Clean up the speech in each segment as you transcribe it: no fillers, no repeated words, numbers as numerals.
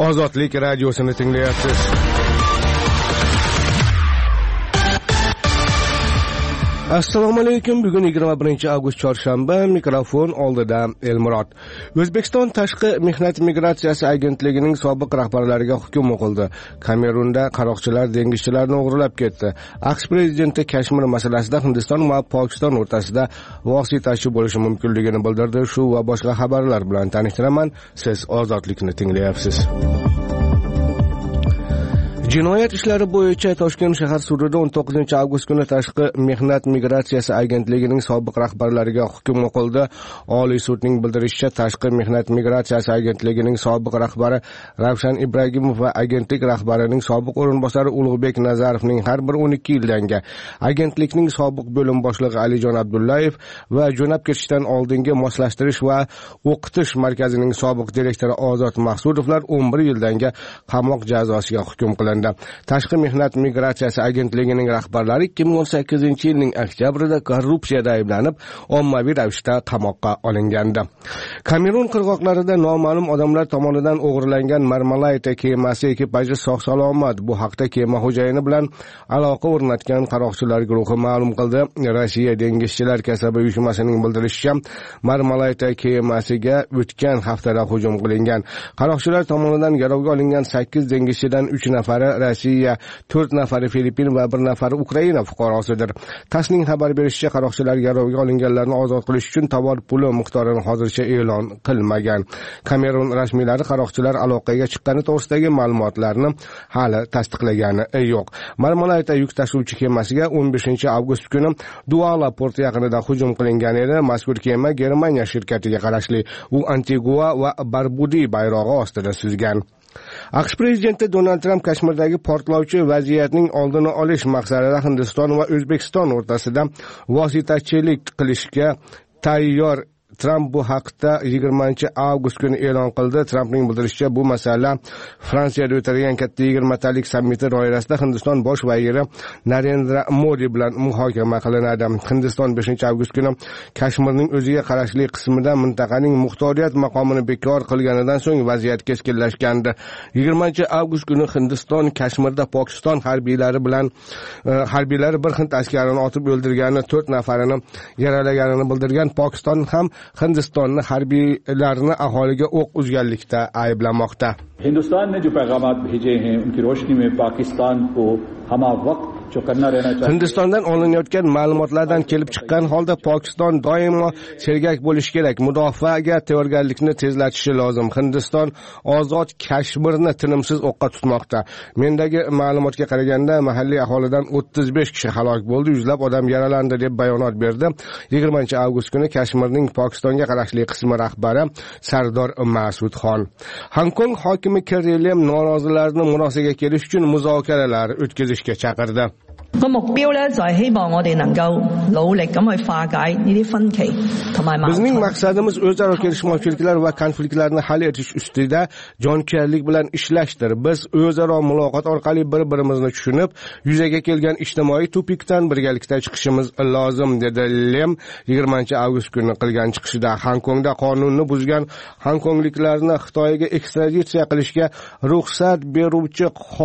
Ozodlik radiosini tinglayapsiz. Assalomu alaykum. Bugun 21-avgust chorshanba. Mikrofon oldida Elmurod. O'zbekiston Tashqi mehnat migratsiyasi agentligining sobiq rahbarlariga hukm o'qildi. Kamerunda qaroqchilar dengizchilarni o'g'irlab ketdi. AQSh prezidenti Kashmir masalasida Hindiston va Pokiston o'rtasida vositachi bo'lishi mumkinligini bildirdi. Shu va boshqa xabarlar bilan tanishtiraman. Siz Ozodlikni tinglayapsiz. Jinoyat ishlari bo'yicha Toshkent shahar sudida 19-avgust kuni Tashqi mehnat migratsiyasi agentligining sobiq rahbarlariga hukm o'qildi. Oliy sudning bildirishicha, Tashqi mehnat migratsiyasi agentligining sobiq rahbari Ravshan Ibragimov va agentlik rahbarining sobiq o'rinbosari Ulug'bek Nazarovning har bir 12 yildanga, agentlikning sobiq bo'lim boshlig'i Alijon Abdullayev va jo'nab ketishdan oldingi moslashtirish va o'qitish markazining sobiq direktori Ozod Maqsudovlar 11 yildanga qamoq jazosiga hukm qilindi. Tashqi mehnat migratsiyasi agentligining rahbarlari 2018-yilning oktyabrida korrupsiyada ayblanib, ommaviy ravishda qamoqqa olingandi. Kamerun qirg'oqlarida noma'lum odamlar tomonidan o'g'irlangan Marmalayta kemasi ekipaji sog'-salomat. Bu haqda kema xo'jayini bilan aloqa o'rnatgan qaroqchilar guruhi ma'lum qildi. Rossiya dengizchilar kasabi uyushmasining bildirishicha, Marmalayta kemasiga o'tgan haftada hujum qilingan. Qaroqchilar tomonidan garovga olingan 8 dengizchidan 3 nafari Rossiya, 4 nafari Filippin va 1 nafari Ukraina fuqarosidir. TASSning xabar berishicha, qaroqchilar garovga olinganlarni ozod qilish uchun tovon puli miqdorini hozircha e'lon qilmagan. Kamerun rasmiylari qaroqchilar aloqaga chiqqani to'g'risidagi ma'lumotlarni hali tasdiqlagani yo'q. Marmalayta yuk tashuvchi kemasiga 15-avgust kuni Duala porti yaqinida hujum qilingan edi. Mazkur kema Germaniya shirkatiga qarashli. U Antigua va Barbudi bayrog'i ostida suzgan. AQSh prezidenti Donald Trump Kashmirdagi portlovchi vaziyatning oldini olish maqsadida Hindiston va O'zbekiston o'rtasida vositachilik qilishga tayyor. Trump bu haqda 20-avgust kuni e'lon qildi. Trumpning bildirishicha, bu masala Fransiyada o'tadigan katta 20talik sammiti doirasida Hindiston bosh vaziri Narendra Modi bilan muhokama qilinadi. Hindiston 5-avgust kuni Kashmirning o'ziga qarashli qismida mintaqaning muxtoriyat maqomini bekor qilganidan so'ng vaziyat keskinlashgandi. 20-avgust kuni Hindiston Kashmirda Pokiston harbiylari bir hind askarini otib o'ldirgani, 4 nafarini yaralaganini bildirgan. Pokiston ham Hindistonni harbiylarini aholiga o'q uzganlikda ayblamoqda. Hindustan ने जो पैगामात भेजे हैं उनकी रोशनी में पाकिस्तान को हमा वक्त जो करना रहना चाहिए. Hindistondan olinayotgan ma'lumotlardan kelib chiqqan holda Pokiston doimo sergak bo'lishi kerak. Mudofaaga tayyorgarlikni tezlatishi lozim. Hindiston ozod Kashmirni tinimsiz o'qqa tutmoqda. Mendagi ma'lumotga qaraganda mahalliy aholidan 35 kishi halok bo'ldi, yuzlab odam yaralandi deb bayonot berdi. 20-avgust kuni Kashmirning Pokistonga qarashli qismi rahbari Sardor Masudxon. Hong Kong hokimi Carrie Lam norozilarni murosaga kelish uchun muzokaralar o'tkazishga chaqirdi. 個目標呢就係希望我哋能夠努力咁去化解呢啲分歧同埋矛盾。 Bizning maqsadimiz o'zaro kelishmovchiliklar va konfliktlarni hal etish ustida jonkuyarlik bilan ishlashdir. Biz o'zaro muloqot orqali bir-birimizni tushunib, yuzaga kelgan ijtimoiy tupikdan birgalikda chiqishimiz lozim, dedi Lem 20-avgust kuni qilgan chiqishida. Hong Kongda qonunni buzgan hongkongliklarni Xitoyga ekstraditsiya qilishga ruxsat beruvchi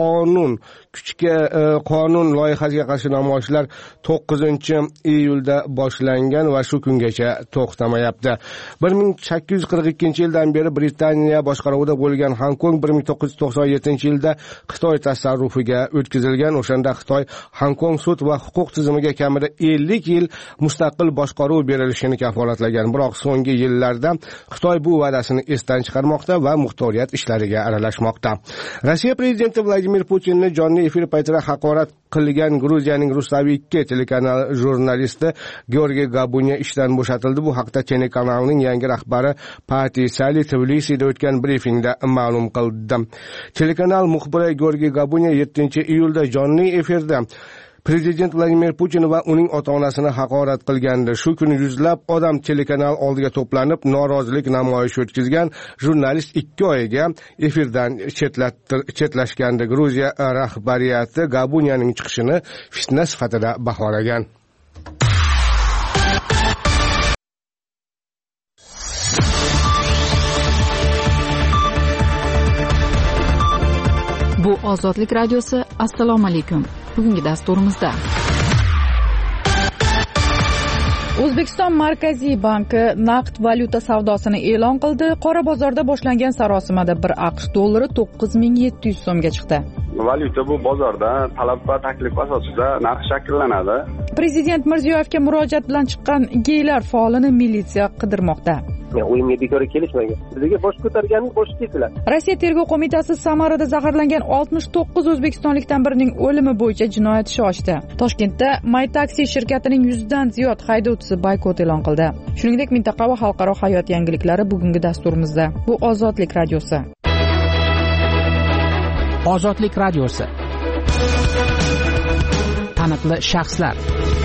qonun loyihasiga qarshi namoyishlar 9-iyulda boshlangan va shu kungacha to'xtamayapti. 1842-yildan beri Britaniya boshqaruvida bo'lgan Hong Kong 1997-yilda Xitoy tasarrufiga o'tkazilgan. O'shanda Xitoy Hong Kong sud va huquq tizimiga kamida 50 yil mustaqil boshqaruv berilishini kafolatlagan. Biroq so'nggi yillarda Xitoy bu va'dasini esdan chiqarmoqda va muxtoriyat ishlariga aralashmoqda. Rossiya prezidenti Vladimir Putinni jonli efir paytida haqorat qilgan Gruziyaning Rustavi 2 telekanali jurnalisti Georgiy Gabunya ishdan bo'shatildi. Bu haqda telekanalning yangi rahbari Pati Sali Tbilisida o'tgan brifingda ma'lum qildi. Telekanal muxbiri Georgiy Gabunya 7-iyulda jonli efirda Prezident Vladimir Putin va uning ota-onasini haqorat qilgandi. Shu kuni yuzlab odam telekanal oldiga to'planib, norozilik namoyishi o'tkazgan. Jurnalist 2 oyga efirdan chetlashgandi. Gruziya rahbariyati Gabunyaning chiqishini fitna sifatida baholagan. Bu Ozodlik radiosi. Assalomu alaykum. Bugungi dasturimizda O'zbekiston Markaziy banki naqd valyuta savdosini e'lon qildi. Qora bozorda boshlangan sarosimada 1 AQSh dollari 9700 so'mga chiqdi. Valyuta bu bozorda talab va taklif asosida narx shakllanadi. Prezident Mirziyoyevga murojaat bilan chiqqan geylar faolini militsiya qidirmoqda. O'yinga bekor kelishmagan. Bizga bosh ko'targanimiz bosh ketiladi. Rossiya tergov qo'mitasi Samarada zaharlangan 69 o'zbekistonlikdan birining o'limi bo'yicha jinoyat ishi ochdi. Toshkentda MyTaxi shirkatining 100 dan ziyod haydovchisi boykot e'lon qildi. Shuningdek, mintaqa va xalqaro hayot yangiliklari bugungi dasturimizda. Bu Ozodlik radiosi. Ozodlik radiosi. Taniqli shaxslar.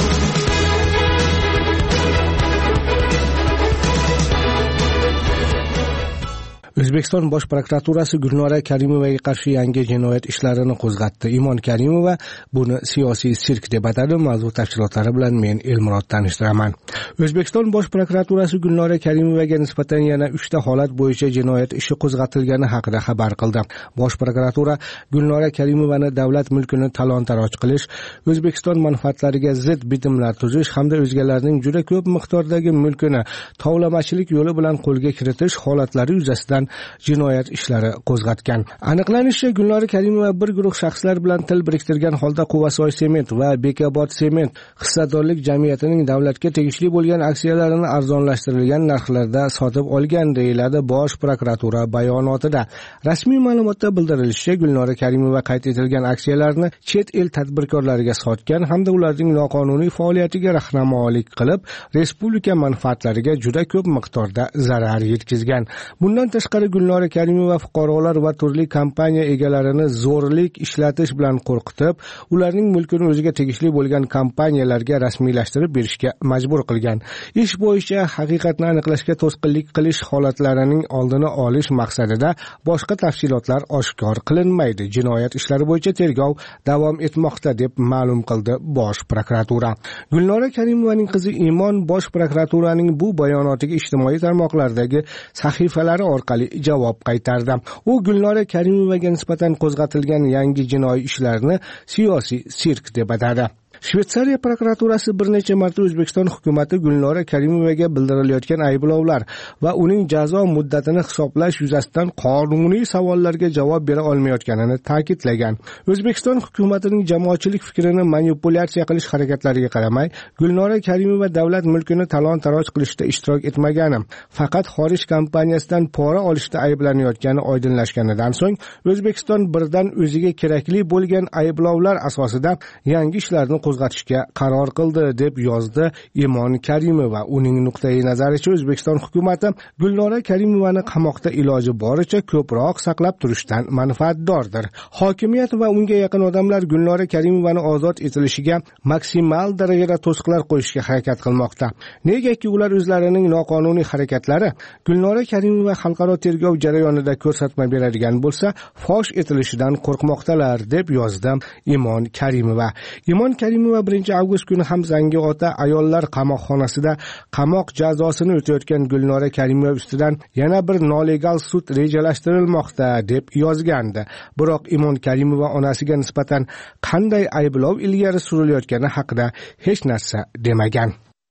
O'zbekiston Bosh prokuraturasi Gulnora Karimovaga qarshi yangi jinoyat ishlarini qo'zg'atdi. Imon Karimova buni siyosiy sirk deb atadi. Mavzu tafsilotlari bilan men Elmurod tanishtiraman. O'zbekiston Bosh prokuraturasi Gulnora Karimovaga nisbatan yana 3 ta holat bo'yicha jinoyat ishi qo'zg'atilgani haqida xabar qildi. Bosh prokuratura Gulnora Karimovani davlat mulkini talon-taroj qilish, O'zbekiston manfaatlariga zid bitimlar tuzish hamda o'zgalarning juda ko'p miqdordagi mulkini tovlamachilik yo'li bilan qo'lga kiritish holatlari yuzasidan jinoyat ishlari qo'zg'atgan. Aniqlanishicha, Gulnora Karimova bir guruh shaxslar bilan til biriktirgan holda Quvasoy sement va Bekobod sement hissadorlik jamiyatining davlatga tegishli bo'lgan aksiyalarini arzonlashtirilgan narxlarda sotib olgan, deyiladi Bosh prokuratura bayonotida. Rasmiy ma'lumotda bildirilishicha, Gulnora Karimova qayd etilgan aksiyalarni chet el tadbirkorlariga sotgan hamda ularning noqonuniy faoliyatiga rahnamolik qilib, respublika manfaatlariga juda ko'p miqdorda zarar yetkazgan. Bundan tashqari Gulnora Karimova fuqarolar va turli kompaniya egalarini zo'rlik ishlatish bilan qo'rqitib, ularning mulkini o'ziga tegishli bo'lgan kompaniyalarga rasmiylashtirib berishga majbur qilgan. Ish bo'yicha haqiqatni aniqlashga to'sqinlik qilish holatlarining oldini olish maqsadida boshqa tafsilotlar oshkor qilinmaydi. Jinoyat ishlari bo'yicha tergov davom etmoqda deb ma'lum qildi Bosh prokuratura. Gulnora Karimovaning qizi Imon Bosh prokuraturaning bu bayonotiga ijtimoiy tarmoqlardagi sahifalari orqali javob qaytardi. U Gulnora Karimovaga nisbatan qo'zg'atilgan yangi jinoiy ishlarni siyosiy sirk deb atadi. Shveysariya prokuraturasi bir necha marta O'zbekiston hukumatı Gulnora Karimovaga bildirilayotgan ayblovlar va uning jazo muddatini hisoblash yuzasidan qonuniy savollarga javob bera olmayotganini ta'kidlagan. O'zbekiston hukumatining jamoatchilik fikrini manipulyatsiya qilish harakatlariga qaramay, Gulnora Karimova davlat mulkini talon-taroj qilishda ishtirok etmagani, faqat xorij kompaniyasidan pora olishda ayblanayotgani oydinlashganidan so'ng, O'zbekiston birdan o'ziga kerakli bo'lgan ayblovlar asosida yangi ishlarni qo'zg'atishga qaror qildi, deb yozdi Imon Karimova. Uning nuqtai nazaricha, O'zbekiston hukumati Gulnora Karimovani qamoqda iloji boricha ko'proq saqlab turishdan manfaatdordir. Hokimiyat va unga yaqin odamlar Gulnora Karimovani ozod etilishiga maksimal darajada to'siqlar qo'yishga harakat qilmoqda. Negaki ular o'zlarining noqonuniy harakatlari Gulnora Karimova xalqaro tergov jarayonida ko'rsatma beradigan bo'lsa, fosh etilishidan qo'rqmoqdalar, deb yozdi Imon Karimova. Imon Karimova 1 avgust kuni ham Zangiota ayollar qamoqxonasida qamoq jazosini o'tayotgan Gulnora Karimova ustidan yana bir nolegal sud rejalashtirilmoqda, deb yozgandi. Biroq Imon Karimova onasiga nisbatan qanday ayblov ilgari surilayotgani haqida hech narsa demagan.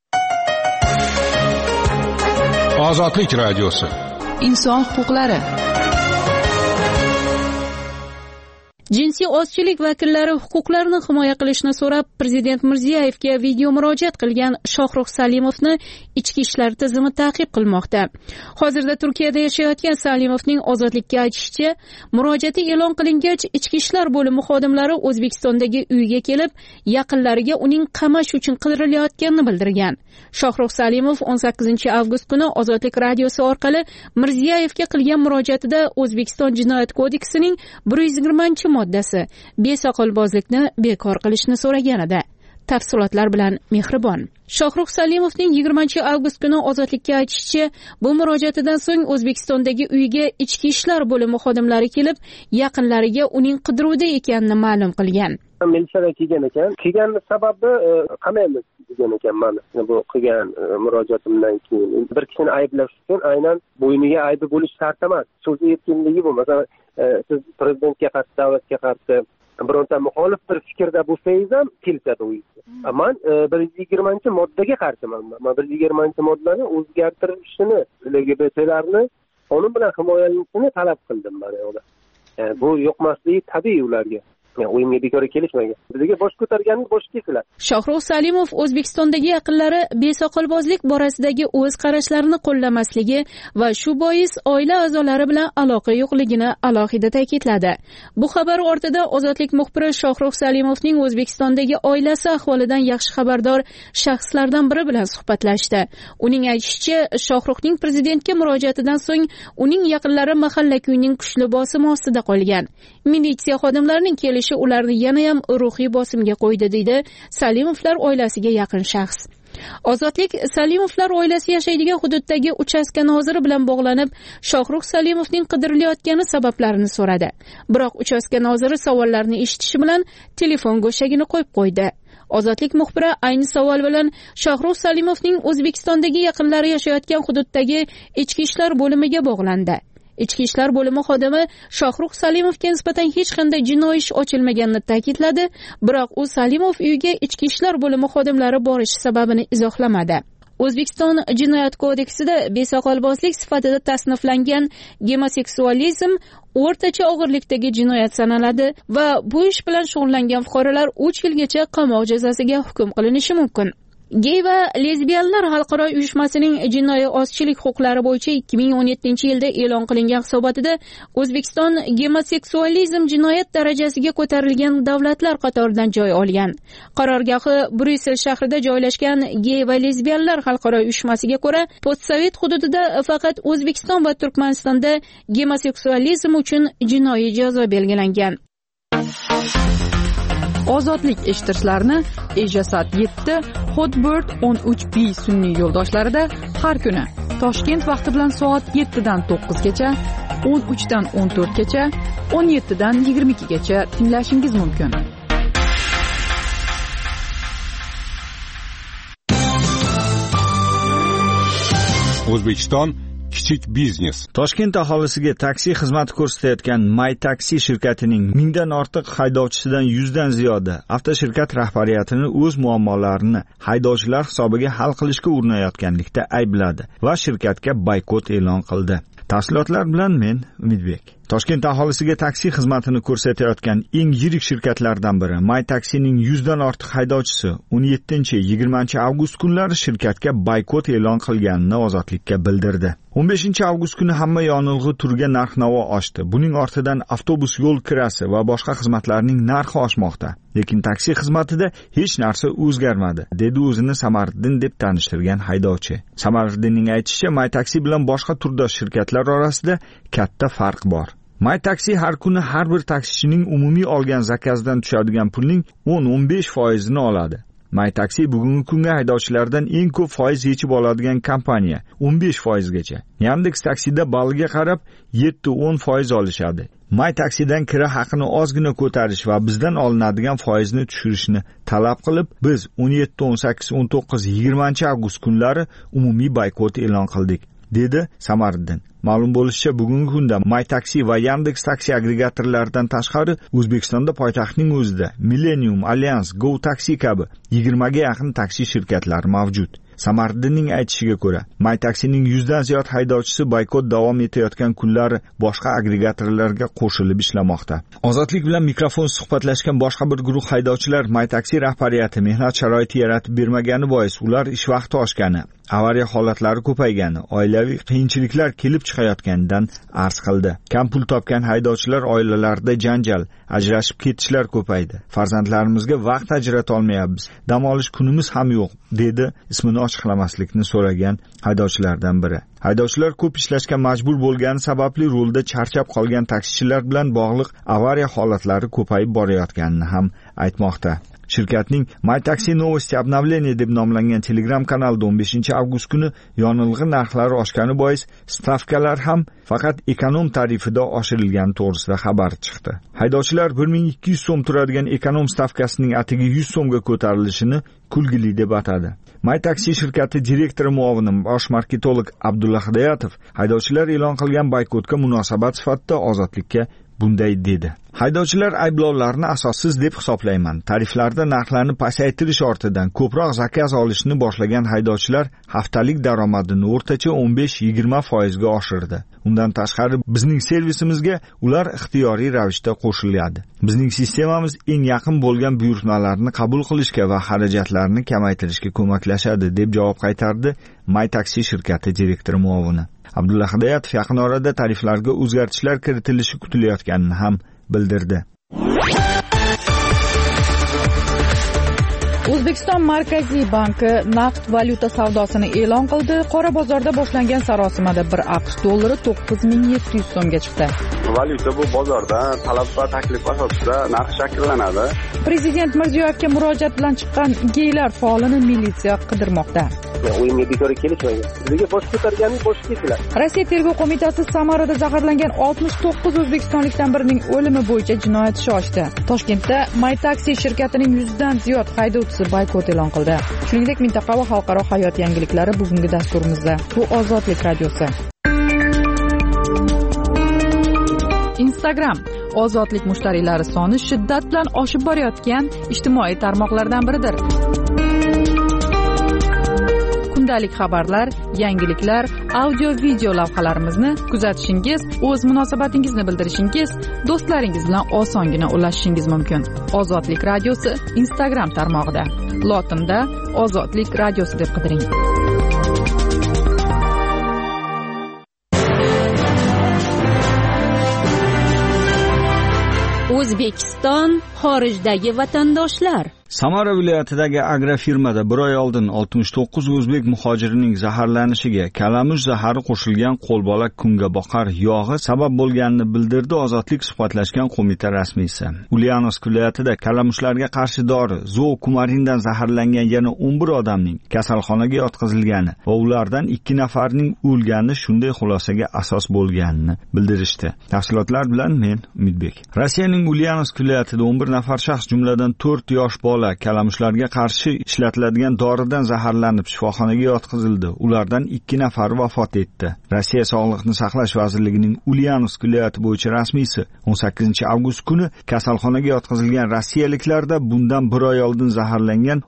Ozodlik radiosi. Inson huquqlari. Jinsiy ozchilik vakillari huquqlarini himoya qilishni so'rab Prezident Mirziyoyevga video murojaat qilgan Shohrux Salimovni ichki ishlar tizimi ta'qib qilmoqda. Hozirda Turkiyada yashayotgan Salimovning ozodlikka aytishicha, murojaati e'lon qilingach, ichki ishlar bo'limi xodimlari O'zbekistondagi uyiga kelib, yaqinlariga uning qamash uchun qidirilayotganini bildirgan. Shohrux Salimov 18 avgust kuni Ozodlik radiosi orqali Mirziyoyevga qilgan murojaatida O'zbekiston Jinoyat kodeksining 120-moddasi besoqolbozlikni bekor qilishni so'ragan edi. Tafsilotlar bilan Mehribon. Shohrux Salimovning 20 avgust kuni Ozodlikka aytishicha, bu murojaatidan so'ng O'zbekistondagi uyiga ichki ishlar bo'limi xodimlari kelib, yaqinlariga uning qidiruvda ekanini ma'lum qilgan. militsiyadan kelgan ekan. Kelganning sababi qamaymiz degan ekan mana. Bu qilgan murojaatimdan keyin bir kishini ayblash uchun aynan bo'yniga aybi bo'lish shart emas. So'zi erkinligi bu. Masalan, siz prezidentga qarshi, davlatga qarshi bironta muxolif bir fikrda bo'lsangiz ham keladi u. Men 120-moddaga qarshiman. Men 120-moddani o'zgartirishini, LGBTlarni qonun bilan himoyalanishini talab qildim mana ular. Bu yoqmasligi tabiiy ularga. O'yinga bekor kelishmagan. Bizga bosh ko'targanni bosh keldilar. Shohruh Salimov O'zbekistondagi yaqinlari besoqolbozlik borasidagi o'z qarashlarini qo'llamasligi va shu bois oila a'zolari bilan aloqa yo'qligini alohida ta'kidladi. Bu xabar ortida Ozodlik muxbiri Shohruh Salimovning O'zbekistondagi oilasi ahvolidan yaxshi xabardor shaxslardan biri bilan suhbatlashdi. Uning aytishicha, Shohruhning prezidentga murojaatidan so'ng uning yaqinlari mahalla-kuyning kuchli bosimi ostida qolgan. Militsiya xodimlarining kelishi ularni yana ham ruhiy bosimga qo'ydi, deydi Salimovlar oilasiga yaqin shaxs. Ozodlik Salimovlar oilasi yashaydigan hududdagi uchastka noziri bilan bog'lanib, Shohruh Salimovning qidirilayotgani sabablarini so'radi. Biroq uchastka noziri savollarni eshitishi bilan telefon go'shagini qo'yib qo'ydi. Ozodlik muxbiri ayni savol bilan Shohruh Salimovning O'zbekistondagi yaqinlari yashayotgan hududdagi ichki ishlar bo'limiga bog'landi. Ichki ishlar bo'limi xodimi Shohruh Salimovga nisbatan hech qanday jinoiy ish ochilmaganini ta'kidladi, biroq u Salimov uyiga ichki ishlar bo'limi xodimlari borishi sababini izohlamadi. O'zbekiston Jinoyat kodeksida besoqolbozlik sifatida tasniflangan gemoseksualizm o'rtacha og'irlikdagi jinoyat sanaladi va bu ish bilan shug'ullangan fuqarolar 3 yilgacha qamoq jazosiga hukm qilinishi mumkin. Gey va lezbiyanlar xalqaro uyushmasining jinoiy ozchilik huquqlari bo'yicha 2017-yilda e'lon qilingan hisobotida O'zbekiston gemoseksualizm jinoyat darajasiga ko'tarilgan davlatlar qatoridan joy olgan. Qarorgohi Bryussel shahrida joylashgan Gey va lezbiyanlar xalqaro uyushmasiga ko'ra, postsovet hududida faqat O'zbekiston va Turkmanistonda gemoseksualizm uchun jinoiy jazo belgilangan. Ozodlik eshittirishlarni Ejasat 7, Hotbird 13B sun'iy yo'ldoshlarida har kuni Toshkent vaqti bilan soat 7 dan 9 gacha, 13 dan 14 gacha, 17 dan 22 gacha tinglashingiz mumkin. O'zbekiston kichik biznes. Toshkent aholisiga taksi xizmati ko'rsatayotgan MyTaxi shirkatining 1000 dan ortiq haydovchisidan 100 dan ziyodi avtoshirkat rahbariyatini o'z muammolarini haydovchilar hisobiga hal qilishga urinayotganlikda aybladi va shirkatga boykot e'lon qildi. Tafsilotlar bilan men Umidbek. Toshkent aholisiga taksi xizmatini ko'rsatayotgan eng yirik shirkatlardan biri MyTaxining 100 dan ortiq haydovchisi 17-20 avgust kunlari shirkatga boykot e'lon qilganini Ozodlikka bildirdi. 15 avgust kuni hamma yonilg'i turga narx-navo oshdi. Buning ortidan avtobus yo'l kirasi va boshqa xizmatlarning narxi oshmoqda. Lekin taksi xizmatida hech narsa o'zgarmadi, dedi o'zini Samariddin deb tanishtirgan haydovchi. Samariddinning aytishicha, MyTaxi bilan boshqa turdosh shirkatlar orasida katta farq bor. MyTaxi har kuni har bir taksichining umumiy olgan zakazdan tushadigan pulning 10-15% oladi. MyTaxi bugungi kunga haydovchilardan eng ko'p foiz yechib oladigan kompaniya, 15% gacha. Yandex taksida balliga qarab 7-10% olishadi. MyTaxidan kira haqini ozgina ko'tarish va bizdan olinadigan foizni tushirishni talab qilib, biz 17, 18, 19, 20 avgust kunlari umumiy boykot e'lon qildik, dedi Samariddin. Ma'lum bo'lishicha, bugungi kunda MyTaxi va Yandex taksi agregatorlaridan tashqari O'zbekistonda poytaxtning o'zida Millennium, Alliance, Go Taxi kabi 20 ga yaqin taksi shirkatlari mavjud. Samariddinning aytishiga ko'ra, MyTaxining 100 dan ziyod haydovchisi boykot davom etayotgan kunlari boshqa agregatorlarga qo'shilib ishlamoqda. Ozodlik bilan mikrofon suhbatlashgan boshqa bir guruh haydovchilar MyTaxi rahbariyati mehnat sharoiti yaratib bermagani bois ular ish vaqti oshgani, avariya holatlari ko'paygani, oilaviy qiyinchiliklar kelib chiqayotganidan arz qildi. Kam pul topgan haydovchilar oilalarida janjal, ajrashib ketishlar ko'paydi. Farzandlarimizga vaqt ajrata olmayapmiz. Dam olish kunimiz ham yo'q, dedi ismini ochiqlamaslikni so'ragan haydovchilardan biri. Haydovchilar ko'p ishlashga majbur bo'lgani sababli rulda charchab qolgan taksichilar bilan bog'liq avariya holatlari ko'payib borayotganini ham aytmoqda. Shirkatning My Taxi Novosti Обновление deb nomlangan Telegram kanalida 15 avgust kuni yonilg'i narxlari oshgani bois stavkalar ham faqat ekonom tarifida oshirilgani to'g'risida xabar chiqdi. Haydovchilar 1200 so'm turadigan ekonom stavkasining atigi 100 so'mga ko'tarilishini kulgili deb atadi. My Taxi shirkati direktori muavini bosh marketolog Abdulla Hidoyatov haydovchilar e'lon qilgan boykotga munosabat sifatida Ozodlikka bunday dedi. Haydovchilar ayblovlarni asossiz deb hisoblayman. Tariflarda narxlarni pasaytirish ortidan ko'proq zakaz olishni boshlagan haydovchilar haftalik daromadini o'rtacha 15-20% ga oshirdi. Undan tashqari bizning servisimizga ular ixtiyoriy ravishda qo'shiladi. Bizning sistemamiz eng yaqin bo'lgan buyurtmalarni qabul qilishga va xarajatlarni kamaytirishga ko'maklashadi deb javob qaytardi My Taxi shirkati direktori muavini. Abdulla Hidoyatov yaqin orada tariflarga o'zgartishlar kiritilishi kutilayotganini ham bildirdi. O'zbekiston Markaziy banki naqd valyuta savdosini e'lon qildi. Qora bozorda boshlangan sarosimada 1 AQSh dollari 9700 so'mga chiqdi. Valyuta bu bozorda talab va taklif asosida narx shakllanadi. Prezident Mirziyoyevga murojaat bilan chiqqan geylar faolini militsiya qidirmoqda. O'yinga bekor kelishmagan. Bizga bosh ko'targani bosh ketilar. Rossiya tergov qo'mitasi Samarada zaharlangan 69 o'zbekistonlikdan birining o'limi bo'yicha jinoyat ishi ochdi. Toshkentda My Taxi shirkatining 100 dan ziyod haydovchisi boykot e'lon qildi. Shuningdek, mintaqaviy va xalqaro hayot yangiliklari bugungi dasturimizda. Bu Ozodlik radiosi. Instagram ozodlik mushtariylari soni shiddat bilan oshib borayotgan ijtimoiy tarmoqlardan biridir. Kundalik xabarlar, yangiliklar, audio-video lavhalarimizni kuzatishingiz, o'z munosabatingizni bildirishingiz, do'stlaringiz bilan osongina ulashishingiz mumkin. Ozodlik radiosi Instagram tarmog'ida. Lotinda Ozodlik radiosi deb qidiring. O'zbekiston xorijdagi vatandoshlar. Samara viloyatidagi agrofirmada 1 oy oldin 69 o'zbek muhojirining zaharlanishiga kalamush zahari qo'shilgan qo'lbola kungaboqar yog'i sabab bo'lganini bildirdi Ozodlik suhbatlashgan qo'mita rasmiysi. Ulyanovsk viloyatida kalamushlarga qarshi dori zookumarindan zaharlangan yana 11 odamning kasalxonaga yotqizilgani va ulardan 2 nafarning o'lgani shunday xulosaga asos bo'lganini bildirishdi. Tafsilotlar bilan men Umidbek. Rossiyaning Ulyanovsk viloyatida 11 nafar shaxs jumladan 4 yosh bola kalamushlarga qarshi ishlatiladigan doridan zaharlanib shifoxonaga yotqizildi. Ulardan 2 nafari vafot etdi. Rossiya Sog'liqni saqlash vazirligining Ulyanovsk viloyati bo'yicha rasmiysi 18 avgust kuni kasalxonaga yotqizilgan rossiyaliklarda bundan 1 oy oldin zaharlangan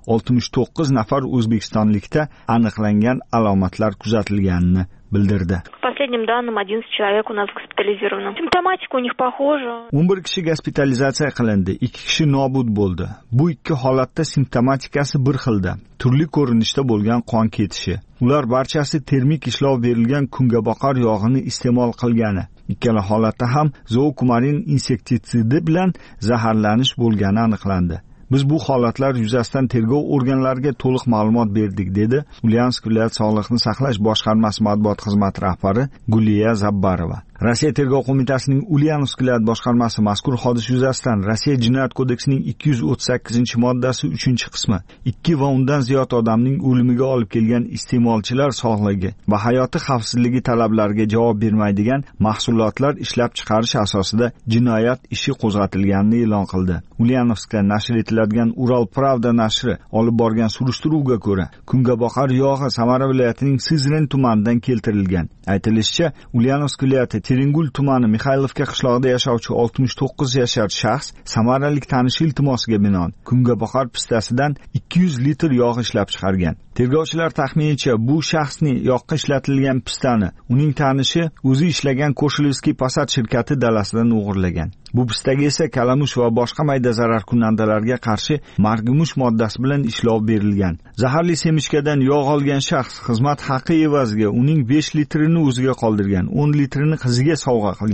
69 nafar o'zbekistonlikda aniqlangan alomatlar kuzatilganini bildirdi. По последним данным 11 человек у нас госпитализировано. Симптоматика у них похожа. 11 kishi gospitalizatsiya qilindi, 2 kishi nobud bo'ldi. Bu 2 holatda simptomatikasi bir xilda, turli ko'rinishda bo'lgan qon ketishi. Ular barchasi termik ishlov berilgan kungaboqar yog'ini iste'mol qilgani. Ikkala holatda ham zookumarin insektitsidi bilan zaharlanish bo'lgani aniqlandi. Biz bu holatlar yuzasidan tergov organlariga to'liq ma'lumot berdik, dedi Ulyanovsk viloyat Sog'liqni saqlash boshqarmasi matbuot xizmati rahbari Guliya Zabbarova. Rossiya tergov qo'mitasining Ulyanovsk viloyat boshqarmasi mazkur hodisa yuzasidan Rossiya jinoyat kodeksining 238-moddasi 3-qismi 2 va undan ziyod odamning o'limiga olib kelgan iste'molchilar sog'ligi va hayoti xavfsizligi talablariga javob bermaydigan mahsulotlar ishlab chiqarish asosida jinoyat ishi qo'zg'atilganini e'lon qildi. Ulyanovskda nashr etiladigan Ural Pravda nashri olib borgan surishtiruvga ko'ra, kungaboqar yog'i Samara viloyatining Sizren tumanidan keltirilgan. Aytilishicha, Ulyanovsk viloyati Terengul tumani Mixaylovka qishlog'ida yashovchi 69 yashar shaxs samaralik tanishi iltimosiga binoan kungaboqar pistasidan 200 litr yog' ishlab chiqargan. Tergovchilar taxminicha bu shaxsning yoqqa ishlatilgan pistani uning tanishi o'zi ishlagan Koshilevskiy Passat shirkati dalasidan o'g'irlagan. Bu pistaga esa kalamush va boshqa mayda zararkunandalarga qarshi margumush moddasi bilan ishlov berilgan. Zaharli semishkadan yog' olgan shaxs xizmat haqi evaziga uning 5 litrini o'ziga qoldirgan, 10 litrini qiziga sovg'a qilgan.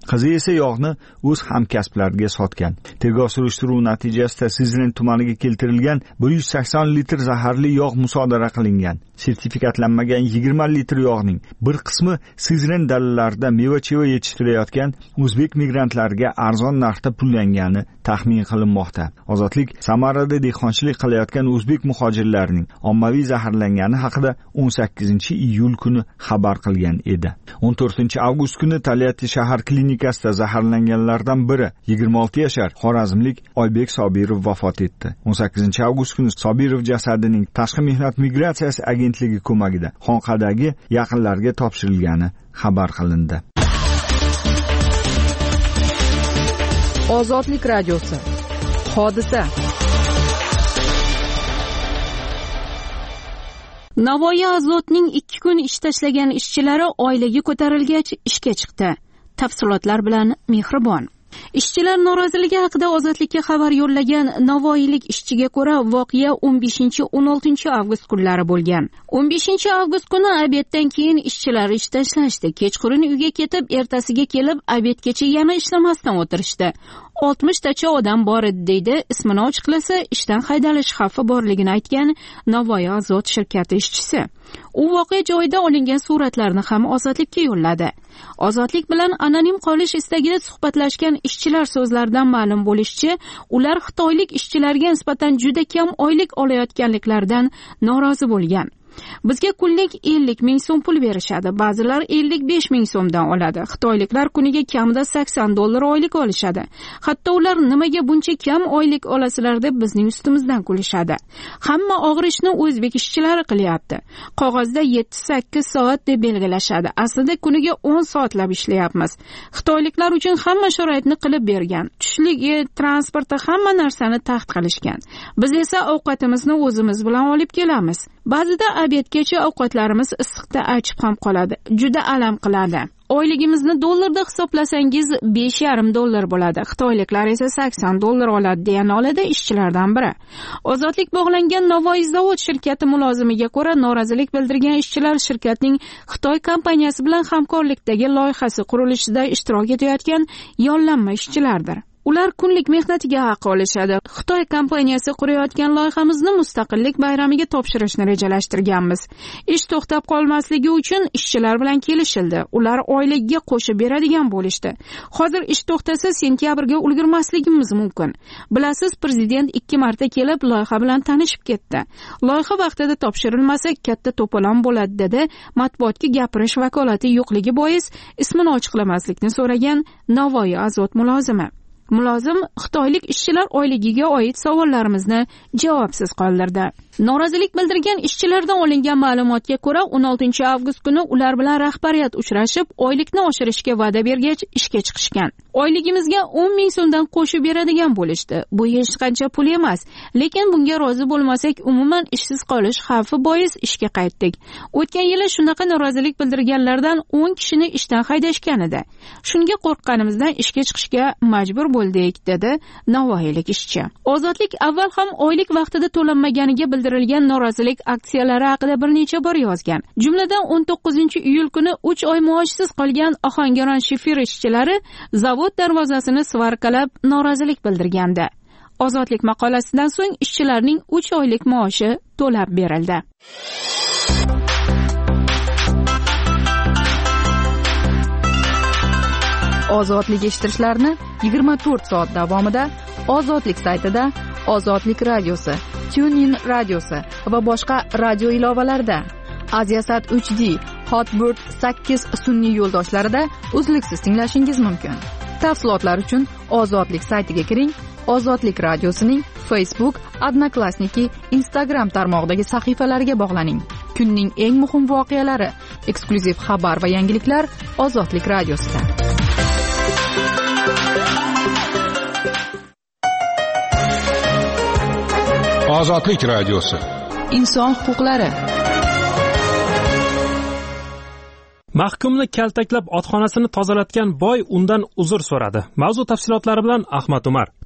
Qizi esa yog'ni o'z hamkasblariga sotgan. Tergov surishtiruv natijasida Sizren tumaniga keltirilgan 180 litr zaharli yog' musodara qilingan. Sertifikatlanmagan 20 litr yog'ning bir qismi Sizren dalalarida meva-cheva yetishtirayotgan o'zbek migrantlarga arzon narxda pullangani taxmin qilinmoqda. Ozodlik Samarada dehqonchilik qilayotgan o'zbek muhojirlarining ommaviy zaharlangani haqida 18-iyul kuni xabar qilgan edi. 14-avgust kuni Taliati shahar klinikasida zaharlanganlardan biri 26 yashar xorazmlik Oybek Sobirov vafot etdi. 18-avgust kuni Sobirov jasadining Tashqi mehnat migratsiyasi agentligi ko'magida Xonqadagi yaqinlarga topshirilgani xabar qilindi. Ozodlik radiosi. Hodisa. Navoiy Azotning 2 kun ish tashlagan ishchilari oilaga ko'tarilgach ishga chiqdi. Tafsilotlar bilan Mehribon. Ishchilar noroziligi haqida Ozodlikka xabar yo'llagan navoiylik ishchiga ko'ra voqea 15-16 avgust kunlari bo'lgan. 15-avgust kuni obeddan keyin ishchilar ish tashlashdi. Kechqurun uyga ketib, ertasiga kelib obedgacha yana ishlamasdan o'tirishdi. 60 tacha odam bor edi deydi. Ismini ochiqlasa ishdan haydalish xavfi borligini aytgan Navoiy Azot shirkati ishchisi. U voqea joyida olingan suratlarni ham Ozodlikka yo'lladi. Ozodlik bilan anonim qolish istagida suhbatlashgan ishchilar so'zlaridan ma'lum bo'lishicha, ular xitoylik ishchilarga nisbatan juda kam oylik olayotganliklaridan norozi bo'lgan. Bizga kunlik 50 ming so'm pul berishadi. Ba'zilar 55 ming so'mdan oladi. Xitoyliklar kuniga kamida $80 oylik olishadi. Hatto ular nimaga buncha kam oylik olasizlar deb bizning ustimizdan kulishadi. Hamma og'ir ishni o'zbek ishchilari qilyapti. Qog'ozda 7-8 soat deb belgilashadi. Aslida kuniga 10 soatlab ishlayapmiz. Xitoyliklar uchun hamma sharoitni qilib bergan. Tushligi, transporti, hamma narsani taxt qilishgan. Biz esa ovqatimizni o'zimiz bilan olib kelamiz. Ba'zida obedgacha ovqatlarimiz issiqda achib ham qoladi. Juda alam qiladi. Oyligimizni dollarda hisoblasangiz $5,5 bo'ladi. Xitoyliklar esa $80 oladi deya nolada ishchilardan biri. Ozodlik bog'langan Navoiy zavod shirkati mulozimiga ko'ra, norozilik bildirgan ishchilar shirkatning Xitoy kompaniyasi bilan hamkorlikdagi loyihasi qurilishida ishtirok etayotgan yollanma ishchilardir. Ular kunlik mehnatiga haq olishadi. Xitoy kompaniyasi qurayotgan loyihamizni Mustaqillik bayramiga topshirishni rejalashtirganmiz. Ish to'xtab qolmasligi uchun ishchilar bilan kelishildi. Ular oyligiga qo'shib beradigan bo'lishdi. Hozir ish to'xtasa sentyabrga ulgurmasligimiz mumkin. Bilasiz, prezident 2 marta kelib loyiha bilan tanishib ketdi. Loyiha vaqtida topshirilmasa katta to'polon bo'ladi dedi. Matbuotga gapirish vakolati yo'qligi bois ismini ochiqlamaslikni so'ragan Navoiy Azot mulozimi. Mulozim xitoylik ishchilar oyligiga oid savollarimizni javobsiz qoldirdi. Norozilik bildirgan ishchilardan olingan ma'lumotga ko'ra 16-avgust kuni ular bilan rahbariyat uchrashib, oylikni oshirishga va'da bergach ishga chiqishgan. Oyligimizga 10 ming so'mdan qo'shib beradigan bo'lishdi. Bu hech qancha pul emas, lekin bunga rozi bo'lmasak umuman ishsiz qolish xavfi bois ishga qaytdik. O'tgan yili shunaqa norozilik bildirganlardan 10 kishini ishdan haydashgan edi. Shunga qo'rqqanimizdan ishga chiqishga majbur bo'ldik, dedi navoiylik ishchi. Ozodlik avval ham oylik vaqtida to'lanmaganiga bildirilgan norozilik aksiyalari haqida bir necha bor yozgan. Jumladan 19-iyul kuni 3 oy maoshsiz qolgan Ohangaron shifir ishchilari zavod darvozasini svarkalab norozilik bildirgandi. Ozodlik maqolasidan so'ng ishchilarning 3 oylik maoshi to'lab berildi. Ozodlik eshittirishlarni 24 soat davomida Ozodlik saytida, Ozodlik radiosi, TuneIn radiosi va boshqa radio ilovalarida, Aziasat 3D, Hotbird 8 sun'iy yo'ldoshlarida uzluksiz tinglashingiz mumkin. Tafsilotlar uchun Ozodlik saytiga kiring. Ozodlik radiosining Facebook, Odnoklassniki, Instagram tarmog'idagi sahifalariga bog'laning. Kunning eng muhim voqealari, eksklyuziv xabar va yangiliklar Ozodlik radiosida. Ozodlik radiosi. Inson huquqlari. Mahkumni kaltaklab otxonasini tozalatgan boy undan uzr so'radi. Mavzu tafsilotlari bilan Ahmad Umar.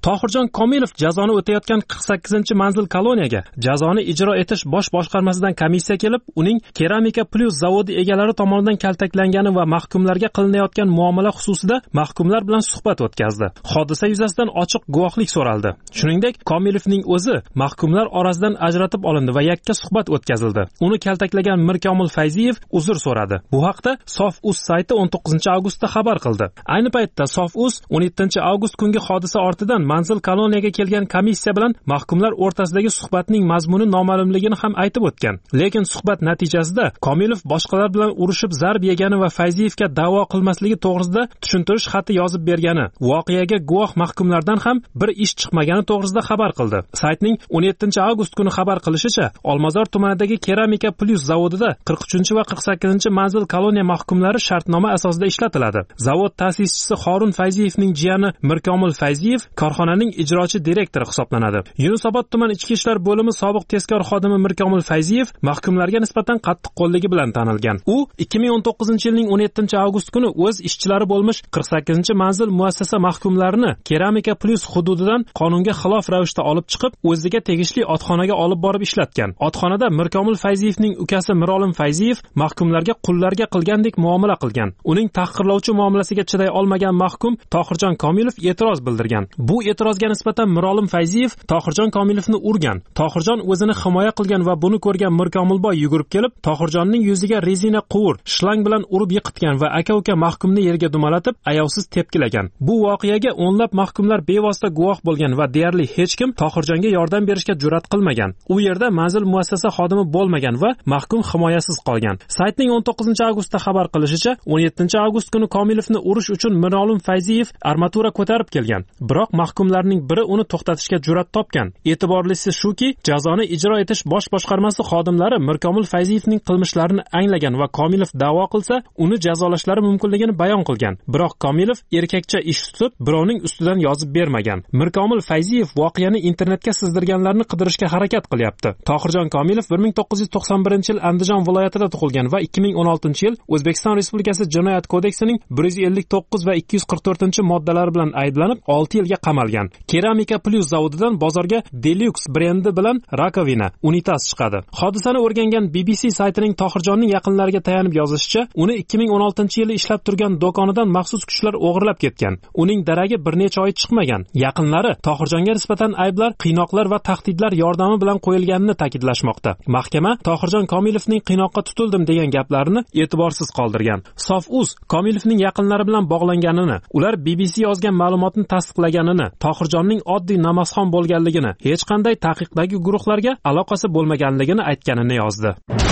Tohirjon Komilov jazoni o'tayotgan 48-manzil koloniyaga jazoni ijro etish bosh boshqarmasidan komissiya kelib, uning Keramika Plus zavodi egalari tomonidan kaltaklangani va mahkumlarga qilinayotgan muomala xususida mahkumlar bilan suhbat o'tkazdi. Hodisa yuzasidan ochiq guvohlik so'raldi. Shuningdek, Komilovning o'zi mahkumlar orasidan ajratib olindi va yakka suhbat o'tkazildi. Uni kaltaklagan Mirkomil Fayziyev uzr so'radi. Bu haqda Sof.uz sayti 19-avgustda xabar qildi. Ayni paytda Sof.uz 17-avgust kungi hodisa ortidan manzil koloniyaga kelgan komissiya bilan mahkumlar o'rtasidagi suhbatning mazmuni noma'lumligini ham aytib o'tgan. Lekin suhbat natijasida Komilov boshqalar bilan urushib zarb yegani va Fayziyevga da'vo qilmasligi to'g'risida tushuntirish xati yozib bergani, voqeaga guvoh mahkumlardan ham bir ish chiqmagani to'g'risida xabar qildi. Saytning 17-avgust kuni xabar qilishicha, Olmazor tumanidagi Keramika Plus zavodida 43 va 48-manzil koloniya mahkumlari shartnoma asosida ishlatiladi. Zavod ta'sischisi Xorun Fayziyevning jiyani Mirkomil Fayziyev korxonaning ijrochi direktori hisoblanadi. Yunusobod tuman ichki ishlar bo'limi sobiq tezkor xodimi Mirkomil Fayziyev mahkumlarga nisbatan qattiqqo'lligi bilan tanilgan. U 2019-yilning 17-avgust kuni o'z ishchilari bo'lmish 48-manzil muassasa mahkumlarini Keramika Plus hududidan qonunga xilof ravishda olib chiqib, o'ziga tegishli otxonaga olib borib ishlatgan. Otxonada Mirkomil Fayziyevning ukasi Mirolim Fayziyev mahkumlarga qullarga qilgandek muomala qilgan. Uning tahqirlovchi muomalasiga chiday olmagan mahkum Tohirjon Komilov e'tiroz bildirgan. Bu e'tirozga nisbatan Mirolim Fayziyev Tohirjon Komilovni urgan. Tohirjon o'zini himoya qilgan va buni ko'rgan Mirkomilboy yugurib kelib, Tohirjonning yuziga rezina quvur, shlang bilan urib yiqitgan va aka-uka mahkumni yerga dumalatib, ayovsiz tepkilagan. Bu voqeaga o'nlab mahkumlar bevosita guvoh bo'lgan va deyarli hech kim Tohirjonga yordam berishga jur'at qilmagan. U yerda manzil muassasa xodimi bo'lmagan va mahkum himoyasiz qolgan. Saytning 19-avgustda xabar qilishicha, 17-avgust kuni Komilovni urish uchun Mirolim Fayziyev armatura ko'tarib kelgan. Biroq mahkumlarning biri uni to'xtatishga jur'at topgan. E'tiborlisi shuki, jazoni ijro etish bosh boshqarmasi xodimlari Mirkomil Fayziyevning qilmishlarini anglagan va Komilov da'vo qilsa, uni jazolashlari mumkinligini bayon qilgan. Biroq Komilov erkakcha ish tutib, birovning ustidan yozib bermagan. Mirkomil Fayziyev voqeani internetga sizdirganlarni qidirishga harakat qilyapti. Tohirjon Komilov 1991-yil Andijon viloyatida tug'ilgan va 2016-yil O'zbekiston Respublikasi Jinoyat kodeksining 159 va 244-moddalari bilan ayblanib 6 yilga qamalgan. Keramika Plus zavodidan bozorga Deluxe brendi bilan rakovina, unitaz chiqadi. Hodisani o'rgangan BBC saytining Tohirjonning yaqinlariga tayanib yozishicha, uni 2016-yili ishlab turgan do'konidan maxsus kuchlar o'g'irlab ketgan. Uning daragi bir necha oy chiqmagan. Yaqinlari Tohirjonga nisbatan ayblar, qiynoqlar va tahdidlar yordami bilan qo'yilganini ta'kidlashmoqda. Mahkama Tohirjon Komilovning qiynoqqa tutildim degan gaplarini e'tiborsiz qoldirgan. Sof.uz Komilovning yaqinlari bilan bog'langanini, ular BBC yozgan ma'lumotni tasdiqlaganini, Tohirjonning oddiy namozxon bo'lganligini, hech qanday taqiqdagi guruhlarga aloqasi bo'lmaganligini aytganini yozdi.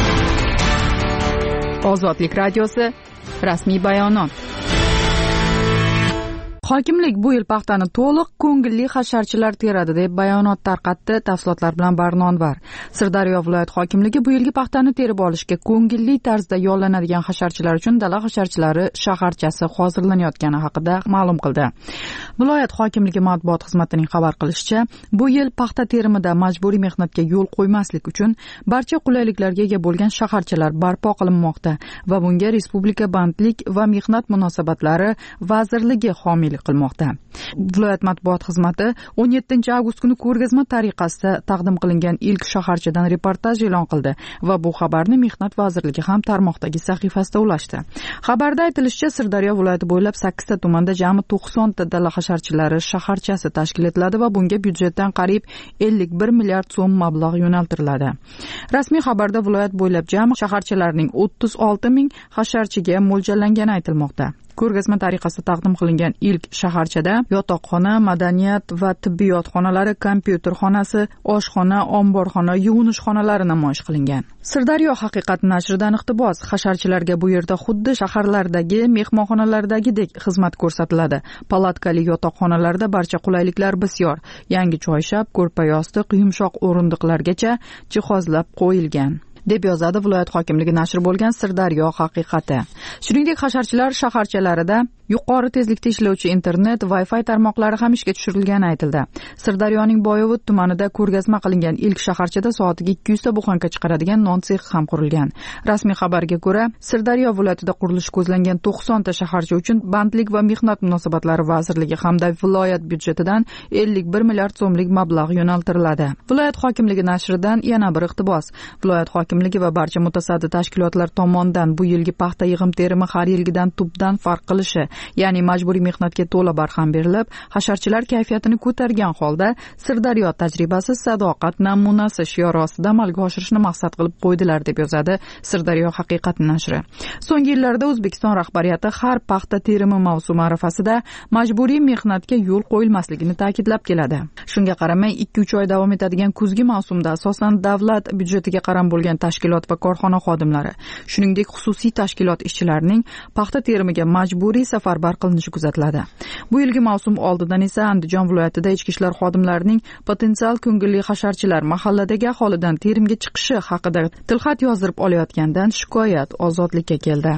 Ozodlik radiosi rasmiy bayonot. Hokimlik bu yil paxtani to'liq ko'ngilli hasharchilar teradi deb bayonot tarqatdi. Tafsilotlar bilan Barnonvar. Sirdaryo viloyat hokimligi bu yilgi paxtani terib olishga ko'ngilli tarzda yollanadigan hasharchilar uchun dala hasharchilari shaharchasi hozirlanayotgani haqida ma'lum qildi. Viloyat hokimligi matbuot xizmatining xabar qilishicha, bu yil paxta terimida majburiy mehnatga yo'l qo'ymaslik uchun barcha qulayliklarga ega bo'lgan shaharchalar barpo qilinmoqda va bunga Respublika bandlik va mehnat munosabatlari vazirligi homiylik qilmoqda. Viloyat matbuot xizmati 17-avgust kuni ko'rgazma tariqasida taqdim qilingan ilk shaharchadan reportaj e'lon qildi va bu xabarni Mehnat vazirligi ham tarmoqdagi sahifasida ulashdi. Xabarda aytilishicha, Sirdaryo viloyati bo'ylab 8 ta tumanda jami 90 ta dala hasharchilari shaharchasi tashkil etiladi va bunga byudjetdan qariyb 51 milliard so'm mablag' yo'naltiriladi. Rasmiy xabarda viloyat bo'ylab jami shaharchalarning 36 ming hasharchiga mo'ljallangani aytilmoqda. Ko'rgazma tariqasida taqdim qilingan ilk shaharchada yotoqxona, madaniyat va tibbiyot xonalari, kompyuter xonasi, oshxona, omborxona, yuvinish xonalari namoyish qilingan. Sirdaryo haqiqat nashridan iqtibos: hasharchilarga bu yerda xuddi shaharlardagi mehmonxonalardagidek xizmat ko'rsatiladi. Palatkali yotoqxonalarda barcha qulayliklar bisyor. Yangi choyshab, ko'rpa-yostiq, yumshoq o'rindiqlargacha jihozlab qo'yilgan, deb yozadi viloyat hokimligi nashri bo'lgan Sirdaryo haqiqati. Shuningdek, hasharchilar shaharchalarida yuqori tezlikda ishlovchi internet, Wi-Fi tarmoqlari ham ishga tushirilgani aytildi. Sirdaryoning Boyovut tumanida ko'rgazma qilingan ilk shaharchada soatiga 200 ta buxanka chiqaradigan non sexi ham qurilgan. Rasmiy xabarga ko'ra, Sirdaryo viloyatida qurilishi ko'zlangan 90 ta shaharcha uchun Bandlik va mehnat munosabatlari vazirligi hamda viloyat byudjetidan 51 milliard so'mlik mablag' yo'naltiriladi. Viloyat hokimligi nashridan yana bir iqtibos. Viloyat hokimligi va barcha mutasaddi tashkilotlar tomonidan bu yilgi paxta yig'im-terimi har yilgidan tubdan farq qilishi, ya'ni majburiy mehnatga to'la barham berilib, hasharchilar kayfiyatini ko'targan holda Sirdaryo tajribasi sadoqat namunasi shiori ostida amalga oshirishni maqsad qilib qo'ydilar, deb yozadi Sirdaryo haqiqat nashri. So'nggi yillarda O'zbekiston rahbariyati har paxta terimi mavsumi arafasida majburiy mehnatga yo'l qo'yilmasligini ta'kidlab keladi. Shunga qaramay 2-3 oy davom etadigan kuzgi mavsumda asosan davlat byudjetiga qaram bo'lgan tashkilot va korxona xodimlari, shuningdek xususiy tashkilot ishchilarining paxta terimiga majburiy safarbar qilinishi kuzatiladi. Bu yilgi mavsum oldidan esa Andijon viloyatida ichki ishlar xodimlarining potensial ko'ngilli hasharchilar mahalladagi aholidan terimga chiqishi haqida tilxat yozdirib olayotgandan shikoyat Ozodlikka keldi.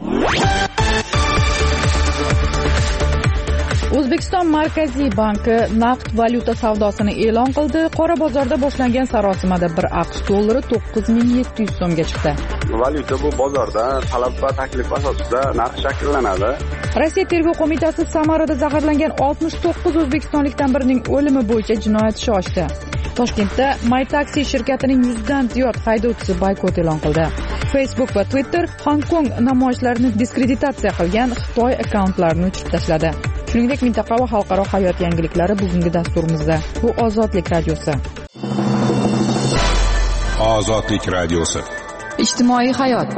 O'zbekiston Markaziy banki naqd valyuta savdosini e'lon qildi. Qora bozorda boshlangan sarosimada 1 AQSh dollari 9700 so'mga chiqdi. Valyuta bu bozorda talab va taklif asosida narx shakllanadi. Rossiya tergov qo'mitasi Samarada zaharlangan 69 o'zbekistonlikdan birining o'limi bo'yicha jinoyat ishi ochdi. Toshkentda MyTaxi shirkatining 100 dan ziyod haydovchisi boykot e'lon qildi. Facebook va Twitter Hong Kong namoyishlarini diskreditatsiya qilgan Xitoy akkauntlarini o'chirib tashladi. Shuningdek, mintaqa va xalqaro hayot yangiliklari bugungi dasturimizda. Bu Ozodlik radiosi. Ozodlik radiosi. Ijtimoiy hayot.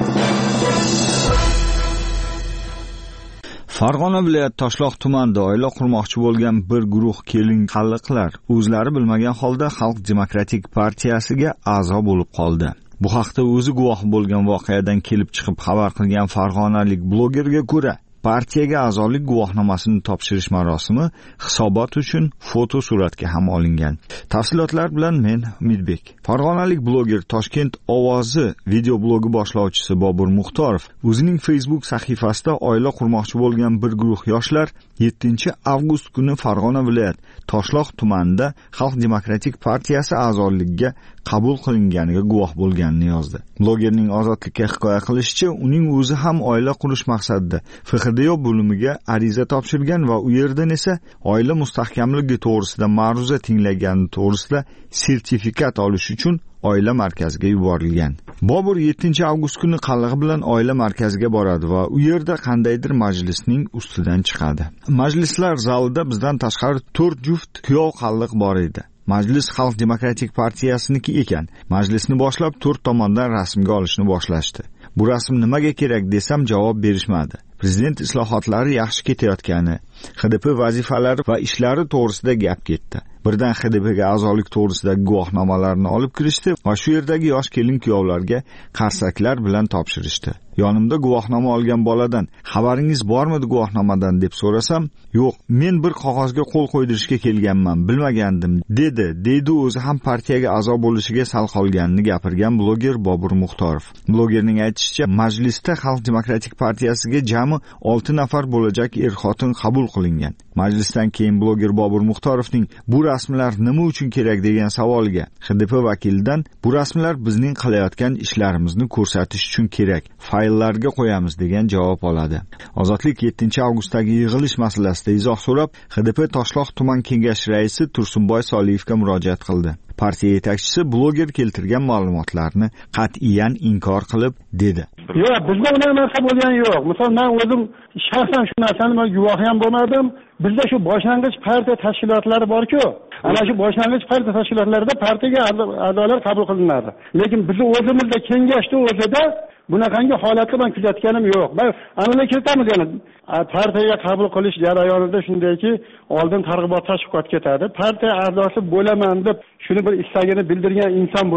Farg'ona viloyat Toshloq tumanida oila qurmoqchi bo'lgan bir guruh kelin qalliqlar o'zlari bilmagan holda Xalq demokratik partiyasiga a'zo bo'lib qoldi. Bu haqda o'zi guvoh bo'lgan voqeadan kelib chiqib xabar qilgan farg'onalik blogerga ko'ra, partiyaga a'zolik guvohnomasini topshirish marosimi hisobot uchun foto suratga ham olingan. Tafsilotlar bilan men Umidbek. Farg'onalik bloger Toshkent ovozi video blogi boshlovchisi Bobur Muxtorov o'zining Facebook sahifasida oila qurmoqchi bo'lgan bir guruh yoshlar 7-avgust kuni Farg'ona viloyat Toshloq tumanida Xalq demokratik partiyasi a'zoligiga qabul qilinganiga guvoh bo'lganini yozdi. Blogerning Ozodlikka hikoya qilishicha, uning o'zi ham oila qurish maqsadida FHDYO bo'limiga ariza topshirgan va u yerdan esa oila mustahkamligi to'g'risida ma'ruza tinglagani to'g'risida sertifikat olish uchun oila markaziga yuborilgan. Bobur 7-avgust kuni qallig'i bilan oila markaziga boradi va u yerda qandaydir majlisning ustidan chiqadi. Majlislar zalida bizdan tashqari 4 juft kuyov qalliq bor edi. Majlis Xalq demokratik partiyasiniki ekan. Majlisni boshlab 4 tomondan rasmga olishni boshlashdi. Bu rasm nimaga kerak desam javob berishmadi. Prezident islohotlari yaxshi ketayotgani, HDP vazifalari va ishlari to'g'risida gap ketdi. Birdan HDPga a'zolik to'g'risidagi guvohnomalarni olib kirishdi va shu yerdagi yosh kelin-kuyovlarga qarsaklar bilan topshirishdi. Yonimda guvohnoma olgan boladan xabaringiz bormidi guvohnomadan deb so'rasam, yo'q, men bir qog'ozga qo'l qo'ydirishga kelganman, bilmagandim, deydi o'zi ham partiyaga a'zo bo'lishiga sal qolganini gapirgan bloger Bobur Muxtorov. Blogerning aytishicha, majlisda Xalq demokratik partiyasiga jami 6 nafar bo'lajak er-xotin qabul qilingan. Majlisdan keyin bloger Bobur Muxtorovning bu rasmlar nima uchun kerak degan savoliga HDP vakilidan bu rasmlar bizning qilayotgan ishlarimizni ko'rsatish uchun kerak, fayllarga qo'yamiz degan javob oladi. Ozodlik 7-avgustdagi yig'ilish masalasida izoh so'rab, HDP Toshloq tuman kengashi raisi Tursunboy Soliyevga murojaat qildi. Partiya yetakchisi bloger keltirgan ma'lumotlarni qat'iyan inkor qilib dedi. Yo'q, bizda unaqa narsa bo'lgan yo'q. Misol men o'zim shaxsan shu narsani guvohi ham bo'lmadim. Bizda shu boshlang'ich partiya tashkilotlari bor-ku, ana shu boshlang'ich partiya tashkilotlarida partiyaga a'zolar qabul qilinadi. Lekin biz o'zimizda kengashda o'zida bunaqangi holatni men kuzatganim yo'q. Men aniqlik kiritamiz, ya'ni partiyaga qabul qilish jarayonida shundayki, oldin targ'ibot tashviqot ketadi. Partiya a'zosi bo'laman deb shuni bir istagini bildirgan inson bo'lsa,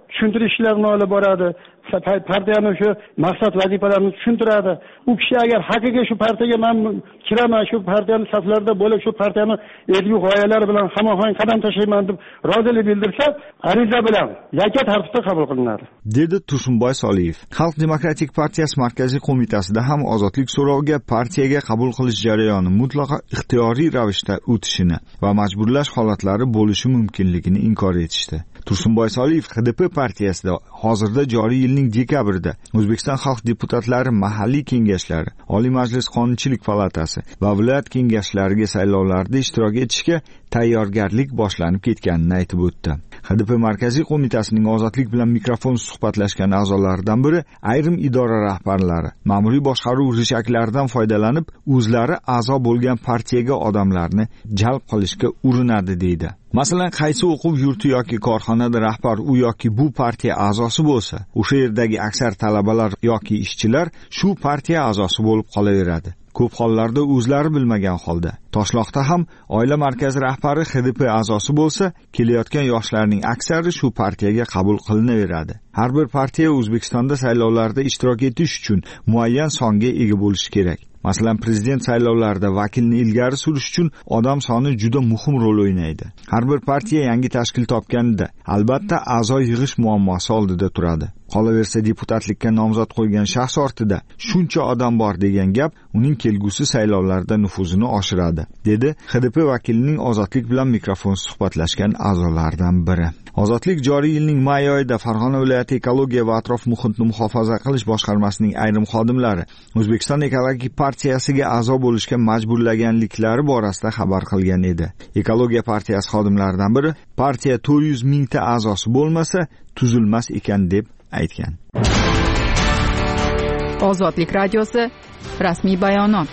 tushuntirish ishlarini olib boradi, partiyani shu maqsad vazifalarini tushuntiradi. U kishi agar haqiqiy shu partiyaga men kiraman, shu partiyaning saflarida bo'lib, shu partiyani ezgu g'oyalari bilan hamohang qadam tashlayman deb rozilik bildirsa, ariza bilan yakka tartibda qabul qilinadi, dedi Tursunboy Soliyev. Xalq demokratik partiyasi markaziy qo'mitasida ham ozodlik so'roviga partiyaga qabul qilish jarayoni mutlaqo ixtiyoriy ravishda o'tishini va majburlash holatlari bo'lishi mumkinligini inkor etishdi. Tursunboy Soliyev HDP partiyasida hozirda joriy yilning dekabrida O'zbekiston xalq deputatlari mahalliy kengashlari, Oliy Majlis Qonunchilik palatasi va viloyat kengashlariga saylovlarda ishtirok etishga tayyorgarlik boshlanib ketganini aytib o'tdi. HDP markaziy qo'mitasining ozodlik bilan mikrofon suhbatlashgan a'zolaridan biri ayrim idora rahbarlari ma'muriy boshqaruv rishaklaridan foydalanib, o'zlari a'zo bo'lgan partiyaga odamlarni jalb qilishga urinadi deydi. Masalan, qaysi o'quv yurti yoki korxonada rahbar u yoki bu partiya a'zosi bo'lsa, o'sha yerdagi aksar talabalar yoki ishchilar shu partiya a'zosi bo'lib qolaveradi. Ko'p hollarda o'zlari bilmagan holda. Toshloqda ham oila markazi rahbari HDP a'zosi bo'lsa, kelayotgan yoshlarning aksari shu partiyaga qabul qilinaveradi. Har bir partiya O'zbekistonda saylovlarda ishtirok etish uchun muayyan songa ega bo'lishi kerak. Masalan, prezident saylovlarida vakilni ilgari surish uchun odam soni juda muhim rol o'ynaydi. Har bir partiya yangi tashkil topganida albatta a'zo yig'ish muammosi oldida turadi. Qolaversa, deputatlikka nomzod qo'ygan shaxs ortida shuncha odam bor degan gap uning kelgusi saylovlarda nufuzini oshiradi, dedi HDP vakilining ozodlik bilan mikrofon suhbatlashgan a'zolaridan biri. Ozodlik joriy yilning may oyida Farg'ona viloyati ekologiya va atrof muhitni muhofaza qilish boshqarmasining ayrim xodimlari O'zbekiston ekologik partiyasiga a'zo bo'lishga majburlaganliklari borasida xabar qilgan edi. Ekologiya partiyasi xodimlaridan biri partiya 400 mingta a'zosi bo'lmasa tuzilmas ekan deb aytgan. Ozodlik radiosi rasmiy bayonot.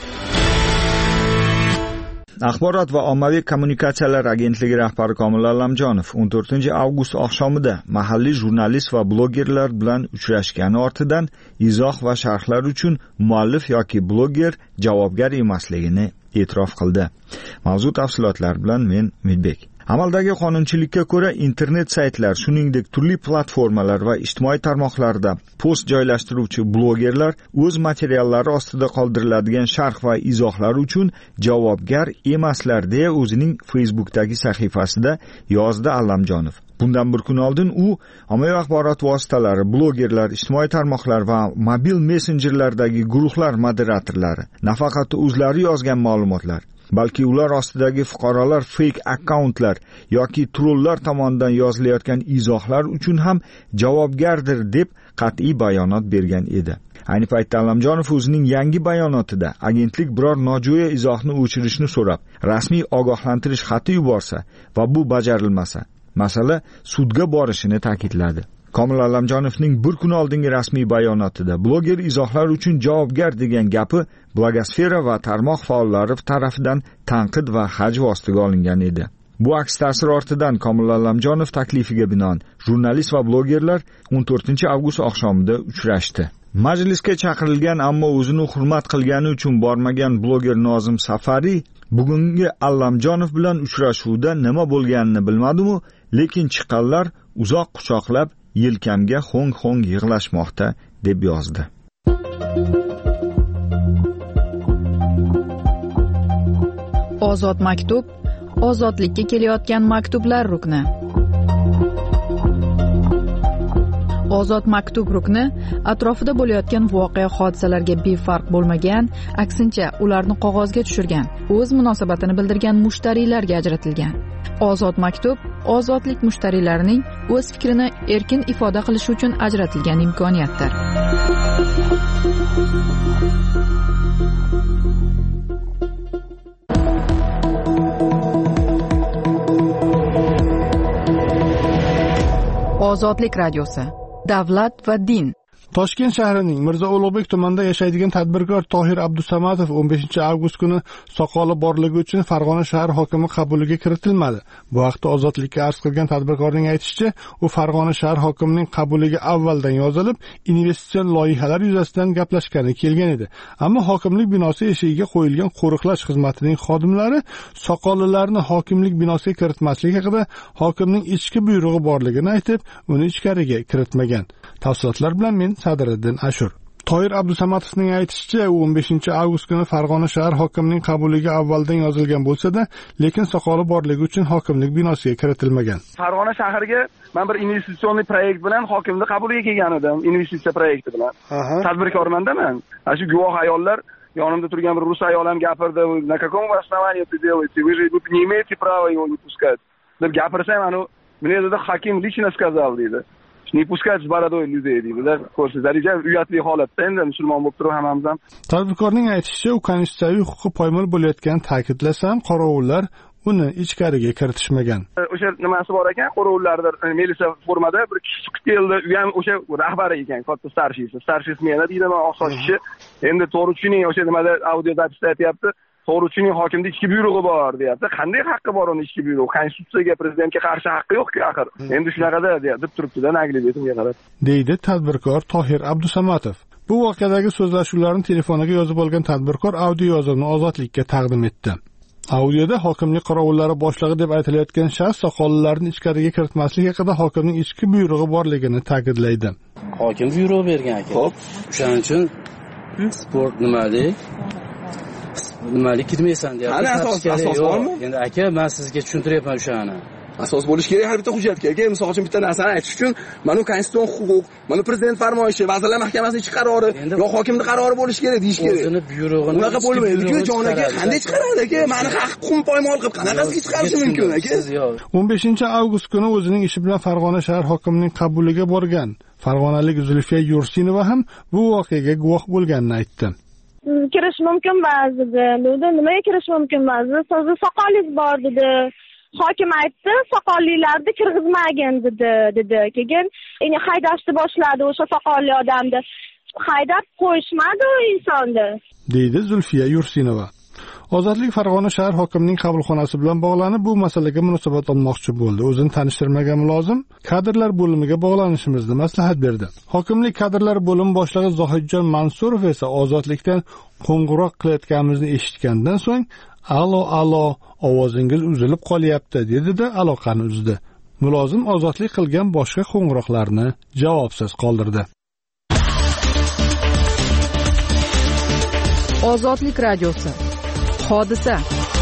Axborot va ommaviy kommunikatsiyalar agentligi rahbari Komil Allamjonov 14-avgust oqshomida mahalliy jurnalist va blogerlar bilan uchrashgani ortidan izoh va sharhlar uchun muallif yoki bloger javobgar emasligini e'tirof qildi. Mavzu tafsilotlar bilan men Umidbek. Amaldagi qonunchilikka ko'ra internet saytlar, shuningdek turli platformalar va ijtimoiy tarmoqlarda post joylashtiruvchi blogerlar o'z materiallari ostida qoldiriladigan sharh va izohlar uchun javobgar emaslar deya o'zining Facebook'dagi sahifasida yozdi Allamjonov. Bundan bir kun oldin u ommaviy axborot vositalari, blogerlar, ijtimoiy tarmoqlar va mobil messenjerlardagi guruhlar moderatorlari nafaqat o'zlari yozgan ma'lumotlar, balki ular ostidagi fuqarolar fake akkauntlar yoki trollar tomonidan yozilayotgan izohlar uchun ham javobgardir deb qat'iy bayonot bergan edi. Ayni paytda Allamjonov o'zining yangi bayonotida agentlik biror nojo'ya izohni o'chirishni so'rab, rasmiy ogohlantirish xati yuborsa va bu bajarilmasa, masala sudga borishini ta'kidladi. Komil Allamjonovning bir kun oldingi rasmiy bayonotida bloger izohlar uchun javobgar degan gapi blogosfera va tarmoq faollari tarafidan tanqid va hajv ostiga olingan edi. Bu aks ta'sir ortidan Komil Allamjonov taklifiga binoan jurnalist va blogerlar 14-avgust oqshomida uchrashdi. Majlisga chaqirilgan, ammo o'zini hurmat qilgani uchun bormagan bloger Nozim Safari bugungi Allamjonov bilan uchrashuvda nima bo'lganini bilmadi-mu, lekin chiqqanlar uzoq quchoqlab yelkamga hong-hong yig'lashmoqda deb yozdi. Ozod maktub, ozodlikka kelayotgan maktublar rukni. Ozod maktub rukni atrofida bo'layotgan voqea hodisalarga befarq bo'lmagan, aksincha ularni qog'ozga tushirgan, o'z munosabatini bildirgan mushtariylarga ajratilgan. Ozod maktub ozodlik mushtariylarining o'z fikrini erkin ifoda qilishi uchun ajratilgan imkoniyatdir. Ozodlik radiosi. Davlat va din. Toshkent shahrining Mirzo Ulug'bek tumanida yashaydigan tadbirkor Tohir Abdusamatov 15 avgust kuni soqoli borligi uchun Farg'ona shahar hokimi qabuliga kiritilmadi. Bu haqda Ozodlikka arz qilgan tadbirkorning aytishicha, u Farg'ona shahar hokimining qabuliga avvaldan yozilib, investitsion loyihalar yuzasidan gaplashgani kelgan edi. Ammo hokimlik binosi eshigiga qo'yilgan qo'riqlash xizmatining xodimlari soqolilarni hokimlik binosiga kiritmaslik haqida hokimning ichki buyrug'i borligini aytib, uni ichkariga kiritmagan. Tafsilotlar bilan men Sadiriddin Ashur. Tohir Abdusamatovning aytishicha, u 15 avgust kuni Farg'ona shahar hokimining qabuliga avvaldan yozilgan bo'lsa-da, lekin soqoli borligi uchun hokimlik binosiga kiritilmagan. Farg'ona shahriga men bir investitsion proyekt bilan hokimning qabuliga kelgan edim, investitsiya proyekti bilan. Tadbirkorman-da men. Shu guvoh ayollar yonimda turgan bir rus ayol ham gapirdi, "На каком основании это делаете? Вы же не имеете права его не пускать." deb gapirsam, "Мне это hakim лично сказал", dedi. Не пускать с бородой людей deydi. Ko'rsatadi, uyatli holatda endi musulmon bo'lib turib hammamiz ham. Tadbirkorning aytishicha, u konstitutsiyaviy huquqi poymol bo'layotganini ta'kidlasam, qorovullar uni ichkariga kiritishmagan. O'sha nimasi bor ekan, qorovullarda militsiya formada bir kishi chiqib keldi, u ham o'sha rahbari ekan, katta starshis meni deydi, oqsoch kishi. Endi to'g'ri tushuning, o'sha nimada audio zapisda aytyapti. To'g'ri tushuning, hokimda ichki buyrug'i bor, deyapti. Qanday haqqi bor uni ichki buyrug'i? Konstitutsiyaga, prezidentga qarshi haqqi yo'q-ku axir. Endi shunaqada deb turibdi-da, naglibetimga qarab. Deydi tadbirkor Tohir Abdusamatov. Bu voqeadagi so'zlashuvlarni telefoniga yozib olgan tadbirkor audio yozuvni Ozodlikka taqdim etdi. Audioda hokimlik qorovullari boshlig'i deb aytilayotgan shaxs soqollarni ichkariga kiritmaslik haqida hokimning ichki buyrug'i borligini ta'kidlaydi. Hokim buyrug' bergan ekan. Xo'p, o'shaning uchun sport nimalik kirmaysan deyapti. Ana asos bormi? Endi aka, men sizga tushuntiryapman o'shani. Asos bo'lish kerak har bitta hujjatga. Misol uchun bitta narsani aytish uchun, mana konstitutsion huquq, mana prezident farmoyishi, vazirlar mahkamasining ichki qarori, yo hokimning qarori bo'lish kerak deyish kerak. O'zini buyrug'ini unaqa bo'lmaydi-ku, jon aka, qanday chiqaradi aka? Meni huquqim poymol qilib qanaqasiga chiqarishi mumkin aka? 15 avgust kuni o'zining ishi bilan Farg'ona shahar hokimining qabuliga borgan Farg'onalik Zulfiya Yursinova ham bu voqeaga guvoh bo'lganini aytdi. Kirish mumkin ba'zida. Nimaga kirish mumkin ba'zida? So'zi soqolingiz bor dedi. Hokim aytdi, soqollilarni kirgizmagin dedi. Keyin haydashni boshladi o'sha soqolli odamni. Haydab qo'yishmadi u insonni. Deydi Zulfiya Yursinova. Ozodlik Farg'ona shahar hokimining qabulxonasi bilan bog'lanib bu masalaga munosabat olmoqchi bo'ldi. O'zini tanishtirmagan mulozim kadrlar bo'limiga bog'lanishimizni maslahat berdi. Hokimlik kadrlar bo'limi boshlig'i Zohidjon Mansurov esa Ozodlikdan qo'ng'iroq qilayotganimizni eshitgandan so'ng "Alo, ovozingiz uzilib qolyapti" dedi-da aloqani uzdi. Mulozim Ozodlik qilgan boshqa qo'ng'iroqlarni javobsiz qoldirdi. Ozodlik radiosi. Hodisa.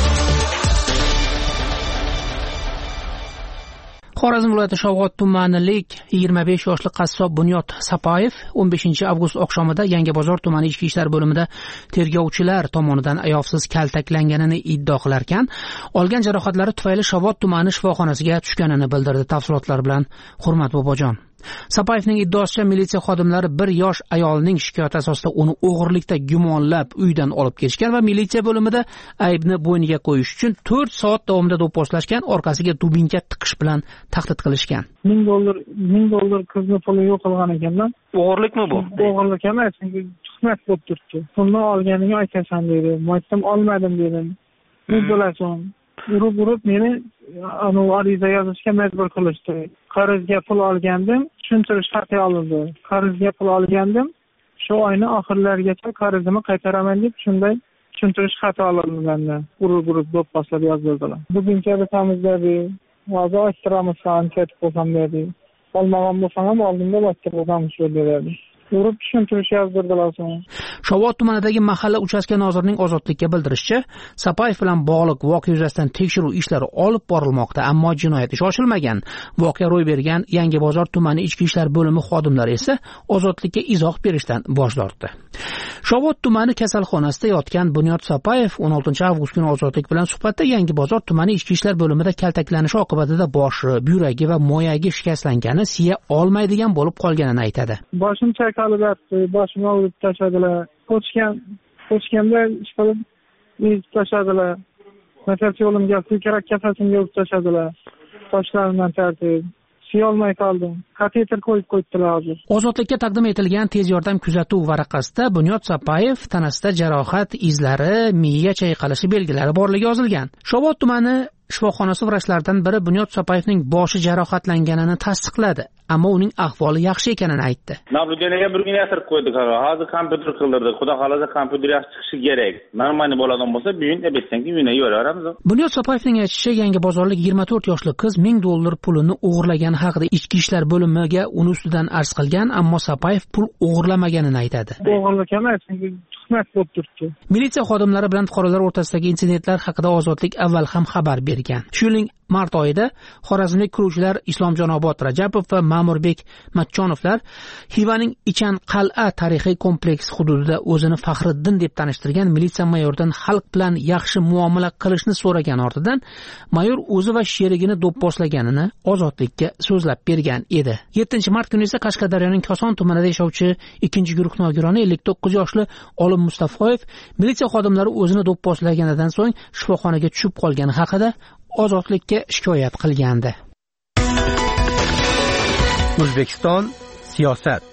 Xorazm viloyati Shovot tumanilik 25 yoshli qassob Bunyod Sapayev 15 avgust oqshomida Yangibozor tumani ichki ishlar bo'limida tergovchilar tomonidan ayovsiz kaltaklanganini iddao qilarkan, olgan jarohatlari tufayli Shovot tumani shifoxonasiga tushganini bildirdi. Tafsilotlar bilan Hurmat Bobojon. Sapayevning iddaosicha militsiya xodimlari bir yosh ayolning shikoyati asosida uni o'g'irlikda gumonlab uydan olib ketishgan va militsiya bo'limida aybni bo'yniga qo'yish uchun 4 soat davomida do'pposlashgan, orqasiga dubinka tiqish bilan tahdid qilishgan. $1000 qizni puli yo'q qilgan ekanman. O'g'irlikmi bu? O'g'irlik emas, tuhmat bo'lib turibdi. Pulni olganingni aytasan dedi. Men olmadim dedim. Ne bo'lasan? Urib meni ariza yozishga majbur qilishdi. Qarzga pul olgandim, tushuntirish xati olindi. Qarzga pul olgandim, shu oyning oxirlarigacha qarzimni qaytaraman deb shunday tushuntirish xati olindi mendan. Urib do'pposlab yozdirdilar. Buguncha bitamizda hozir ochtiramiz ancha bo'lsam dedi. Olmagan bo'lsam ham oldinda ochtiramiz shu dedi. Urib tushuntirish yozdirdilar so'ng. Shovot tumanidagi mahalla uchastka nozirining Ozodlikka bildirishicha, Sapayev bilan bog'liq voqea yuzasidan tekshiruv ishlari olib borilmoqda, ammo jinoyat ishi ochilmagan. Voqea ro'y bergan Yangibozor tumani ichki ishlar bo'limi xodimlari esa Ozodlikka izoh berishdan bosh tortdi. Shovot tumani kasalxonasida yotgan Bunyod Sapayev 16 avgust kuni Ozodlik bilan suhbatda Yangibozor tumani ichki ishlar bo'limida kaltaklanishi oqibatida boshi, yuragi va moyagi shikastlangani, siya olmaydigan bo'lib qolganini aytadi. Boshim chayqalib yotdi, boshimni olib tashladilar. Qo'chganda ish qilib tashladilar. Nafas yo'limga, ko'krak kafasimga urib tashladilar. Toshlarimdan tartib. siyolmay qoldim. Kateter qo'yib qo'yibdilar hozir. Ozodlikka taqdim etilgan tez yordam kuzatuv varaqasida Bunyod Sapayev tanasida jarohat izlari, miya chayqalishi belgilari borligi yozilgan. Shovot tumani shifoxonasi vrachlaridan biri Bunyod Sapayevning boshi jarohatlanganini tasdiqladi, ammo uning ahvoli yaxshi ekanini aytdi. Nabludeniyaga bir kun yasirib qo'ydik. Hozir kompyuter qildirdik. Xudo xolasa kompyuter yaxshi chiqishi kerak. Normal bo'ladigan bo'lsa, bugun ebetdan keyin uyga yo'laveramiz. Bunyod Sapayevning aytishicha, yangi bozorlik 24 yoshli qiz $1000 pulini o'g'irlagani haqida ichki ishlar bo'limiga uni ustidan arz qilgan, ammo Sapayev pul o'g'irlamaganini aytadi. O'g'irlik emas, tuhmat bo'lib turibdi. Militsiya xodimlari bilan fuqarolar o'rtasidagi insidentlar haqida Ozodlik avval ham xabar bergan. Shu yilning mart oyida xorazmlik quruvchilar Islomjonobod Rajabov va Ma'murbek Matchonovlar Xivaning Ichan qal'a tarixiy kompleksi hududida o'zini Faxriddin deb tanishtirgan militsiya mayoridan xalq bilan yaxshi muomala qilishni so'ragan ortidan mayor o'zi va sherigini do'pposlaganini Ozodlikka so'zlab bergan edi. 7-mart kuni esa Qashqadaryoning Koson tumanida yashovchi 2-guruh nogironi 59 yoshli Olim Mustafoyev militsiya xodimlari o'zini do'pposlaganidan so'ng shifoxonaga tushib qolgani haqida Ozodlikka shikoyat qilgandi. O'zbekiston siyosat.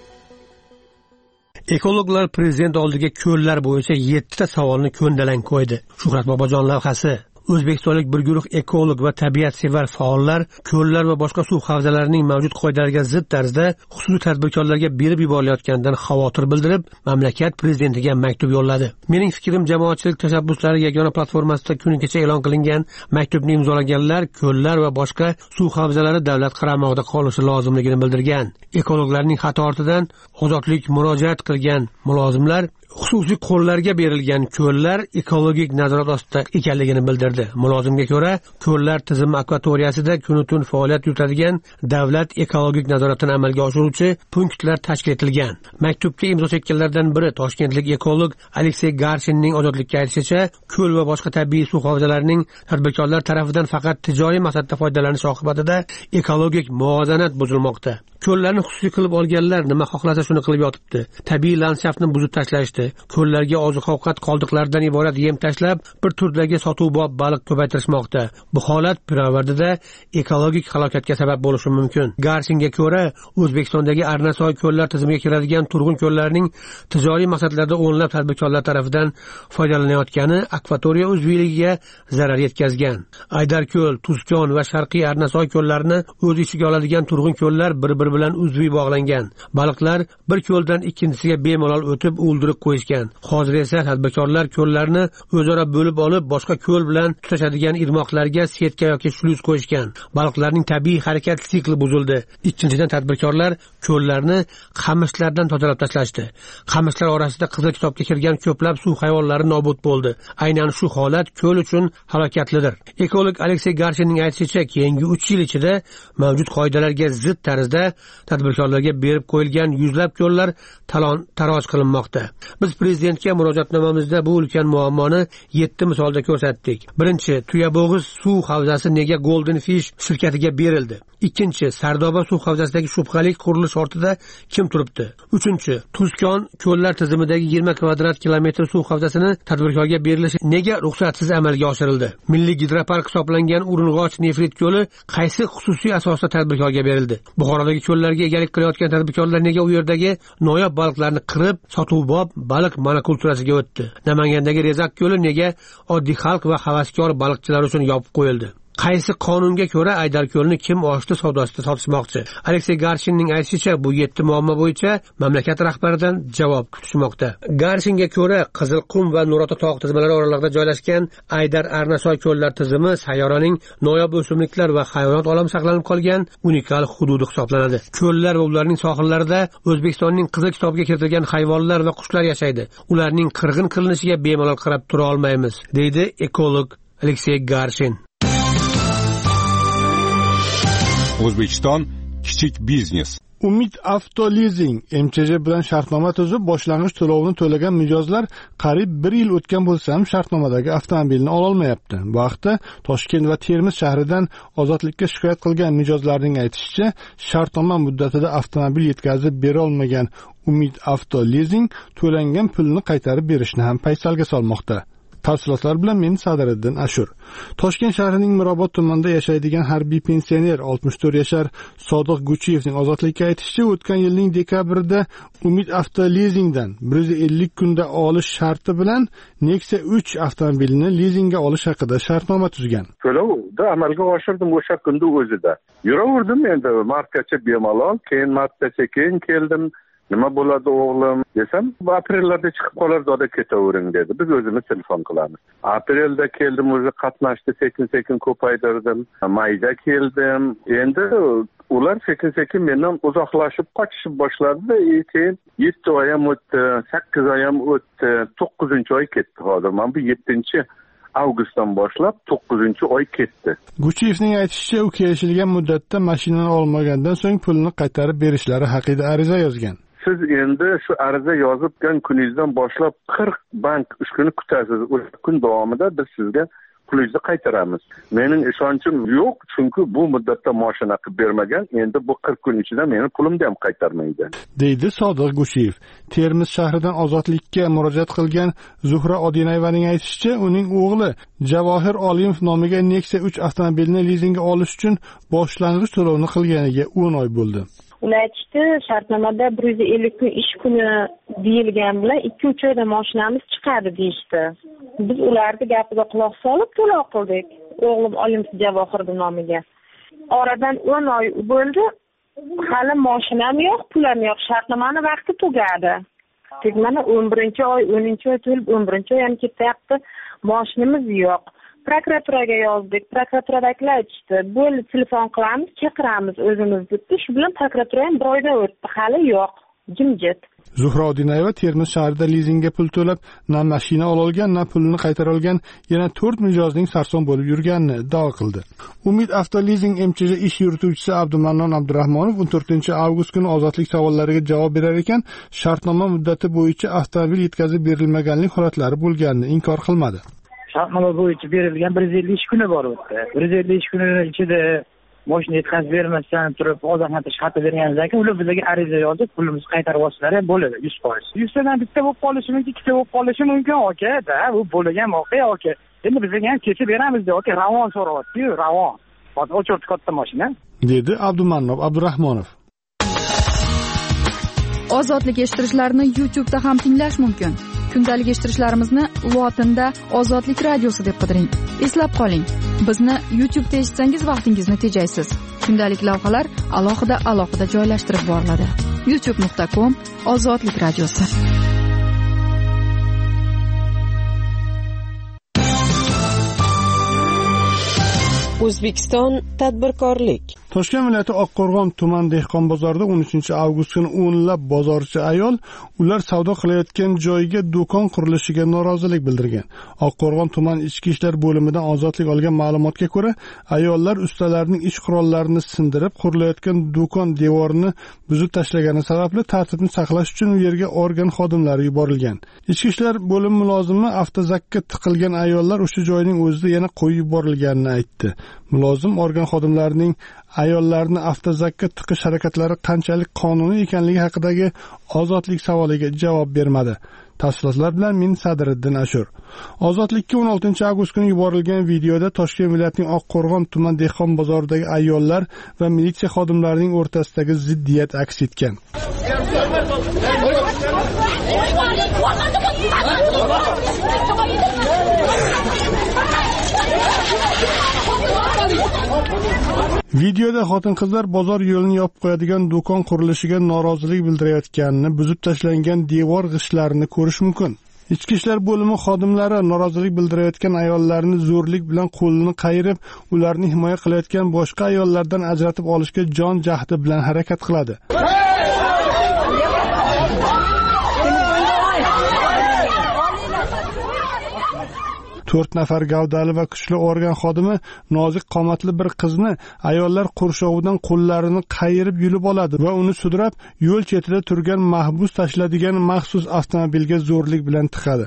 Ekologlar prezident oldiga ko'llar bo'yicha 7 ta savolni ko'ndalang qo'ydi. Shuhrat Bobojon lavhasi. O'zbekistonlik bir guruh ekolog va tabiatsevar faollar ko'llar va boshqa suv havzalarining mavjud qoidalariga zid tarzda xususiy tadbirkorlarga berib yuborilayotganidan xavotir bildirib, mamlakat prezidentiga maktub yo'lladi. Mening fikrim, jamoatchilik tashabbuslari yagona platformasida kuni kecha e'lon qilingan maktubni imzolaganlar ko'llar va boshqa suv havzalari davlat qaramog'ida qolishi lozimligini bildirgan. Ekologlarning xato ortidan Ozodlik murojaat qilgan mulozimlar xususiy qo'llarga berilgan ko'llar ekologik nazorat ostida ekanligini bildirdi. Mulozimga ko'ra, ko'llar tizimi akvatoriyasida kun-tun faoliyat yuritadigan davlat ekologik nazoratini amalga oshiruvchi punktlar tashkil etilgan. Maktubga imzo chekkanlardan biri toshkentlik ekolog Aleksey Garshinning Ozodlikka aytishicha, ko'l va boshqa tabiiy suv havzalarining tadbirkorlar tomonidan faqat tijoriy maqsadda foydalanish oqibatida ekologik muvozanat buzilmoqda. Ko'llarni xususiy qilib olganlar nima xohlasa shuni qilib yotibdi. Tabiiy landshaftni buzib tashlashdi. Ko'llarga oziq-ovqat qoldiqlaridan iborat yem tashlab, bir turdagi sotuvbob baliq ko'paytirishmoqda. Bu holat pirovardida ekologik halokatga sabab bo'lishi mumkin. Garshinga ko'ra, O'zbekistondagi Arnasoy ko'llar tizimiga kiradigan turg'un ko'llarning tijoriy maqsadlarda o'nlab tadbirkorlar tomonidan foydalanayotgani akvatoriya uzviyligiga zarar yetkazgan. Aydarko'l, Tuzkon va Sharqiy Arnasoy ko'llarini o'z ichiga oladigan turg'un ko'llar bir-biri bilan uzviy bog'langan. Baliqlar bir ko'ldan ikkinchisiga bemalol o'tib o'ldirib qo'yishgan. Hozir esa tadbirkorlar ko'llarni o'zaro bo'lib olib, boshqa ko'l bilan tutashadigan irmoqlarga setka yoki shluz qo'yishgan. Baliqlarning tabiiy harakat sikli buzildi. Ikkinchidan tadbirkorlar ko'llarni qamishlardan tozalab tashlashdi. Qamishlar orasida Qizil kitobga kirgan ko'plab suv hayvonlari nobud bo'ldi. Aynan shu holat ko'l uchun halokatlidir. Ekolog Aleksey Garshinning aytishicha, keyingi 3 yil ichida mavjud qoidalarga zid tarzda tadbirkorlarga berib qo'yilgan yuzlab ko'llar talon-taroj qilinmoqda. Biz prezidentga murojaatnomamizda bu ulkan muammoni 7 misolda ko'rsatdik. Birinchi, Tuyabog'iz suv havzasi nega Golden Fish shirkatiga berildi? Ikkinchi, Sardoba suv havzasidagi shubhali qurilish ortida kim turibdi? Uchinchi, Tuzkon ko'llar tizimidagi 20 kvadrat kilometr suv havzasini tadbirkorga berilishi nega ruxsatsiz amalga oshirildi? Milliy gidropark hisoblangan Urung'och nefrit ko'li qaysi xususiy asosda tadbirkorga berildi? Buxorodagi ko'llarga egalik qilayotgan tadbirkorlar nega u yerdagi noyob baliqlarni qirib, sotuvbob baliq monokulturasiga o'tdi? Namangandagi Rezak ko'li nega oddiy xalq va havaskor baliqchilar uchun yopib qo'yildi? Qaysi qonunga ko'ra Aydarko'lni kim oshli savdosida sotishmoqchi? Aleksey Garshinning aytishicha, bu 7 muammo bo'yicha mamlakat rahbaridan javob kutishmoqda. Garshinga ko'ra, Qizilqum va Nurota tog' tizmalari oralig'ida joylashgan Aydar Arnasoy ko'llar tizimi sayyoraning noyob o'simliklar va hayvonot olami saqlanib qolgan unikal hududi hisoblanadi. Ko'llar va ularning sohillarida O'zbekistonning Qizil kitobiga kiritilgan hayvonlar va qushlar yashaydi. Ularning qirg'in qilinishiga bemalol qarab tura olmaymiz, deydi ekolog Aleksey Garshin. O'zbekiston kichik biznes. Umid Avtolizing MCJ bilan shartnoma tuzib, boshlang'ich to'lovini to'lagan mijozlar qariyb 1 yil o'tgan bo'lsa ham shartnomadagi avtomobilni ola olmayapti. Bu haqda Toshkent va Termiz shahridan Ozodlikka shikoyat qilgan mijozlarning aytishicha, shartnoma muddatida avtomobil yetkazib bera olmagan Umid Avtolizing to'langan pulni qaytarib berishni ham paysalga solmoqda. Tafsilotlar bilan men Sadiriddin Ashur. Toshkent shahrining Mirobod tumanida yashaydigan harbiy pensioner 64 yashar Sodiq Guchiyevning ozodlikka aytishicha, o'tgan yilning dekabrida Umid Avtolizingdan 150 kunda olish sharti bilan Nexia 3 avtomobilini lizingga olish haqida shartnoma tuzgan. To'lovni amalga oshirdim o'sha kunda o'zida. Yuraverdim endi martgacha bemalol, keyin martgacha keyin keldim. Nima bo'ladi o'g'lim desam, aprellarda chiqib qolar, doda ketavering dedi. Biz o'zimiz telefon qilamiz. Aprelda keldim, o'zi qatnashdi, sekin-sekin ko'paytirdim. Mayda keldim. Endi ular sekin-sekin mendan uzoqlashib qochishib boshladi. Keyin 7 oy ham o'tdi, 8 oy ham o'tdi, 9-oy ketdi hozir. Mana bu 7-avgustdan boshlab 9-oy ketdi. Guchiyevning aytishicha, u kelishilgan muddatda mashinani olmagandan so'ng pulni qaytarib berishlari haqida ariza yozgan. Siz endi shu ariza yozibgan kuningizdan boshlab 40 bank ushkuni kutasiz. O'sha kun davomida biz sizga pulingizni qaytaramiz. Mening ishonchim yo'q, chunki bu muddatda mashina qilib bermagan. Endi bu 40 kun ichida meni pulimni ham qaytarmaydi, deydi Sodiq Guchiyev. Termiz shahridan ozodlikka murojaat qilgan Zuhra Odinayevaning aytishicha, uning o'g'li Javohir Olimov nomiga Nexia 3 avtomobilni lizingga olish uchun boshlang'ich to'lovni qilganiga 10 oy bo'ldi. Ular aytishdi, shartnomada 150 kun ish kuni deyilgan bilan 2-3 oyda mashinamiz chiqadi deyishdi. Biz ularni gapiga quloq solib to'lov qildik. O'g'lim Olimov Javohir nomiga. Oradan 10 oy bo'ldi. Hali mashinam yo'q, pulim yo'q. Shartnomani vaqti tugadi. Mana 11-oy, 10-oy to'lib 11-oy ham ketyapti. Mashinamiz yo'q. Prokuraturaga yozdik. Prokuraturaliklar aytishdi, bo'ldi telefon qilamiz, chaqiramiz o'zimiz deb. Shu bilan prokuratura ham bir oyda o'tdi, hali yo'q, jimjit. Zuhra Odinayeva Termiz shahrida lizingga pul to'lab, na mashina olgan, na pulini qaytara olgan, yana 4 mijozning sarson bo'lib yurganini iddao qildi. Umid Avtolizing MCJ ish yurituvchisi Abdumannon Abdurahmonov 14-avgust kuni ozodlik savollariga javob berar ekan, shartnoma muddati bo'yicha avtomobil yetkazib berilmaganlik holatlari bo'lganini inkor qilmadi. Shartnoma bo'yicha berilgan 150 ish kuni bor o'tdi. 150 ish kuni ichida mashina yetkazib bermasdan turib ogohlantirish xati berganimizdan keyin ular bizga ariza yozib, pulimizni qaytarib olsalar ham bo'ladi 100%. 100 tadan bitta bo'lib qolishi mumkin, ikkita bo'lib qolishi mumkin, aka-da, bu bo'lgan voqea, aka. Endi bizga ham kechib beramiz-da, aka, ravon so'rayapti-yu, ravon. Hozir o'chirdi katta mashina, dedi Abdumannob Abdurahmonov. Ozodlik eshittirishlarni YouTube'da ham tinglash mumkin. Kundalik eshittirishlarimizni lotinda Ozodlik radiosi deb qidiring. Eslab qoling, bizni YouTube'da eshitsangiz vaqtingizni tejaysiz. Kundalik lavhalar alohida joylashtirib boriladi. youtube.com/Ozodlik radiosi. O'zbekiston tadbirkorlik. Toshkent viloyati Oqqo'rg'on tuman dehqon bozorida 13-avgust kuni o'nlab bozorchi ayol ular savdo qilayotgan joyga do'kon qurilishiga norozilik bildirgan. Oqqo'rg'on tuman ichki ishlar bo'limidan ozodlik olgan ma'lumotga ko'ra, ayollar ustalarning ish qurollarini sindirib, qurilayotgan do'kon devorini buzib tashlagani sababli tartibni saqlash uchun u yerga organ xodimlari yuborilgan. Ichki ishlar bo'limi mulozimi avtozakka tiqilgan ayollar o'sha joyning o'zida yana qo'yib yuborilganini aytdi. Mulozim organ xodimlarining ayollarni avtozakka tiqish harakatlari qanchalik qonuniy ekanligi haqidagi ozodlik savoliga javob bermadi. Tafsilotlar bilan men Sadiriddin Ashur. Ozodlikka 16-avgust kuni yuborilgan videoda Toshkent viloyatining Oqqo'rg'on tuman dehqon bozoridagi ayollar va militsiya xodimlarining o'rtasidagi ziddiyat aks etgan. Videoda xotin-qizlar bozor yo'lini yopib qo'yadigan do'kon qurilishiga norozilik bildirayotganini, buzib tashlangan devor g'ishtlarini ko'rish mumkin. Ichki ishlar bo'limi xodimlari norozilik bildirayotgan ayollarni zo'rlik bilan qo'lini qayirib, ularni himoya qilayotgan boshqa ayollardan ajratib olishga jon jahdi bilan harakat qiladi. 4 nafar gavdali va kuchli organ xodimi nozik qomatli bir qizni ayollar qurshovidan qo'llarini qayirib yulib oladi va uni sudrab yo'l chetida turgan mahbus tashladigan maxsus avtomobilga zo'rlik bilan tiqadi.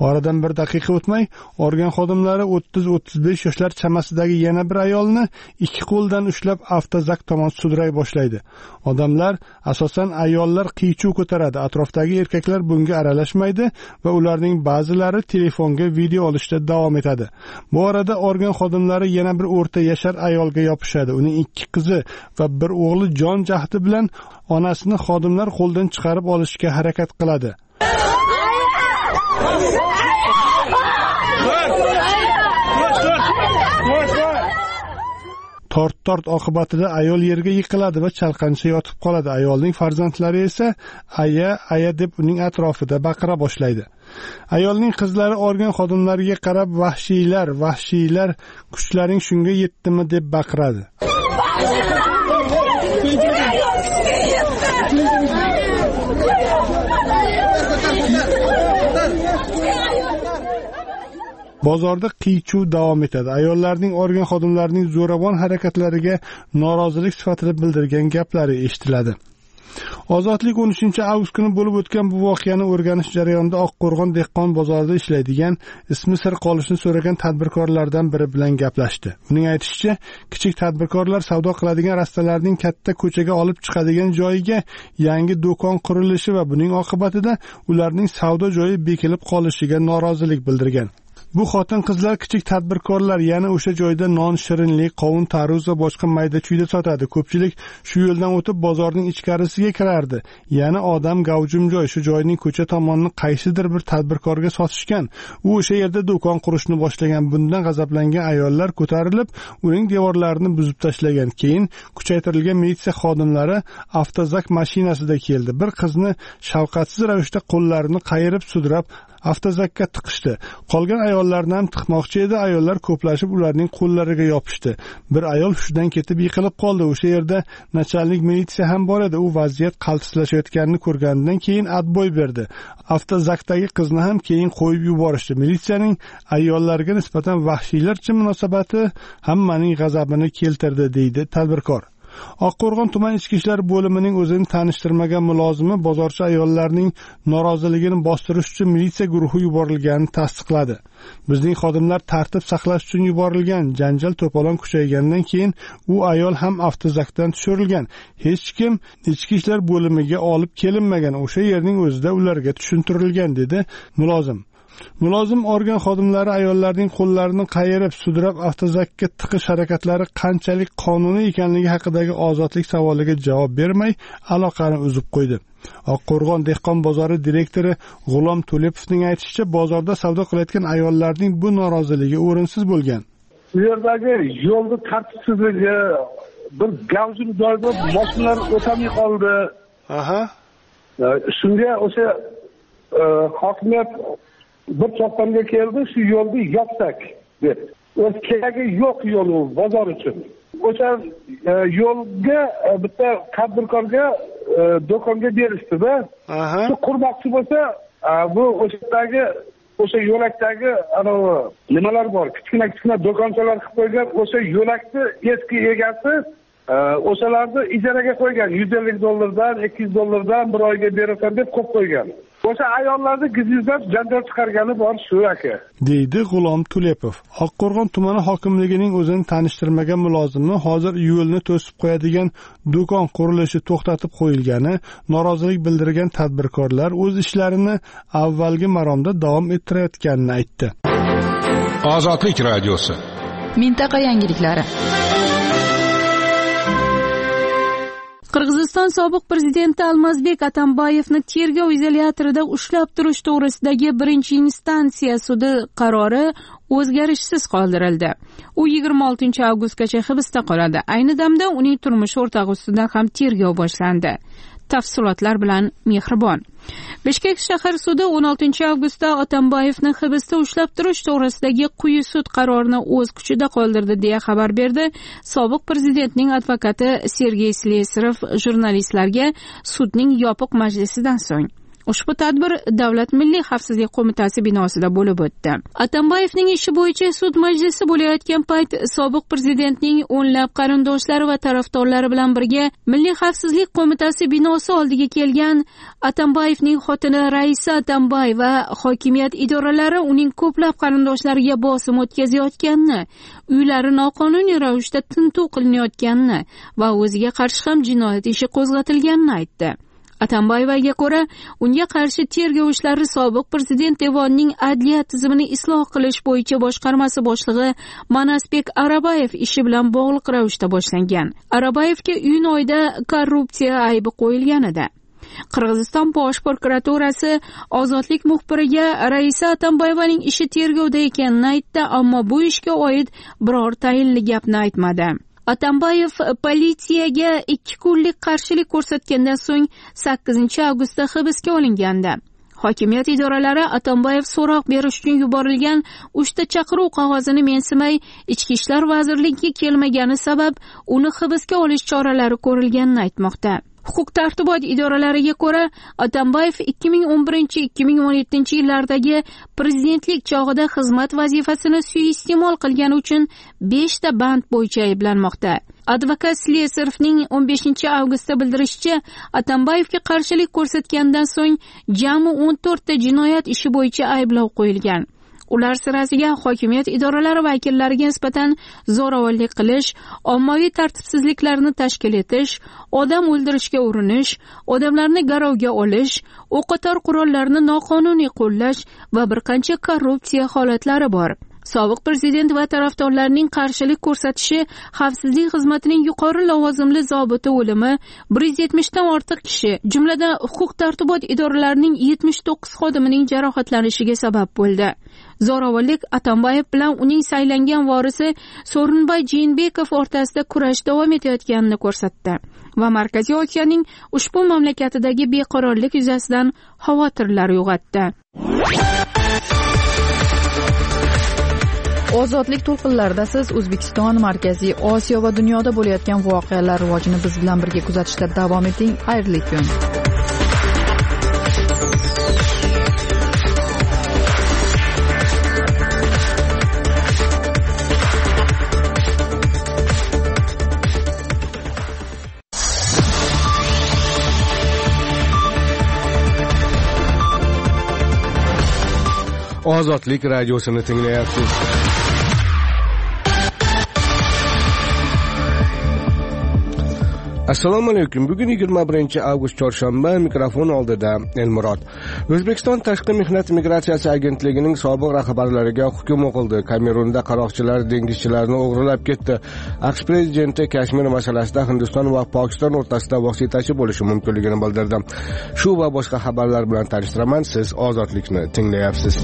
Oradan bir daqiqa o'tmay, organ xodimlari 30-35 yoshlar chamasidagi yana bir ayolni ikki qo'ldan ushlab avtozak tomon sudray boshlaydi. Odamlar, asosan ayollar qiychuv ko'taradi. Atrofdagi erkaklar bunga aralashmaydi va ularning ba'zilari telefonga video olishda davom etadi. Bu orada organ xodimlari yana bir o'rta yashar ayolga yopishadi. Uning 2 qizi va bir o'g'li jon jahdi bilan onasini xodimlar qo'ldan chiqarib olishga harakat qiladi. Tort oqibatida ayol yerga yiqiladi va chalqancha yotib qoladi. Ayolning farzandlari esa aya deb uning atrofida baqira boshlaydi. Ayolning qizlari organ xodimlariga qarab vahshiylar, kuchlaring shunga yetdimi deb baqiradi. Bozorda qiychuv davom etadi. Ayollarning organ xodimlarining zo'ravon harakatlariga norozilik sifatida bildirgan gaplari eshitiladi. Ozodlik 13-avgust kuni bo'lib o'tgan bu voqeani o'rganish jarayonida Oqqo'rg'on dehqon bozorida ishlaydigan, ismi sir qolishini so'ragan tadbirkorlardan biri bilan gaplashdi. Uning aytishicha, kichik tadbirkorlar savdo qiladigan rastalarning katta ko'chaga olib chiqadigan joyiga yangi do'kon qurilishi va buning oqibatida ularning savdo joyi bekilib qolishiga norozilik bildirgan. Bu xotin-qizlar kichik tadbirkorlar, yana o'sha joyda non, shirinlik, qovun, tarvuz va boshqa mayda-chuyda sotadi. Ko'pchilik shu yo'ldan o'tib bozorning ichkarisiga kirardi. Yana odam gavjum joy, shu joyning ko'cha tomonini qaysidir bir tadbirkorga sotishgan. U o'sha yerda do'kon qurishni boshlagan. Bundan g'azablangan ayollar ko'tarilib, uning devorlarini buzib tashlagan. Keyin kuchaytirilgan militsiya xodimlari avtozak mashinasida keldi. Bir qizni shafqatsiz ravishda qo'llarini qayirib sudrab avtozakka tiqishdi. Qolgan ayollarni ham tiqmoqchi edi. Ayollar ko'plashib ularning qo'llariga yopishdi. Bir ayol hushidan ketib yiqilib qoldi. O'sha yerda nachalnik militsiya ham bor edi. U vaziyat qaltislashayotganini ko'rganidan keyin atboy berdi. Avtozakdagi qizni ham keyin qo'yib yuborishdi. Militsiyaning ayollarga nisbatan vahshiylarcha munosabati hammaning g'azabini keltirdi, deydi tadbirkor. Oqqo'rg'on tuman ichki ishlar bo'limining o'zini tanishtirmagan mulozimi bozorchi ayollarning noroziligini bostirish uchun militsiya guruhi yuborilganini tasdiqladi. Bizning xodimlar tartib saqlash uchun yuborilgan. Janjal to'polon kuchaygandan keyin u ayol ham avtozakdan tushirilgan. Hech kim ichki ishlar bo'limiga olib kelinmagan. O'sha yerning o'zida ularga tushuntirilgan, dedi mulozim. Mulozim organ xodimlari ayollarning qo'llarini qayirib, sudrab avtozakka tiqish harakatlari qanchalik qonuniy ekanligi haqidagi ozodlik savoliga javob bermay, aloqani uzib qo'ydi. Oqqo'rg'on dehqon bozori direktori G'ulom To'lepovning aytishicha, bozorda savdo qilayotgan ayollarning bu noroziligi o'rinsiz bo'lgan. Bu yerdagi yo'lni tartibsizligi, bir gavjum joyda mashinalar o'tamay qoldi. Shunga o'sha hokimiyat bir to'xtamga keldi, shu yo'lni yopsak deb. O'z keragi yo'q yo'l u bozor uchun. O'sha yo'lga bitta tadbirkorga do'konga berishdi-da. Shu qurmoqchi bo'lsa, bu o'sha yo'lakdagi nimalar bor, kichkina do'konchalar qilib qo'ygan. O'sha yo'lakni eski egasi o'shalarni ijaraga qo'ygan. $150 $200 bir oyga berasan deb qo'yib qo'ygan. O'sha ayollarni gizlab janjal chiqargani bor shu aka, deydi G'ulom To'lepov. Oqqo'rg'on tumani hokimligining o'zini tanishtirmagan mulozimi hozir yo'lni to'sib qo'yadigan do'kon qurilishi to'xtatib qo'yilgani, norozilik bildirgan tadbirkorlar o'z ishlarini avvalgi maromda davom ettirayotganini aytdi. Ozodlik radiosi. Mintaqa yangiliklari. Qirg'iziston sobiq prezidenti Almazbek Atambayevni tergov izolyatorida ushlab turish to'g'risidagi birinchi instansiya sudi qarori o'zgarishsiz qoldirildi. U 26-avgustgacha hibsda qoladi. Ayni damda uning turmush o'rtog'i ustidan ham tergov boshlandi. Tafsilotlar bilan Mehribon. Bishkek shahar sudi 16-avgustda Atambayevni hibsda ushlab turish to'g'risidagi quyi sud qarorini o'z kuchida qoldirdi deya xabar berdi. Sobiq prezidentning advokati Sergey Slesarov jurnalistlarga sudning yopiq majlisidan so'ng. Ushbu tadbir Davlat milliy xavfsizlik qo'mitasi binosida bo'lib o'tdi. Atambayevning ishi bo'yicha sud majlisi bo'layotgan payt sobiq prezidentning o'nlab qarindoshlari va tarafdorlari bilan birga Milliy xavfsizlik qo'mitasi binosi oldiga kelgan Atambayevning xotini Raisa Atambayeva hokimiyat idoralari uning ko'plab qarindoshlariga bosim o'tkazayotganini, uylari noqonuniy ravishda tintuv qilinayotganini va o'ziga qarshi ham jinoyat ishi qo'zg'atilganini aytdi. Atambayevaga ko'ra, unga qarshi tergov ishlari sobiq prezident devonining adliya tizimini isloh qilish bo'yicha boshqarmasi boshlig'i Manasbek Arabayev ishi bilan bog'liq ravishda boshlangan. Arabayevga iyun oyida korrupsiya aybi qo'yilgan edi. Qirg'iziston bosh prokuraturasi Ozodlik muxbiriga Raisa Atambayevaning ishi tergovda ekanini aytdi, ammo bu ishga oid biror tayinli gapni aytmadi. Atambayev politsiyaga 2 kunlik qarshilik ko'rsatgandan so'ng 8 avgustda hibsga olingandi. Hokimiyat idoralari Atambayev so'roq berish uchun yuborilgan 3 ta chaqiruv qog'ozini mensimay, Ichki ishlar vazirligiga kelmagani sabab uni hibsga olish choralari ko'rilganini aytmoqda. Huquq-tartibot idoralariga ko'ra, Atambayev 2011-2017 yillardagi prezidentlik chog'ida xizmat vazifasini suiiste'mol qilgani uchun 5 ta band bo'yicha ayblanmoqda. Advokat Slesarovning 15 avgustda bildirishicha, Atambayevga qarshilik ko'rsatgandan so'ng jami 14 ta jinoyat ishi bo'yicha ayblov qo'yilgan. Ular sirasiga hokimiyat idoralari vakillariga nisbatan zo'ravonlik qilish, ommaviy tartibsizliklarni tashkil etish, odam o'ldirishga urinish, odamlarni garovga olish, o'qotar qurollarni noqonuniy qo'llash va bir qancha korrupsiya holatlari bor. Sobiq prezident va tarafdorlarining qarshilik ko'rsatishi, xavfsizlik xizmatining yuqori lavozimli zobiti o'limi, 170 dan ortiq kishi, jumladan huquq-tartibot idoralarining 79 xodimining jarohatlanishiga sabab bo'ldi. Zo'ravonlik Atambayev bilan uning saylangan vorisi So'rinbay Jeenbekov o'rtasida kurash davom etayotganini ko'rsatdi va Markaziy Osiyoning ushbu mamlakatidagi beqarorlik yuzasidan xavotirlar uyg'otdi. Ozodlik to'lqinlarida siz O'zbekiston, Markaziy Osiyo va dunyoda bo'layotgan voqealar rivojini biz bilan birga kuzatishda davom eting. Xayrli kun. Ozodlik radiosini tinglayapsiz. Assalomu alaykum. Bugun 21-avgust chorshanba, mikrofon oldida Elmurod. O'zbekiston Tashqi mehnat migratsiyasi agentligining sobiq rahbarlariga hukm o'qildi. Kamerunda qaroqchilar dengizchilarni o'g'irlab ketdi. AQSh prezidenti Kashmir masalasida Hindiston va Pokiston o'rtasida vositachi bo'lishi mumkinligini bildirdi. Shu va boshqa xabarlar bilan tanishtiraman. Siz Ozodlikni tinglayapsiz.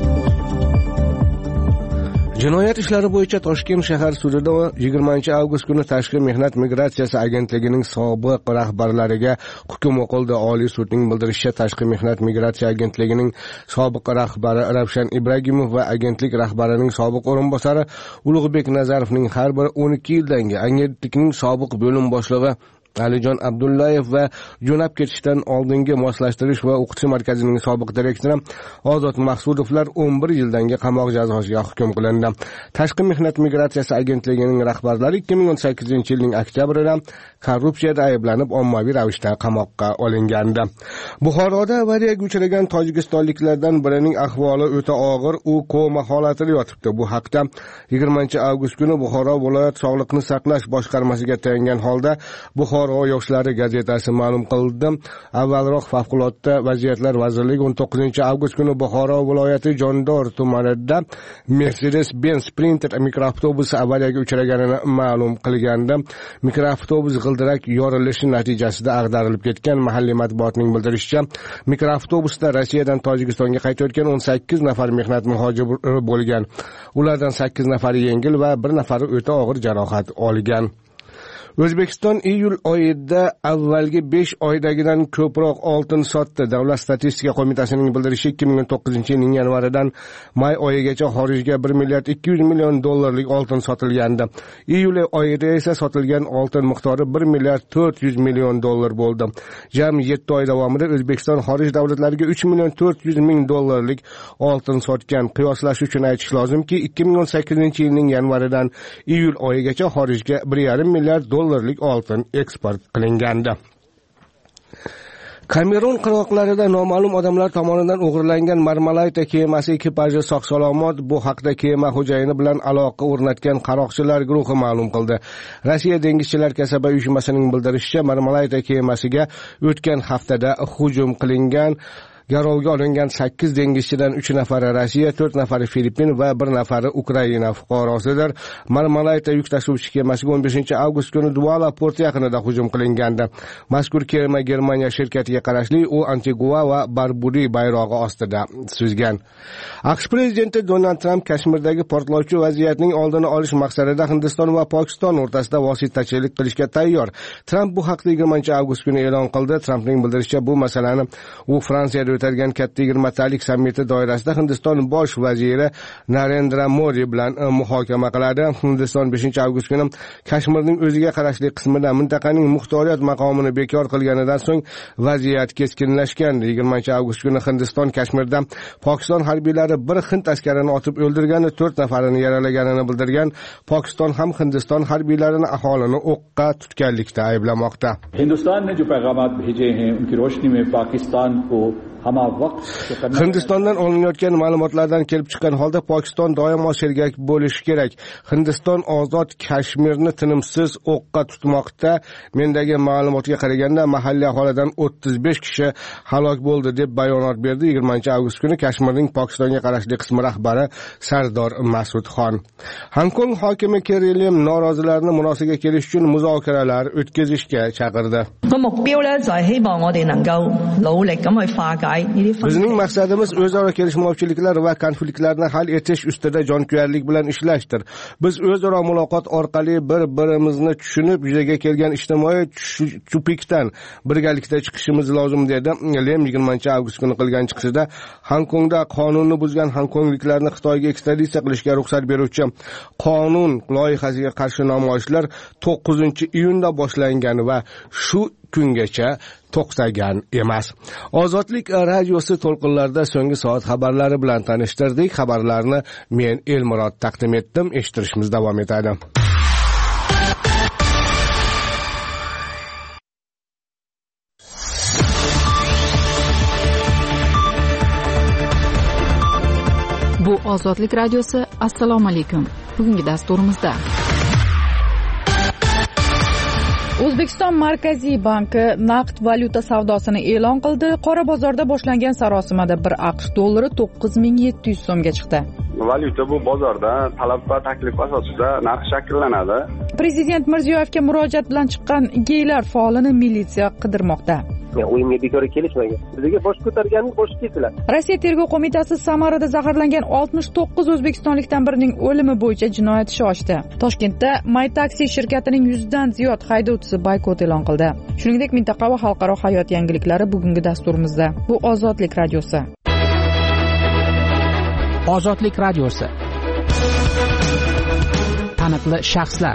Jinoyat ishlari bo'yicha Toshkent shahar sudida 20-avgust kuni Tashqi mehnat migratsiyasi agentligining sobiq rahbarlariga hukm o'qildi. Oliy sudning bildirishicha, Tashqi mehnat migratsiya agentligining sobiq rahbari Ravshan Ibragimov va agentlik rahbarining sobiq o'rinbosari Ulug'bek Nazarovning har biri 12 yildan agentlikning sobiq bo'lim boshlig'i Alijon Abdullayev va jo'nab ketishdan oldingi moslashtirish va o'qitish markazining sobiq direktori Ozod Maqsudovlar 11 yildangi qamoq jazosiga hukm qilindi. Tashqi mehnat migratsiyasi agentligining rahbarlari 2018-yilning oktyabrida korrupsiyada ayblanib ommaviy ravishda qamoqqa olingandi. Buxoroda avariyaga uchragan tojikistonliklardan birining ahvoli o'ta og'ir, u koma holatida yotibdi. Bu haqda 20-avgust kuni Buxoro viloyat sog'liqni saqlash boshqarmasiga tayangan holda Buxoro yoshlari gazetasi ma'lum qildi. Avvalroq favqulodda vaziyatlar vazirligi 19-avgust kuni Buxoro viloyati Jondor tumanida Mercedes-Benz Sprinter mikroavtobusi avariyaga uchraganini ma'lum qilgandi. Mikroavtobus g'ildirak yorilishi natijasida ag'darilib ketgan. Mahalliy matbuotning bildirishicha, mikroavtobusda Rossiyadan Tojikistonga qaytayotgan 18 nafar mehnat muhojiri bo'lgan. Ulardan 8 nafari yengil va 1 nafari o'ta og'ir jarohat olgan. O'zbekiston iyul oyida avvalgi 5 oydagidan ko'proq oltin sotdi. Davlat statistika qo'mitasining bildirishicha 2009-yilning yanvaridan may oyigacha xorijga 1 milliard 200 million dollarlik oltin sotilgandi. Iyul oyida esa sotilgan oltin miqdori 1 milliard 400 million dollar bo'ldi. Jami 7 oy davomida O'zbekiston xorij davlatlariga 3 million 400 ming dollarlik oltin sotgan. Qiyoslash uchun aytish lozimki, 2018-yilning yanvaridan iyul oyigacha xorijga 1,5 milliard dollarlik oltin eksport qilingandi. Kamerun qirg'oqlarida noma'lum odamlar tomonidan o'g'irlangan Marmalayta kemasi ekipaji sog'-salomat. Bu haqda kema xo'jayini bilan aloqa o'rnatgan qaroqchilar guruhi ma'lum qildi. Rossiya dengizchilar kasaba uyushmasining bildirishicha, Marmalayta kemasiga o'tgan haftada hujum qilingan. Garovga olingan 8 dengizchidan 3 nafari Rossiya, 4 nafari Filippin va 1 nafari Ukraina fuqarosidir. Marmalayta yuk tashuvchi kemasiga 15-avgust kuni Duala porti yaqinida hujum qilingandi. Mazkur kema Germaniya shirkatiga qarashli u Antigua va Barbudi bayrog'i ostida suzgan. AQSh prezidenti Donald Trump Kashmirdagi portlovchi vaziyatning oldini olish maqsadida Hindiston va Pokiston o'rtasida vositachilik qilishga tayyor. Trump bu haqda 20-avgust kuni e'lon qildi. Trumpning bildirishicha, bu masalani u Fransiyada o'tadigan katta 20talik sammiti doirasida Hindiston bosh vaziri Narendra Modi bilan muhokama qiladi. Hindiston 5-avgust kuni Kashmirning o'ziga qarashli qismida mintaqaning muxtoriyat maqomini bekor qilganidan so'ng vaziyat keskinlashgan. 20-avgust kuni Hindiston Kashmirda Pokiston harbiylari bir hind askarini otib o'ldirgani, 4 nafarini yaralaganini bildirgan. Pokiston ham Hindiston harbiylarini aholini o'qqa tutganlikda ayblamoqda. Hindiston ne jo पैगामात भेजे हैं उनकी रोशनी में पाकिस्तान को Hindistondan olinayotgan ma'lumotlardan kelib chiqqan holda Pokiston doimo sergak bo'lishi kerak. Hindiston ozod Kashmirni tinimsiz o'qqa tutmoqda. Mendagi ma'lumotga qaraganda mahalliy aholidan 35 kishi halok bo'ldi deb bayonot berdi 20-avgust kuni Kashmirning Pokistonga qarashli qismi rahbari Sardor Masudxon. Hongkong hokimi Carrie Lam norozilarni munosiga kelish uchun muzokaralar o'tkazishga chaqirdi. Bizning maqsadimiz o'zaro kelishmovchiliklar va konfliktlarni hal etish ustida jonkuyarlik bilan ishlashdir. Biz o'zaro muloqot orqali bir-birimizni tushunib, yuzaga kelgan ijtimoiy tupikdan birgalikda chiqishimiz lozim dedi. Lem 20-avgust kuni qilgan chiqishida Hongkongda qonunni buzgan hongkongliklarni Xitoyga ekstraditsiya qilishga ruxsat beruvchi qonun loyihasiga qarshi namoyishlar 9-iyunda boshlangan va shu kungacha to'xtagan emas. Ozodlik radiosi to'lqinlarida so'nggi soat xabarlari bilan tanishtirdik. Xabarlarni men Elmurod taqdim etdim. Eshittirishimiz davom etadi. Bu Ozodlik radiosi. Assalomu alaykum. Bugungi dasturimizda O'zbekiston Markaziy banki naqd valyuta savdosini e'lon qildi. Qora bozorda boshlangan sarosimada 1 AQSh dollari 9700 so'mga chiqdi. Valyuta bu bozorda talab va taklif asosida narx shakllanadi. Prezident Mirziyoyevga murojaat bilan chiqqan geylar faolini militsiya qidirmoqda. O'yinga bekor kelishmagan. Bizga bosh ko'targanning boshi kesiladi. Rossiya tergov qo'mitasi Samarada zaharlangan 69 o'zbekistonlikdan birining o'limi bo'yicha jinoyat ishi ochdi. Toshkentda MyTaxi shirkatining 100 dan ziyod haydovchisi boykot e'lon qildi. Shuningdek, mintaqa va xalqaro hayot yangiliklari bugungi dasturimizda. Bu Ozodlik radiosi. Ozodlik radiosi. Taniqli shaxslar.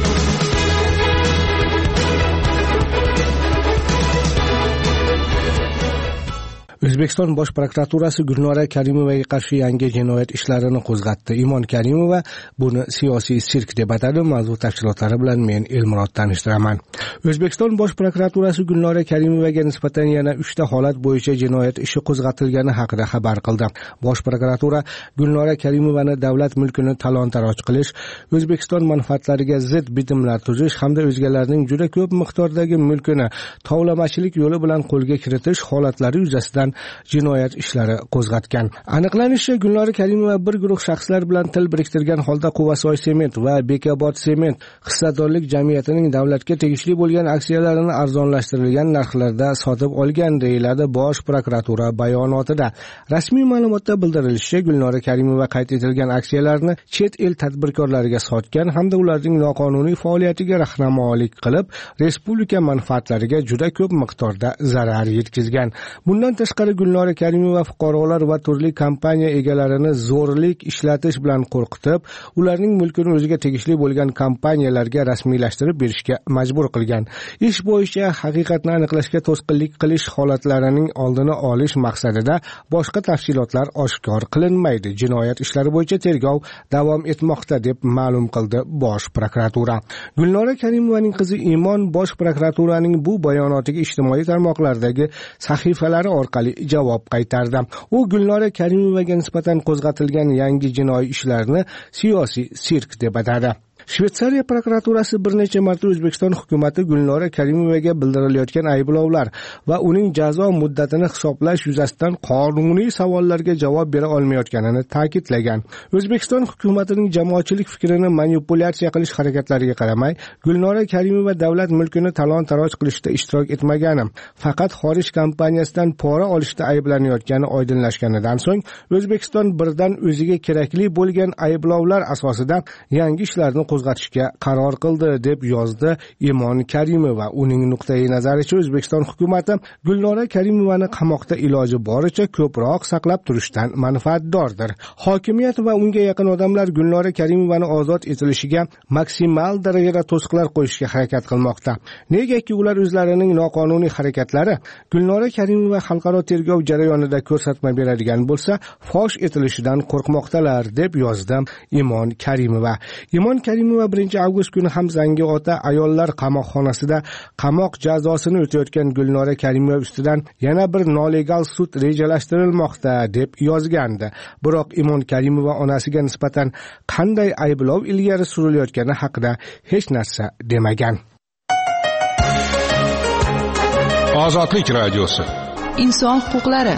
O'zbekiston Bosh prokuraturasi Gulnora Karimovaga qarshi yangi jinoyat ishlarini qo'zg'atdi. Imon Karimova buni siyosiy sirk deb atadi. Mavzu tafsilotlari bilan men Elmurod tanishtiraman. O'zbekiston Bosh prokuraturasi Gulnora Karimovaga nisbatan yana 3 ta holat bo'yicha jinoyat ishi qo'zg'atilgani haqida xabar qildi. Bosh prokuratura Gulnora Karimovani davlat mulkini talon-taroj qilish, O'zbekiston manfaatlariga zid bitimlar tuzish hamda o'zgalarning juda ko'p miqdordagi mulkini tovlamachilik yo'li bilan qo'lga kiritish holatlari yuzasidan jinoyat ishlari qo'zg'atgan. Aniqlanishicha, Gulnora Karimova bir guruh shaxslar bilan til biriktirgan holda Quvasoy sement va Bekobod sement hissatdorlik jamiyatining davlatga tegishli bo'lgan aksiyalarini arzonlashtirilgan narxlarda sotib olgan, deyiladi Bosh prokuratura bayonotida. Rasmiy ma'lumotda bildirilishicha, Gulnora Karimova qayd etilgan aksiyalarni chet el tadbirkorlariga sotgan hamda ularning noqonuniy faoliyatiga rahnamolik qilib, respublika manfaatlariga juda ko'p miqdorda zarar yetkazgan. Bundan tashqari, Gulnora Karimova fuqarolar va turli kompaniya egalarini zo'rlik ishlatish bilan qo'rqitib, ularning mulkini o'ziga tegishli bo'lgan kompaniyalarga rasmiylashtirib berishga majbur qilgan. Ish bo'yicha haqiqatni aniqlashga to'sqinlik qilish holatlarining oldini olish maqsadida boshqa tafsilotlar oshkor qilinmaydi. Jinoyat ishlari bo'yicha tergov davom etmoqda, deb ma'lum qildi Bosh prokuratura. Gulnora Karimovaning qizi Imon Bosh prokuraturaning bu bayonotiga ijtimoiy tarmoqlardagi sahifalari orqali javob qaytardi. U Gulnora Karimovaga nisbatan qo'zg'atilgan yangi jinoiy ishlarni siyosiy sirk deb atadi. Shveysariya prokuraturasi bir necha marta O'zbekiston hukumatı Gulnora Karimovaga bildirilayotgan ayblovlar va uning jazo muddatini hisoblash yuzasidan qonuniy savollarga javob bera olmayotganini ta'kidlagan. O'zbekiston hukumatining jamoatchilik fikrini manipulyatsiya qilish harakatlariga qaramay, Gulnora Karimova davlat mulkini talon-taroj qilishda ishtirok etmagani, faqat xorij kompaniyasidan pora olishda ayblanayotgani oydinlashganidan so'ng, O'zbekiston birdan o'ziga kerakli bo'lgan ayblovlar asosida yangi ishlarni qo'zg'atishga qaror qildi, deb yozdi Imon Karimova. Uning nuqtai nazaricha, O'zbekiston hukumati Gulnora Karimovani qamoqda iloji boricha ko'proq saqlab turishdan manfaatdordir. Hokimiyat va unga yaqin odamlar Gulnora Karimovani ozod etilishiga maksimal darajada to'siqlar qo'yishga harakat qilmoqda. Negaki ular o'zlarining noqonuniy harakatlari Gulnora Karimova xalqaro tergov jarayonida ko'rsatma beradigan bo'lsa, fosh etilishidan qo'rqmoqdalar, deb yozdi Imon Karimova. Imon Karimova 1-avgust kuni ham Zangiota ayollar qamoqxonasida qamoq jazosini o'tayotgan Gulnora Karimova ustidan yana bir nolegal sud rejalashtirilmoqda, deb yozgandi. Biroq Imon Karimova onasiga nisbatan qanday ayblov ilgari surilayotgani haqida hech narsa demagan. Ozodlik radiosi. Inson huquqlari.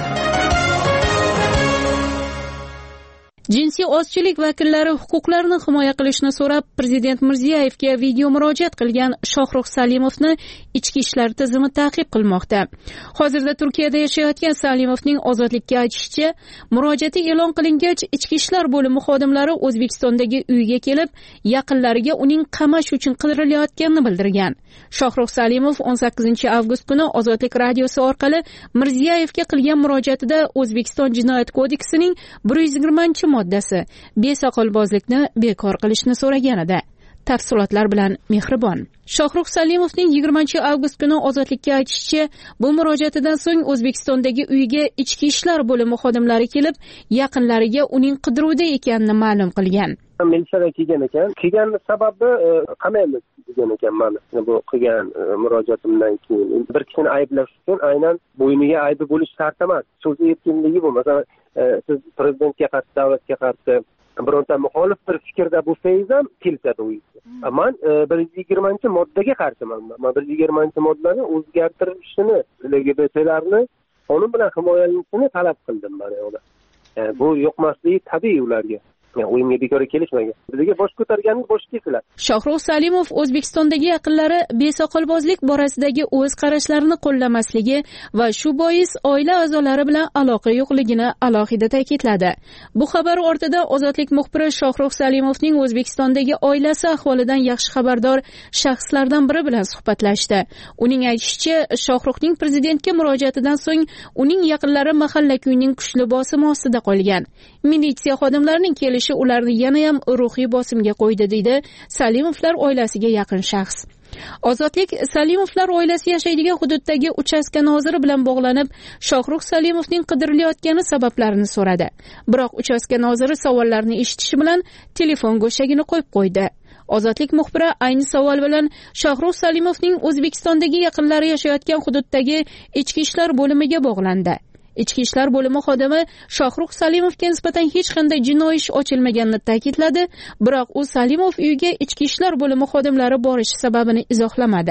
Jinsiy ozchilik vakillari huquqlarini himoya qilishni so'rab Prezident Mirziyoyevga video murojaat qilgan Shohrux Salimovni ichki ishlar tizimi ta'qib qilmoqda. Hozirda Turkiyada yashayotgan Salimovning ozodlikka aytishicha, murojaati e'lon qilingach, ichki ishlar bo'limi xodimlari O'zbekistondagi uyiga kelib, yaqinlariga uning qamash uchun qidirilayotganini bildirgan. Shohrux Salimov 18-avgust kuni Ozodlik radiosi orqali Mirziyoyevga qilgan murojaatida O'zbekiston Jinoyat kodeksining 120-moddasi besoqolbozlikni bekor qilishni so'ragan edi. Tafsilotlar bilan Mehribon. Shohrux Salimovning 20-avgust kuni Ozodlikka aytishicha, bu murojaatidan so'ng O'zbekistondagi uyiga ichki ishlar bo'limi xodimlari kelib, yaqinlariga uning qidiruvda ekanini ma'lum qilgan. Militsiyada kelgan ekan. Kelganning sababi qamaymiz degan ekan mana. Bu qilgan murojaatimdan keyin bir kishini ayblash uchun aynan bo'yniga aybi bo'lish shart emas. So'z erkinligi bu. Masalan, siz prezidentga qarshi, davlatga qarshi bironta muxolif bir fikrda bo'lsangiz ham keladi u. Men 120-moddaga qarshiman. Men 120-moddani o'zgartirishini, LGBTlarni qonun bilan himoyalanishini talab qildim mana yo'da. Bu yo'qmasligi tabiiy ularga. O'yinga bekor kelishmagan. Bizga bosh ko'targanning bosh kesiladi. Shohrux Salimov O'zbekistondagi yaqinlari besoqolbozlik borasidagi o'z qarashlarini qo'llamasligi va shu bois oila a'zolari bilan aloqa yo'qligini alohida ta'kidladi. Bu xabar ortida Ozodlik muxbiri Shohrux Salimovning O'zbekistondagi oilasi ahvolidan yaxshi xabardor shaxslardan biri bilan suhbatlashdi. Uning aytishicha, Shohruxning prezidentga murojaatidan so'ng uning yaqinlari mahalla-kuyning kuchli bosimi ostida qolgan. Militsiya xodimlarining kelishi ularni yana ham ruhiy bosimga qo'ydi, deydi Salimovlar oilasiga yaqin shaxs. Ozodlik Salimovlar oilasi yashaydigan hududdagi uchastka noziri bilan bog'lanib, Shohrux Salimovning qidirilayotgani sabablarini so'radi. Biroq uchastka noziri savollarni eshitishi bilan telefon go'shagini qo'yib qo'ydi. Ozodlik muxbiri ayni savol bilan Shohrux Salimovning O'zbekistondagi yaqinlari yashayotgan hududdagi ichki ishlar bo'limiga bog'landi. Ichki ishlar bo'limi xodimi Shohrux Salimovga nisbatan hech qanday jinoiy ish ochilmaganini ta'kidladi, biroq u Salimov uyiga ichki ishlar bo'limi xodimlari borishi sababini izohlamadi.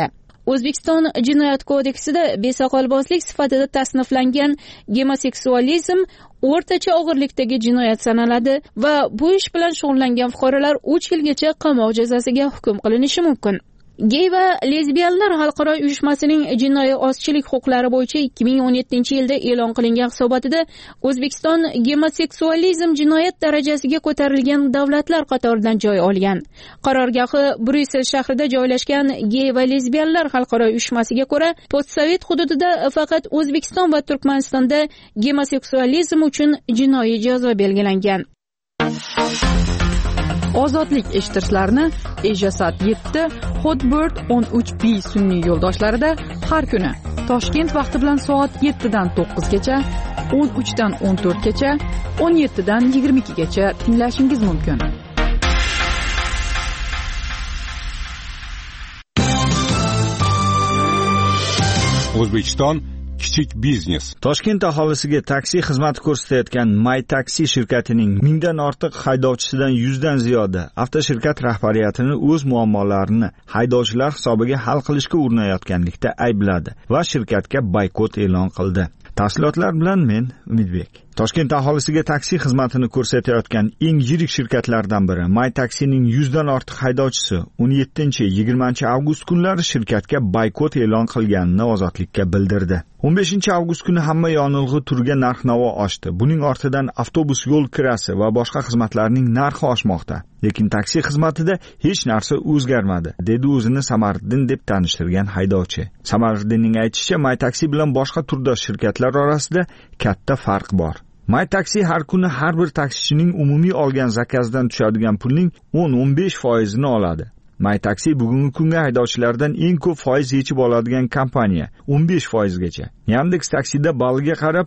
O'zbekiston Jinoyat kodeksida besoqolbozlik sifatida tasniflangan gemoseksualizm o'rtacha og'irlikdagi jinoyat sanaladi va bu ish bilan shug'ullangan fuqarolar 3 yilgacha qamoq jazosiga hukm qilinishi mumkin. Gey va lezbiyanlar xalqaro uyushmasining jinoiy ozchilik huquqlari bo'yicha 2017-yilda e'lon qilingan hisobotida O'zbekiston gemoseksualizm jinoyat darajasiga ko'tarilgan davlatlar qatoridan joy olgan. Qarorgohi Bryussel shahrida joylashgan Gey va lezbiyanlar xalqaro uyushmasiga ko'ra, postsovet hududida faqat O'zbekiston va Turkmanistonda gemoseksualizm uchun jinoiy jazo belgilangan. Ozodlik eshittirishlarni Ejasat 7, Hotbird 13B sun'iy yo'ldoshlarida har kuni Toshkent vaqti bilan soat 7 dan 9 gacha, 13 dan 14 gacha, 17 dan 22 gacha tinglashingiz mumkin. O'zbekiston kichik biznes. Toshkent aholisiga taksi xizmati ko'rsatayotgan MyTaxi shirkatining 1000 dan ortiq haydovchisidan 100 dan ziyodi avtoshirkat rahbariyatini o'z muammolarini haydovchilar hisobiga hal qilishga urinayotganlikda aybladi va shirkatga boykot e'lon qildi. Tafsilotlar bilan men Umidbek. Toshkent aholisiga taksi xizmatini ko'rsatayotgan eng yirik shirkatlardan biri MyTaxining 100 dan ortiq haydovchisi 17-20 avgust kunlari shirkatga boykot e'lon qilganini Ozodlikka bildirdi. 15 avgust kuni hamma yonilg'i turiga narx-navo oshdi. Buning ortidan avtobus yo'l kirasi va boshqa xizmatlarning narxi oshmoqda. Lekin taksi xizmatida hech narsa o'zgarmadi, dedi o'zini Samariddin deb tanishtirgan haydovchi. Samariddinning aytishicha, MyTaxi bilan boshqa turdosh shirkatlar orasida katta farq bor. MyTaxi har kuni har bir taksichining umumiy olgan zakazdan tushadigan pulning 10-15% oladi. MyTaxi bugungi kunga haydovchilardan eng ko'p foiz yechib oladigan kompaniya, 15% gacha. Yandex taksida baliga qarab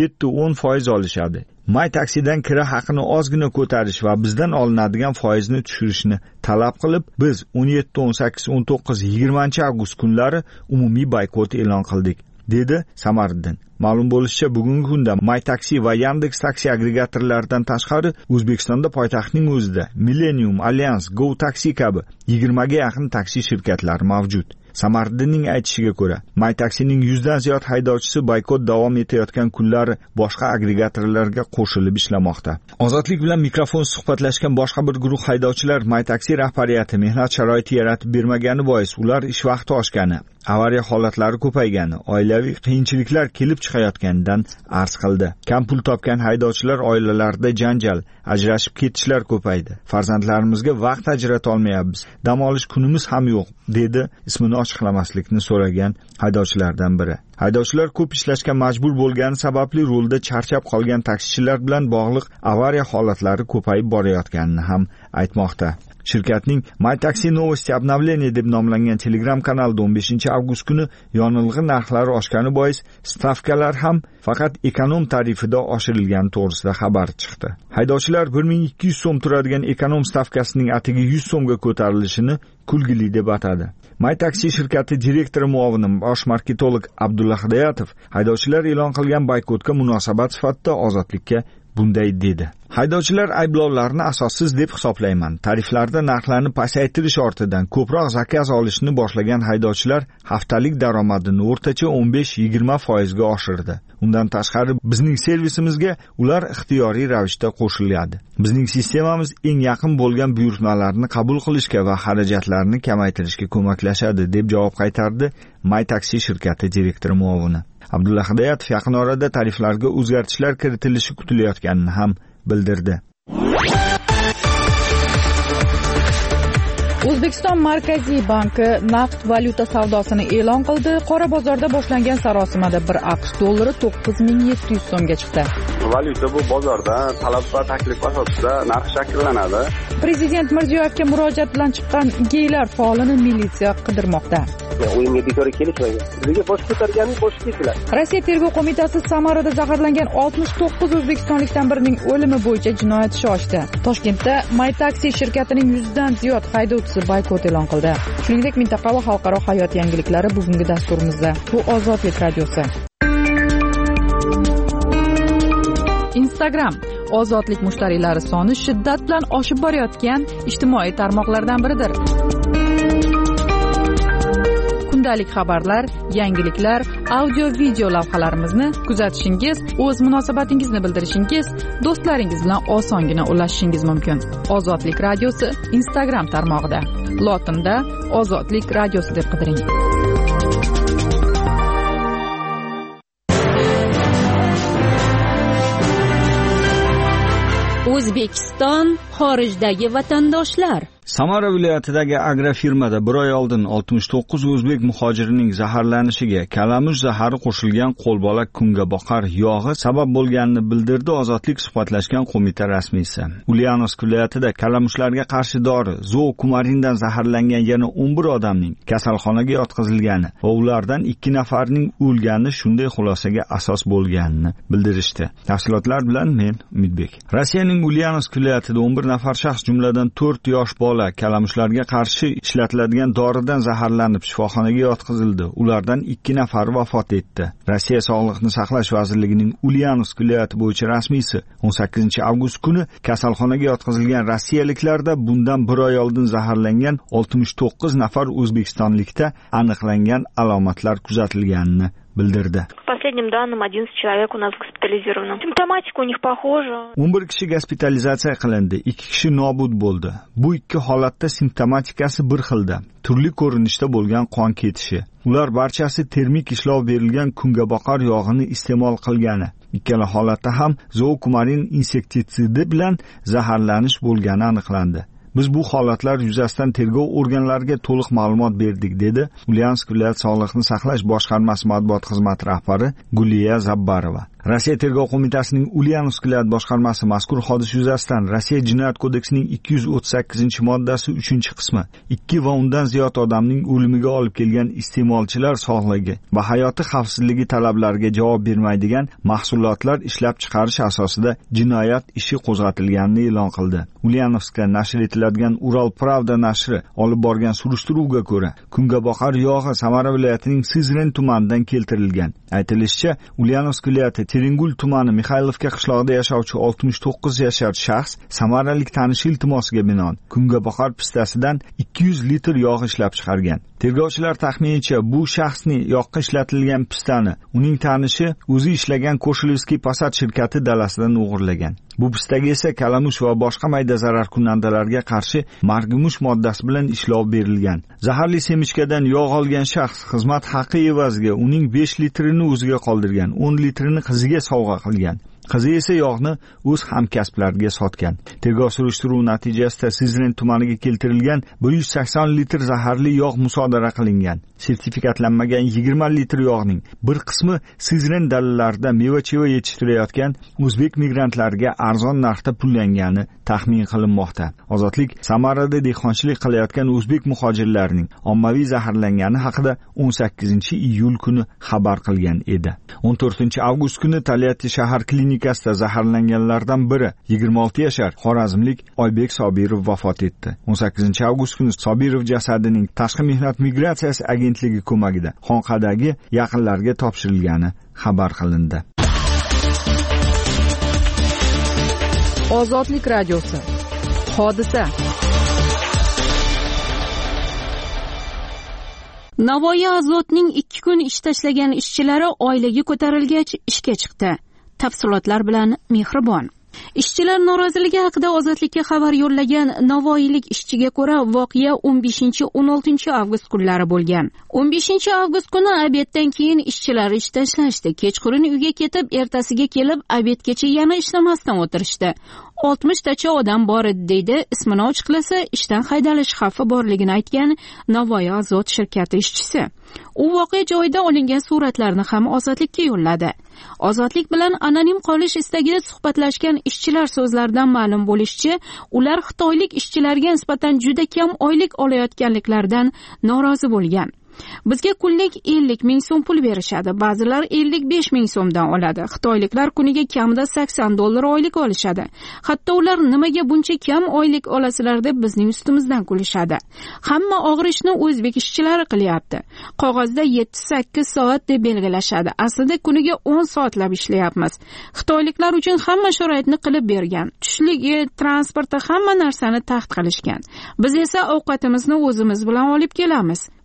7-10% olishadi. MyTaxidan kira haqini ozgina ko'tarish va bizdan olinadigan foizni tushirishni talab qilib, biz 17, 18, 19, 20 avgust kunlari umumiy boykot e'lon qildik, dedi Samariddin. Ma'lum bo'lishicha, bugungi kunda MyTaxi va Yandex taksi agregatorlaridan tashqari O'zbekistonda poytaxtning o'zida Millennium, Alliance, Go Taxi kabi 20 ga yaqin taksi shirkatlari mavjud. Samariddinning aytishiga ko'ra, MyTaxining 100 dan ziyod haydovchisi boykot davom etayotgan kunlari boshqa agregatorlarga qo'shilib ishlamoqda. Ozodlik bilan mikrofon suhbatlashgan boshqa bir guruh haydovchilar MyTaxi rahbariyati mehnat sharoiti yaratib bermagani bois ular ish vaqti oshgani, avariya holatlari ko'paygani, oilaviy qiyinchiliklar kelib chiqayotganidan arz qildi. Kam pul topgan haydovchilar oilalarida janjal, ajrashib ketishlar ko'paydi. Farzandlarimizga vaqt ajrata olmayapmiz. Dam olish kunimiz ham yo'q, dedi ismini ochiqlamaslikni so'ragan haydovchilardan biri. Haydovchilar ko'p ishlashga majbur bo'lgani sababli yo'lda charchab qolgan taksichilar bilan bog'liq avariya holatlari ko'payib borayotganini ham aytmoqda. Shirkatning MyTaxi Novosti Обновление deb nomlangan Telegram kanalida 15 avgust kuni yonilg'i narxlari oshgani bois stavkalar ham faqat ekonom tarifida oshirilgani to'g'risida xabar chiqdi. Haydovchilar 1200 so'm turadigan ekonom stavkasining atigi 100 so'mga ko'tarilishini kulgili deb atadi. MyTaxi shirkati direktori muavini bosh marketolog Abdulla Hidoyatov haydovchilar e'lon qilgan boykotga munosabat sifatida Ozodlikka bunday dedi. Haydovchilar ayblovlarni asossiz deb hisoblayman. Tariflarda narxlarni pasaytirish ortidan ko'proq zakaz olishni boshlagan haydovchilar haftalik daromadini o'rtacha 15-20% ga oshirdi. Undan tashqari bizning servisimizga ular ixtiyoriy ravishda qo'shiladi. Bizning sistemamiz eng yaqin bo'lgan buyurtmalarni qabul qilishga va xarajatlarni kamaytirishga ko'maklashadi, deb javob qaytardi MyTaxi shirkati direktori muavini. Abdulla Hidoyatov yaqin orada tariflarga o'zgartishlar kiritilishi kutilayotganini ham bildirdi. O'zbekiston Markaziy banki naqd valyuta savdosini e'lon qildi. Qora bozorda boshlangan sarosimada 1 AQSh dollari 9700 so'mga chiqdi. Valyuta bu bozorda talab va taklif asosida narx shakllanadi. Prezident Mirziyoyevga murojaat bilan chiqqan geylar faolini militsiya qidirmoqda. O'yinga bekor kelishmagan. Bizga bosh ko'targani bosh ketilar. Rossiya tergov qo'mitasi Samarada zaharlangan 69 o'zbekistonlikdan birining o'limi bo'yicha jinoyat ishi ochdi. Toshkentda MyTaxi shirkatining 100 dan ziyod haydovchisi boykot e'lon qildi. Shuningdek, mintaqa va xalqaro hayot yangiliklari bugungi dasturimizda. Bu Ozodlik radiosi. Instagram ozodlik mushtariylari soni shiddat bilan oshib borayotgan ijtimoiy tarmoqlardan biridir. kundalik xabarlar, yangiliklar, audio video lavhalarimizni kuzatishingiz, o'z munosabatingizni bildirishingiz, do'stlaringiz bilan osongina ulashishingiz mumkin. Ozodlik radiosi Instagram tarmog'ida lotinda Ozodlik radiosi deb qidiring. O'zbekiston xorijdagi vatandoshlar. Samara viloyatidagi agrofirmada bir oy oldin 69 o'zbek muhojirining zaharlanishiga kalamush zahari qo'shilgan qo'lbola kungaboqar yog'i sabab bo'lganini bildirdi Ozodlik suhbatlashgan qo'mita rasmiysi. Ulyanovsk viloyatida kalamushlarga qarshi dori zookumarindan zaharlangan yana 11 odamning kasalxonaga yotqizilgani va ulardan 2 nafarining o'lgani shunday xulosaga asos bo'lganini bildirishdi. Tafsilotlar bilan men Umidbek. Rossiyaning Ulyanovsk viloyatida 11 nafar shaxs jumladan 4 yosh bola kalamushlarga qarshi ishlatiladigan doridan zaharlanib shifoxonaga yotqizildi. Ulardan 2 nafari vafot etdi. Rossiya Sog'liqni saqlash vazirligining Ulyanovsk viloyati bo'yicha rasmiysi 18 avgust kuni kasalxonaga yotqizilgan rossiyaliklarda bundan bir oy oldin zaharlangan 69 nafar o'zbekistonlikda aniqlangan alomatlar kuzatilganini bildirdi. По последним данным, 11 человек у нас госпитализировано. Симптоматика у них похожа. 11 kishi gospitalizatsiya qilindi, 2 kishi nobud bo'ldi. Bu ikki holatda simptomatikasi bir xilda, turli ko'rinishda bo'lgan qon ketishi. Ular barchasi termik ishlov berilgan kungaboqar yog'ini iste'mol qilgani. Ikkala holatda ham zookumarin insektitsidi bilan zaharlanish bo'lgani aniqlandi. Biz bu holatlar yuzasidan tergov organlariga to'liq ma'lumot berdik, dedi Ulyanovsk viloyat Sog'liqni saqlash boshqarmasi matbuot xizmati rahbari Guliya Zabbarova. Rossiya tergov qo'mitasining Ulyanovsk viloyat boshqarmasi mazkur hodisa yuzasidan Rossiya jinoyat kodeksining 238-moddasi 3-qismi 2 va undan ziyod odamning o'limiga olib kelgan iste'molchilar sog'ligi va hayoti xavfsizligi talablariga javob bermaydigan mahsulotlar ishlab chiqarish asosida jinoyat ishi qo'zg'atilganini e'lon qildi. Ulyanovskda nashr etiladigan Ural Pravda nashri olib borgan surishtiruvga ko'ra, kungaboqar yog'i Samara viloyatining Sizren tumanidan keltirilgan. Aytilishicha, Ulyanovsk viloyati Teringul tumani Mixaylovka qishlog'ida yashovchi 69 yashar shaxs samaralik tanishi iltimosiga binoan kungaboqar pistasidan 200 litr yog' ishlab chiqargan. Tergovchilar taxminicha bu shaxsning yoqqa ishlatilgan pistani uning tanishi o'zi ishlagan Koshilevskiy Passat shirkati dalasidan o'g'irlagan. Bu pistaga esa kalamush va boshqa mayda zararkunandalarga qarshi margumush moddasi bilan ishlov berilgan. Zaharli semichkadan yog' olgan shaxs xizmat haqi evaziga uning 5 litrini o'ziga qoldirgan, 10 litrini qiziga sovg'a qilgan. Qizi esa yog'ni o'z hamkasblariga sotgan. Tergov surishtiruvi natijasida Sizren tumaniga keltirilgan 180 litr zaharli yog' musodara qilingan. Sertifikatlanmagan 20 litr yog'ning bir qismi Sizren dalalarida meva-cheva yetishtirayotgan o'zbek migrantlarga arzon narxda pullangani taxmin qilinmoqda. Ozodlik Samarada dehqonchilik qilayotgan o'zbek muhojirlarining ommaviy zaharlangani haqida 18-iyul kuni xabar qilgan edi. 14 avgust kuni Talyati shahar klinikasida zaharlanganlardan biri 26 yashar xorazmlik Oybek Sobirov vafot etdi. 18 avgust kuni Sobirov jasadining Tashqi mehnat migratsiyasi agentligi ko'magida Xonqadagi yaqinlarga topshirilgani xabar qilindi. Ozodlik radiosi. Hodisa. Navoiy Azotning 2 kun ish tashlagan ishchilari oilaga ko'tarilgach ishga chiqdi. Tafsilotlar bilan Mehribon. Ishchilar noroziligi haqida Ozodlikka xabar yo'llagan navoiylik ishchiga ko'ra voqea 15-16 avgust kunlari bo'lgan. 15 avgust kuni obeddan keyin ishchilar ish tashlashdi. Kechqurun uyga ketib, ertasiga kelib obedgacha yana ishlamasdan o'tirishdi. 60 tacha odam bor edi, deydi ismini ochiqlasa ishdan haydalish xavfi borligini aytgan Navoiy Azot shirkati ishchisi. U voqea joyida olingan suratlarni ham Ozodlikka yo'lladi. Ozodlik bilan anonim qolish istagida suhbatlashgan ishchilar so'zlaridan ma'lum bo'lishicha, ular xitoylik ishchilarga nisbatan juda kam oylik olayotganliklaridan norozi bo'lgan. Bizga kunlik 50 ming so'm pul berishadi. Ba'zilar 55 ming so'mdan oladi. Xitoyliklar kuniga kamida $80 oylik olishadi. Hatto ular nimaga buncha kam oylik olasizlar deb bizning ustimizdan kulishadi. Hamma og'ir ishni o'zbek ishchilari qilyapti. Qog'ozda 7-8 soat deb belgilashadi. Aslida kuniga 10 soatlab ishlayapmiz. Xitoyliklar uchun hamma sharoitni qilib bergan. Tushligi, transporti, hamma narsani taxt qilishgan. Biz esa ovqatimizni o'zimiz bilan olib kelamiz.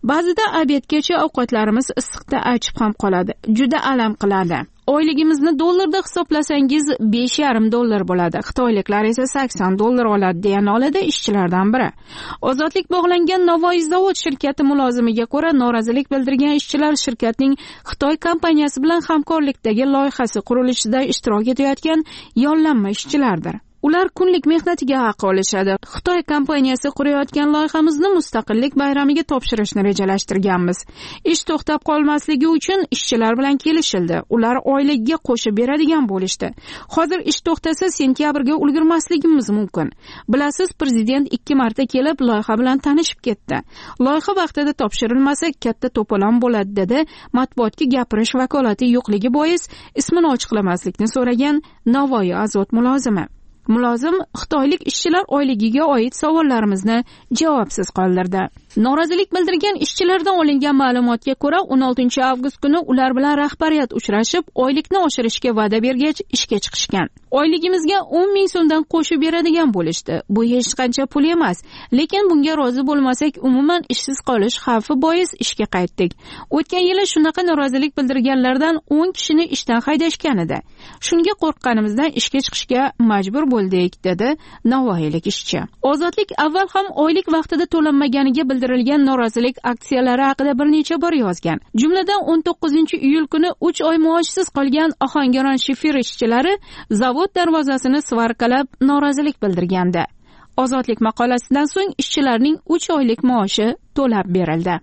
Ba'zida obedgacha ovqatlarimiz issiqda achib ham qoladi. Juda alam qiladi. Oyligimizni dollarda hisoblasangiz $5,5 bo'ladi. Xitoyliklar esa $80 oladi deya nolada ishchilardan biri. Ozodlik bog'langan Navoiy zavod shirkati mulozimiga ko'ra, norozilik bildirgan ishchilar shirkatning Xitoy kompaniyasi bilan hamkorlikdagi loyihasi qurilishida ishtirok etayotgan yollanma ishchilardir. Ular kunlik mehnatiga haq olishadi. Xitoy kompaniyasi qurayotgan loyihamizni mustaqillik bayramiga topshirishni rejalashtirganmiz. Ish to'xtab qolmasligi uchun ishchilar bilan kelishildi. Ular oyligiga qo'shib beradigan bo'lishdi. Hozir ish to'xtasa sentyabrga ulgurmasligimiz mumkin. Bilasiz, prezident 2 marta kelib loyiha bilan tanishib ketdi. Loyiha vaqtida topshirilmasa katta to'polon bo'ladi dedi. Matbuotga gapirish vakolati yo'qligi bois ismini ochiqlamaslikni so'ragan Navoiy azot mulozimi. Mulozim xitoylik ishchilar oyligiga oid savollarimizni javobsiz qoldirdi. Norozilik bildirgan ishchilardan olingan ma'lumotga ko'ra, 16 avgust kuni ular bilan rahbariyat uchrashib, oylikni oshirishga va'da bergach ishga chiqishgan. Oyligimizga 10 ming so'mdan qo'shib beradigan bo'lishdi. Bu hech qancha pul emas, lekin bunga rozi bo'lmasak, umuman ishsiz qolish xavfi bois ishga qaytdik. O'tgan yili shunaqa norozilik bildirganlardan 10 kishini ishdan haydashgan edi. Shunga qo'rqqanimizdan ishga chiqishga majbur bo'ldik, dedi navoiylik ishchi. Ozodlik avval ham oylik vaqtida to'lanmaganiga bildirilgan norozilik aksiyalari haqida bir necha bor yozgan. Jumladan 19-iyul kuni 3 oy maoshsiz qolgan Ohangaron shifir ishchilari zavod darvozasini svarkalab norozilik bildirgandi. Ozodlik maqolasidan so'ng ishchilarning 3 oylik maoshi to'lab berildi.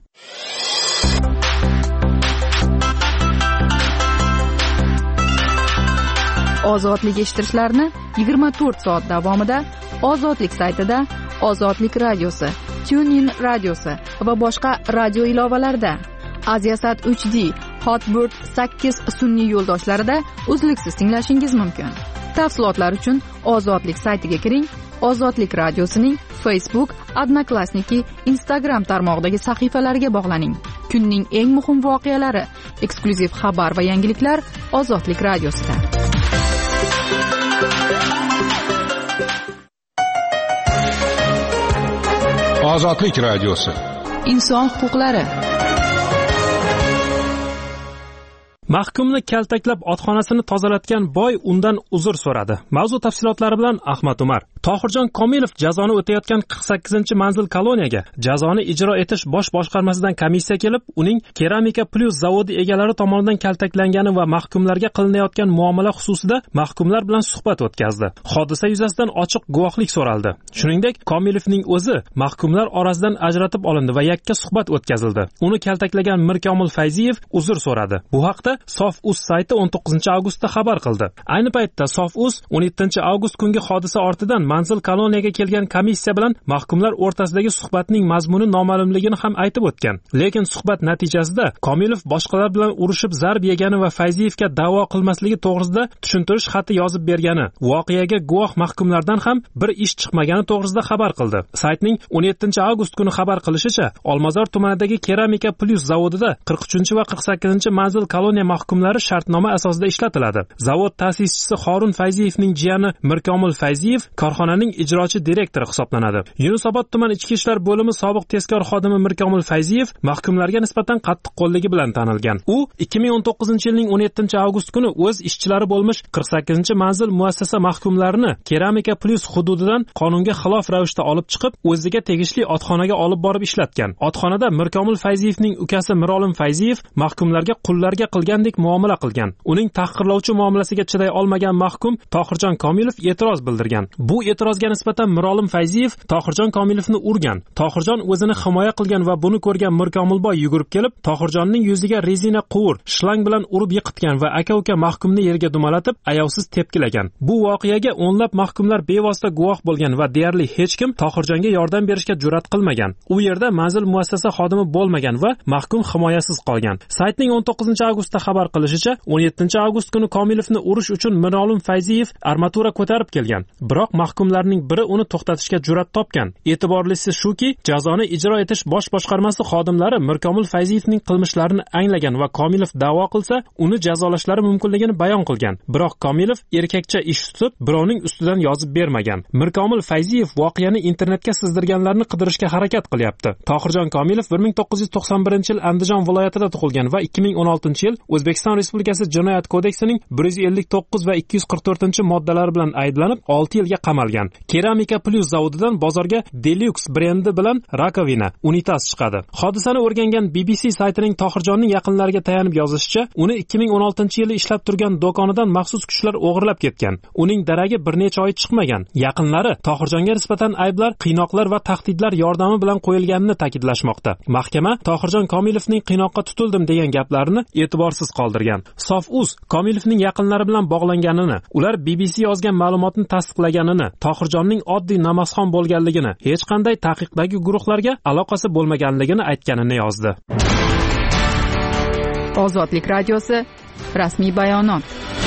Ozodlik eshittirishlarni 24 soat davomida Ozodlik saytida, Ozodlik radiosi, TuneIn radiosi va boshqa radio ilovalarida, Aziasat 3D, Hotbird 8 sun'iy yo'ldoshlarida uzluksiz tinglashingiz mumkin. Tafsilotlar uchun Ozodlik saytiga kiring. Ozodlik radiosining Facebook, Odnoklassniki, Instagram tarmog'idagi sahifalariga bog'laning. Kunning eng muhim voqealari, eksklyuziv xabar va yangiliklar Ozodlik radiosida. Ozodlik radiosi. Inson huquqlari. Mahkumni kaltaklab otxonasini tozalatgan boy undan uzr so'radi. Mavzu tafsilotlari bilan Ahmad Umar. Tohirjon Komilov jazoni o'tayotgan 48-manzil koloniyaga jazoni ijro etish bosh boshqarmasidan komissiya kelib, uning Keramika Plus zavodi egalari tomonidan kaltaklangani va mahkumlarga qilinayotgan muomala xususida mahkumlar bilan suhbat o'tkazdi. Hodisa yuzasidan ochiq guvohlik so'raldi. Shuningdek, Komilovning o'zi mahkumlar orasidan ajratib olindi va yakka suhbat o'tkazildi. Uni kaltaklagan Mirkomil Fayziyev uzr so'radi. Bu haqda Sof.uz sayti 19-avgustda xabar qildi. Ayni paytda Sof.uz 17-avgust kungi hodisa ortidan manzil koloniyaga kelgan komissiya bilan mahkumlar o'rtasidagi suhbatning mazmuni noma'lumligini ham aytib o'tgan. Lekin suhbat natijasida Komilov boshqalar bilan urushib zarb yegani va Fayziyevga da'vo qilmasligi to'g'risida tushuntirish xati yozib bergani, voqeaga guvoh mahkumlardan ham bir ish chiqmagani to'g'risida xabar qildi. Saytning 17-avgust kuni xabar qilishicha, Olmazor tumanidagi Keramika Plus zavodida 43 va 48-manzil koloniya mahkumlari shartnoma asosida ishlatiladi. Zavod ta'sischisi Xorun Fayziyevning jiyani Mirkomil Fayziyev korxonaning ijrochi direktori hisoblanadi. Yunusobod tuman ichki ishlar bo'limi sobiq tezkor xodimi Mirkomil Fayziyev mahkumlarga nisbatan qattiqqo'lligi bilan tanilgan. U 2019-yilning 17-avgust kuni o'z ishchilari bo'lmish 48-manzil muassasa mahkumlarini Keramika Plus hududidan qonunga xilof ravishda olib chiqib, o'ziga tegishli otxonaga olib borib ishlatgan. Otxonada Mirkomil Fayziyevning ukasi Mirolim Fayziyev mahkumlarga qullarga qilgandek muomala qilgan. Uning tahqirlovchi muomalasiga chiday olmagan mahkum Tohirjon Komilov e'tiroz bildirgan. Bu e'tirozga nisbatan Mirolim Fayziyev Tohirjon Komilovni urgan. Tohirjon o'zini himoya qilgan va buni ko'rgan Mirkomilboy yugurib kelib, Tohirjonning yuziga rezina quvur, shlang bilan urib yiqitgan va aka-uka mahkumni yerga dumalatib, ayovsiz tepkilagan. Bu voqeaga o'nlab mahkumlar bevosita guvoh bo'lgan va deyarli hech kim Tohirjonga yordam berishga jur'at qilmagan. U yerda manzil muassasa xodimi bo'lmagan va mahkum himoyasiz qolgan. Saytning 19-avgustda xabar qilishicha, 17-avgust kuni Komilovni urish uchun Mirolim Fayziyev armatura ko'tarib kelgan. Biroq mahkumlarning biri uni to'xtatishga jur'at topgan. E'tiborlisi shuki, jazoni ijro etish bosh boshqarmasi xodimlari Mirkomil Fayziyevning qilmishlarini anglagan va Komilov da'vo qilsa, uni jazolashlari mumkinligini bayon qilgan. Biroq Komilov erkakcha ish tutib, birovning ustidan yozib bermagan. Mirkomil Fayziyev voqeani internetga sizdirganlarni qidirishga harakat qilyapti. Tohirjon Komilov 1991-yil Andijon viloyatida tug'ilgan va 2016-yil O'zbekiston Respublikasi Jinoyat kodeksining 159 va 244-moddalari bilan ayblanib 6 yilga qamalgan. Keramika Plus zavodidan bozorga Deluxe brendi bilan rakovina, unitaz chiqadi. Hodisani o'rgangan BBC saytining Tohirjonning yaqinlariga tayanib yozishicha, uni 2016-yili ishlab turgan do'konidan maxsus kuchlar o'g'irlab ketgan. Uning daragi bir necha oy chiqmagan. Yaqinlari Tohirjonga nisbatan ayblar, qiynoqlar va tahdidlar yordami bilan qo'yilganini ta'kidlashmoqda. Mahkama Tohirjon Komilovning qiynoqqa tutildim degan gaplarini e'tiborsiz qoldirgan. Sof.uz Komilovning yaqinlari bilan bog'langanini, ular BBC yozgan ma'lumotni tasdiqlaganini, Tohirjonning oddiy namozxon bo'lganligini, hech qanday taqiqdagi guruhlarga aloqasi bo'lmaganligini aytganini yozdi. Ozodlik radiosi rasmiy bayonot.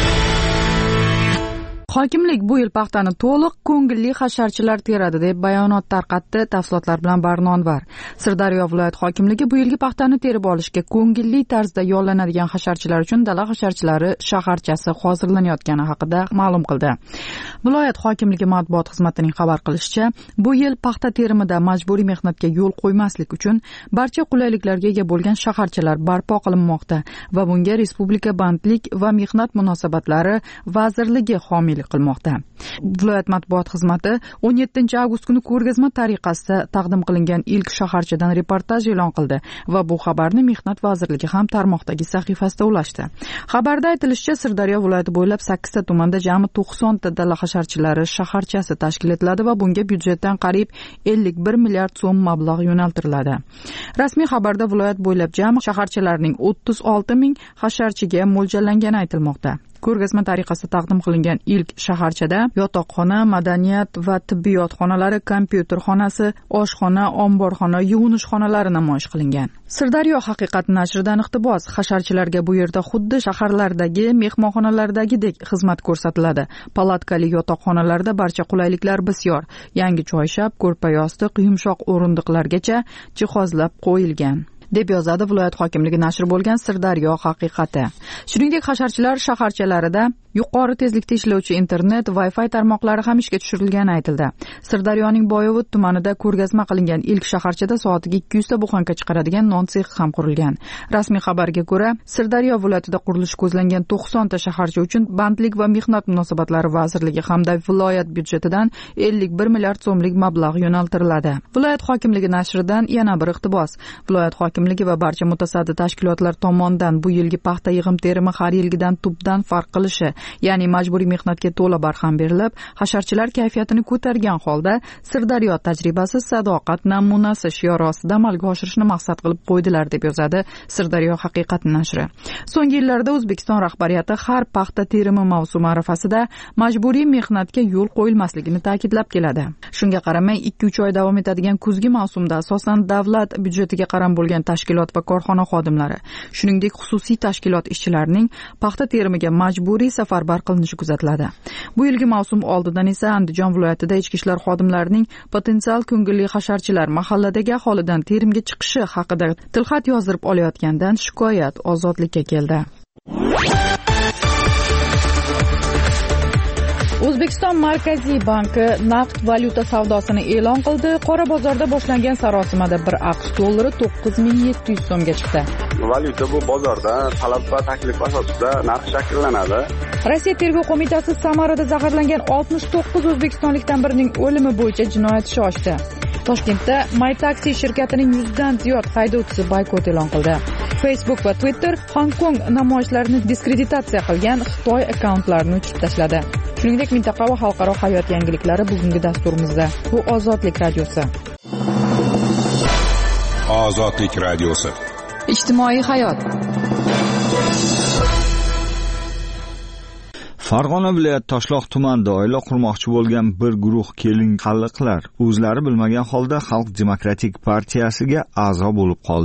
Hokimlik bu yil paxtani to'liq ko'ngilli hasharchilar teradi deb bayonot tarqatdi. Tafsilotlar bilan Barnonvar. Sirdaryo viloyat hokimligi bu yilgi paxtani terib olishga ko'ngilli tarzda yollanadigan hasharchilar uchun dala hasharchilari shaharchasi hozirlanayotgani haqida ma'lum qildi. Viloyat hokimligi matbuot xizmatining xabar qilishicha, bu yil paxta terimida majburiy mehnatga yo'l qo'ymaslik uchun barcha qulayliklarga ega bo'lgan shaharchalar barpo qilinmoqda va bunga Respublika bandlik va mehnat munosabatlari vazirligi homiylik qilmoqda. Viloyat matbuot xizmati 17-avgust kuni ko'rgazma tariqasida taqdim qilingan ilk shaharchadan reportaj e'lon qildi va bu xabarni Mehnat vazirligi ham tarmoqdagi sahifasida ulashdi. Xabarda aytilishicha, Sirdaryo viloyati bo'ylab 8 ta tumanda jami 90 ta dala hasharchilari shaharchasi tashkil etiladi va bunga byudjetdan qariyb 51 milliard so'm mablag' yo'naltiriladi. Rasmiy xabarda viloyat bo'ylab jami shaharchalarning 36 ming hasharchiga mo'ljallangani aytilmoqda. Ko'rgazma tariqasida taqdim qilingan ilk shaharchada yotoqxona, madaniyat va tibbiyot xonalari, kompyuter xonasi, oshxona, omborxona, yuvinish xonalari namoyish qilingan. Sirdaryo haqiqat nashridan iqtibos: hasharchilarga bu yerda xuddi shaharlardagi mehmonxonalardagidek xizmat ko'rsatiladi. Palatkali yotoqxonalarda barcha qulayliklar bisyor. Yangi choyshab, ko'rpa-yostiq, yumshoq o'rindiqlargacha jihozlab qo'yilgan, deb yozadi viloyat hokimligi nashri bo'lgan Sirdaryo haqiqati. Shuningdek, hasharchilar shaharchalarida yuqori tezlikda ishlovchi internet, Wi-Fi tarmoqlari ham ishga tushirilgani aytildi. Sirdaryoning Boyovut tumanida ko'rgazma qilingan ilk shaharchada soatiga 200 ta buxanka chiqaradigan non sex ham qurilgan. Rasmiy xabarga ko'ra, Sirdaryo viloyatida qurilish ko'zlangan 90 ta shaharcha uchun Bandlik va mehnat munosabatlari vazirligi hamda viloyat byudjetidan 51 milliard so'mlik mablag' yo'naltiriladi. Viloyat hokimligi nashridan yana bir iqtibos: viloyat hokimligi va barcha mutasaddi tashkilotlar tomonidan bu yilgi paxta yig'im terimi har yilgidan tubdan farq qilishi, ya'ni majburiy mehnatga to'la barham berilib, hasharchilar kayfiyatini ko'targan holda Sirdaryo tajribasi sadoqat namunasi shiori ostida amalga oshirishni maqsad qilib qo'ydilar, deb yozadi Sirdaryo haqiqat nashri. So'nggi yillarda O'zbekiston rahbariyati har paxta terimi mavsumi arafasida majburiy mehnatga yo'l qo'yilmasligini ta'kidlab keladi. Shunga qaramay, 2-3 oy davom etadigan kuzgi mavsumda asosan davlat byudjetiga qaram bo'lgan tashkilot va korxona xodimlari, shuningdek xususiy tashkilot ishchilarining paxta terimiga majburiy safarbar qilinishi kuzatiladi. Bu yilgi mavsum oldidan esa Andijon viloyatida ichki ishlar xodimlarining potensial ko'ngilli hasharchilar mahalladagi aholidan terimga chiqishi haqida tilxat yozdirib olayotgandan shikoyat Ozodlikka keldi. O'zbekiston Markaziy banki naqd valyuta savdosini e'lon qildi. Qora bozorda boshlangan sarosimada 1 AQSh dollari 9700 so'mga chiqdi. Valyuta bu bozorda talab va taklif asosida narx shakllanadi. Rossiya tergov qo'mitasi Samarada zaharlangan 69 o'zbekistonlikdan birining o'limi bo'yicha jinoyat ishi ochdi. Toshkentda MyTaxi shirkatining 100 dan ziyod haydovchisi boykot e'lon qildi. Facebook va Twitter Hong Kong namoyishlarini diskreditatsiya qilgan Xitoy akkauntlarini o'chirib tashladi. Shuningdek, mintaqa va xalqaro hayot yangiliklari bugungi dasturimizda. Bu Ozodlik radiosi. Ozodlik radiosi. Ijtimoiy hayot. Farg'ona viloyat Toshloq tumanida oila qurmoqchi bo'lgan bir guruh kelin-qalliqlar o'zlari bilmagan holda Xalq demokratik partiyasiga a'zo bo'lib qoldi.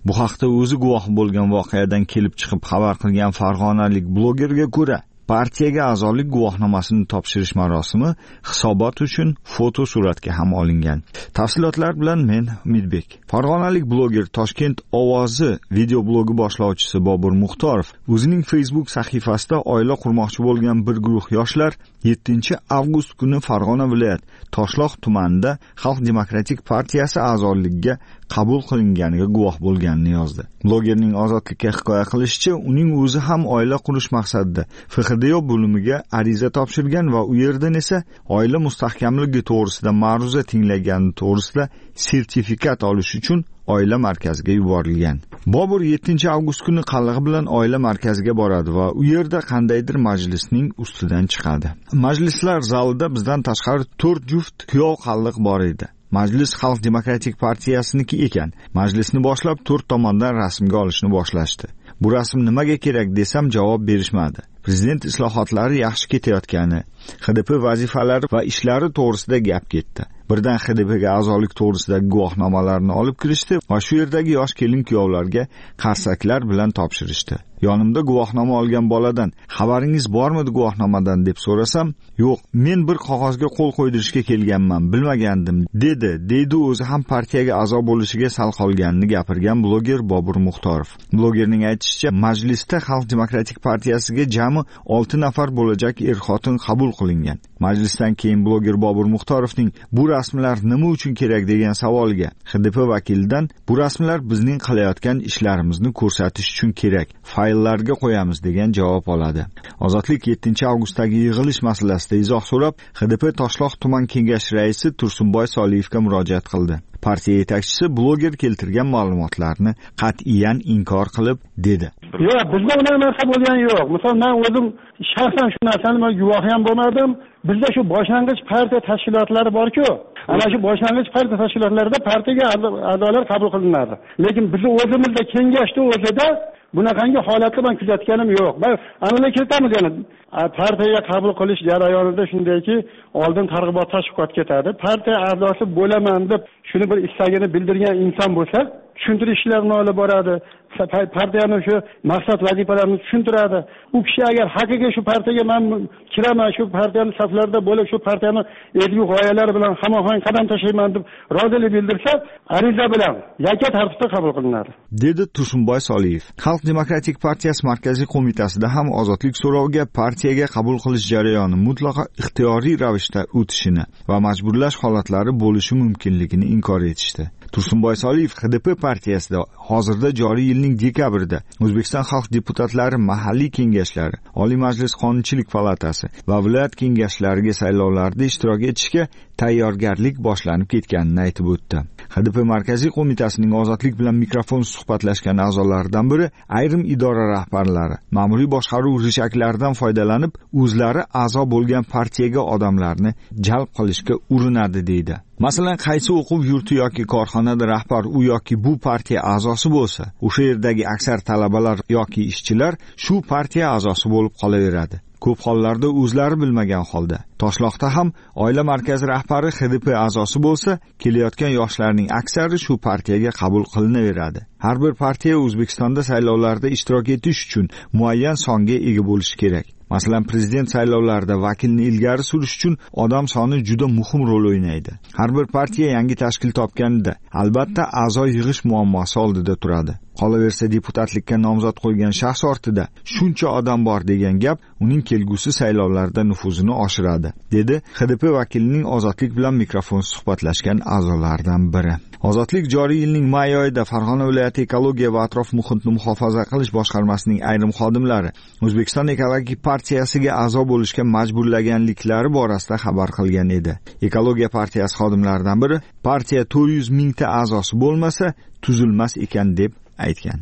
Bu haqda o'zi guvoh bo'lgan voqeadan kelib chiqib xabar qilgan farg'onalik blogerga ko'ra, partiyaga a'zolik guvohnomasini topshirish marosimi hisobot uchun foto suratga ham olingan. Tafsilotlar bilan men Umidbek. Farg'onalik bloger Toshkent ovozi video blogi boshlovchisi Bobur Muxtorov o'zining Facebook sahifasida oila qurmoqchi bo'lgan bir guruh yoshlar 7-avgust kuni Farg'ona viloyat Toshloq tumanida Xalq demokratik partiyasi a'zoligiga qabul qilinganiga guvoh bo'lganini yozdi. Blogerning Ozodlikka hikoya qilishicha, uning o'zi ham oila qurish maqsadida FXDYO bo'limiga ariza topshirgan va u yerdan esa oila mustahkamligi to'g'risida ma'ruza tinglagani to'g'risida sertifikat olish uchun oila markaziga yuborilgan. Bobur 7-avgust kuni qallig'i bilan oila markaziga boradi va u yerda qandaydir majlisning ustidan chiqadi. Majlislar zalida bizdan tashqari 4 juft kuyov qalliq bor edi. Majlis Xalq demokratik partiyasiniki ekan. Majlisni boshlab 4 tomondan rasmga olishni boshlashdi. Bu rasm nimaga kerak desam javob berishmadi. Prezident islohotlari yaxshi ketayotgani, HDP vazifalari va ishlari to'g'risida gap ketdi. Birdan HDPga a'zolik to'g'risidagi guvohnomalarni olib kirishdi va shu yerdagi yosh kelin-kuyovlarga qarsaklar bilan topshirishdi. Yonimda guvohnoma olgan boladan "Xabaringiz bormidi guvohnomadan?" deb so'rasam, "Yo'q, men bir qog'ozga qo'l qo'ydirishga kelganman, bilmagandim", deydi o'zi ham partiyaga a'zo bo'lishiga sal qolganini gapirgan bloger Bobur Muxtorov. Blogerning aytishicha, majlisda Xalq demokratik partiyasiga jami 6 nafar bo'lajak er-xotin qabul qilingan. Majlisdan keyin bloger Bobur Muxtorovning "Bu rasmlar nima uchun kerak?" degan savoliga HDP vakilidan "Bu rasmlar bizning qilayotgan ishlarimizni ko'rsatish uchun kerak. Fayllarga qo'yamiz" degan javob oladi. Ozodlik 7-avgustdagi yig'ilish masalasida izoh so'rab, HDP Toshloq tuman kengashi raisi Tursunboy Soliyevga murojaat qildi. Partiya yetakchisi bloger keltirgan ma'lumotlarni qat'iyan inkor qilib dedi: "Yo'q, bizda unaqa narsa bo'lgani yo'q. Misol men o'zim shaxsan shu narsani guvohi ham bo'lmadim. Bizda shu boshlang'ich partiya tashkilotlari bor-ku, ana shu boshlang'ich partiya tashkilotlarida partiyaga a'zolar qabul qilinadi. Lekin biz o'zimizda kengashda o'zida bunaqangi holatni men kuzatganim yo'q. Men aniqlik kiritamiz yana. Partiyaga qabul qilish jarayonida shundayki, oldin targ'ibot tashviqot ketadi. Partiya a'zosi bo'laman deb shuni bir istagini bildirgan inson bo'lsa, tushuntirish ishlarini olib boradi. Partiyaning shu maqsad vazifalarini tushuntiradi. U kishi agar haqiqiy shu partiyaga men kiraman, shu partiyaning saflarida bo'lib, shu partiyaning ezgu g'oyalari bilan hamohang qadam tashlayman deb rozilik bildirsa, ariza bilan yakka tartibda qabul qilinadi, dedi Tursunboy Soliyev. Xalq demokratik partiyasi markaziy qo'mitasida ham ozodlik so'roviga partiyaga qabul qilish jarayoni mutlaqo ixtiyoriy ravishda o'tishini va majburlash holatlari bo'lishi mumkinligini inkor etishdi. Tursunboy Soliyev HDP partiyasida hozirda joriy yilning dekabrida O'zbekiston xalq deputatlari mahalliy kengashlari, Oliy Majlis Qonunchilik palatasi va viloyat kengashlariga saylovlarda ishtirok etishga tayyorgarlik boshlanib ketganini aytib o'tdi. HDP markaziy qo'mitasining ozodlik bilan mikrofon suhbatlashgan a'zolaridan biri ayrim idora rahbarlari ma'muriy boshqaruv rishaklaridan foydalanib, o'zlari a'zo bo'lgan partiyaga odamlarni jalb qilishga urinadi deydi. Masalan, qaysi o'quv yurti yoki korxonada rahbar u yoki bu partiya a'zosi bo'lsa, o'sha yerdagi aksar talabalar yoki ishchilar shu partiya a'zosi bo'lib qolaveradi. Ko'p hollarda o'zlari bilmagan holda. Toshloqda ham oila markazi rahbari HDP a'zosi bo'lsa, kelayotgan yoshlarning aksari shu partiyaga qabul qilinaveradi. Har bir partiya O'zbekistonda saylovlarda ishtirok etish uchun muayyan songa ega bo'lishi kerak. Masalan, prezident saylovlarida vakilni ilgari surish uchun odam soni juda muhim rol o'ynaydi. Har bir partiya yangi tashkil topganida albatta a'zo yig'ish muammosi oldida turadi. Qolaversa, deputatlikka nomzod qo'ygan shaxs ortida shuncha odam bor degan gap uning kelgusi saylovlarda nufuzini oshiradi, dedi HDP vakilining ozodlik bilan mikrofon suhbatlashgan a'zolaridan biri. Ozodlik joriy yilning may oyida Farg'ona viloyati ekologiya va atrof muhitni muhofaza qilish boshqarmasining ayrim xodimlari O'zbekiston ekologik partiyasiga a'zo bo'lishga majburlaganliklari borasida xabar qilgan edi. Ekologiya partiyasi xodimlaridan biri partiya 400 mingta a'zosi bo'lmasa tuzilmas ekan deb aytgan.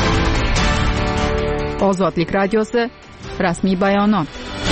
Ozodlik radiosi rasmiy bayonot.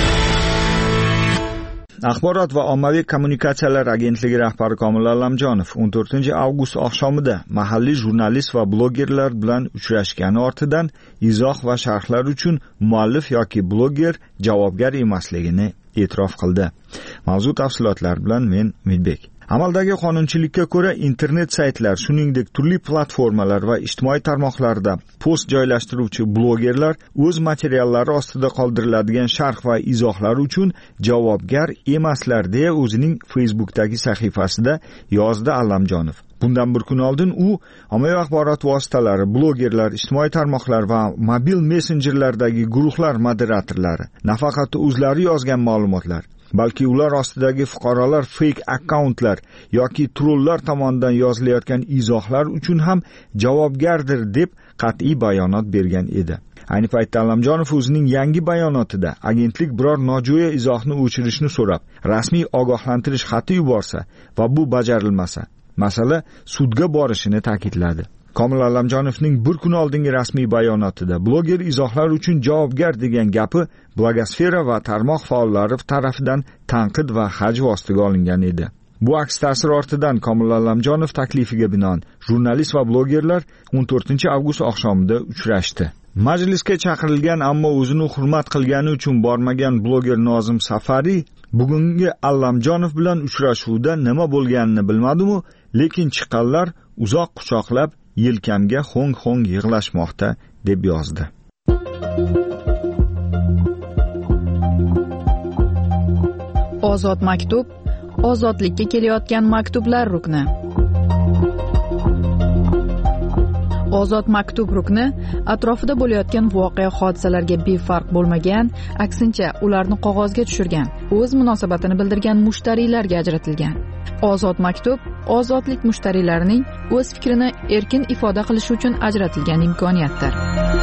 Axborot va ommaviy kommunikatsiyalar agentligi rahbari Komil Allamjonov 14-avgust oqshomida mahalliy jurnalist va blogerlar bilan uchrashgani ortidan izoh va sharhlar uchun muallif yoki bloger javobgar emasligini e'tirof qildi. Mavzu tafsilotlar bilan men Umidbek. Amaldagi qonunchilikka ko'ra internet saytlar, shuningdek turli platformalar va ijtimoiy tarmoqlarda post joylashtiruvchi blogerlar o'z materiallari ostida qoldiriladigan sharh va izohlar uchun javobgar emaslar deya o'zining Facebook'dagi sahifasida yozdi Allamjonov. Bundan bir kun oldin u ommaviy axborot vositalari, blogerlar, ijtimoiy tarmoqlar va mobil messenjerlardagi guruhlar moderatorlari nafaqat o'zlari yozgan ma'lumotlar, balki ular ostidagi fuqarolar fake akkauntlar yoki trollar tomonidan yozilayotgan izohlar uchun ham javobgardir deb qat'iy bayonot bergan edi. Ayni paytda Allamjonov o'zining yangi bayonotida agentlik biror nojo'ya izohni o'chirishni so'rab, rasmiy ogohlantirish xati yuborsa va bu bajarilmasa, masala sudga borishini ta'kidladi. Komil Allamjonovning bir kun oldingi rasmiy bayonotida bloger izohlar uchun javobgar degan gapi blogosfera va tarmoq faollari tarafidan tanqid va hajv ostiga olingan edi. Bu aks ta'sir ortidan Komil Allamjonov taklifiga binoan jurnalist va blogerlar 14 avgust oqshomida uchrashdi. Majlisga chaqirilgan, ammo o'zini hurmat qilgani uchun bormagan bloger Nozim Safari bugungi Allamjonov bilan uchrashuvda nima bo'lganini bilmadi-mu, lekin chiqqanlar uzoq quchoqlab yelkamga hong-hong yig'lashmoqda deb yozdi. Ozod maktub, ozodlikka kelayotgan maktublar rukni. Ozod maktub rukni atrofida bo'layotgan voqea hodisalarga befarq bo'lmagan, aksincha ularni qog'ozga tushirgan, o'z munosabatini bildirgan mushtariylarga ajratilgan. Ozod maktub ozodlik mushtariylarining o'z fikrini erkin ifoda qilishi uchun ajratilgan imkoniyatdir.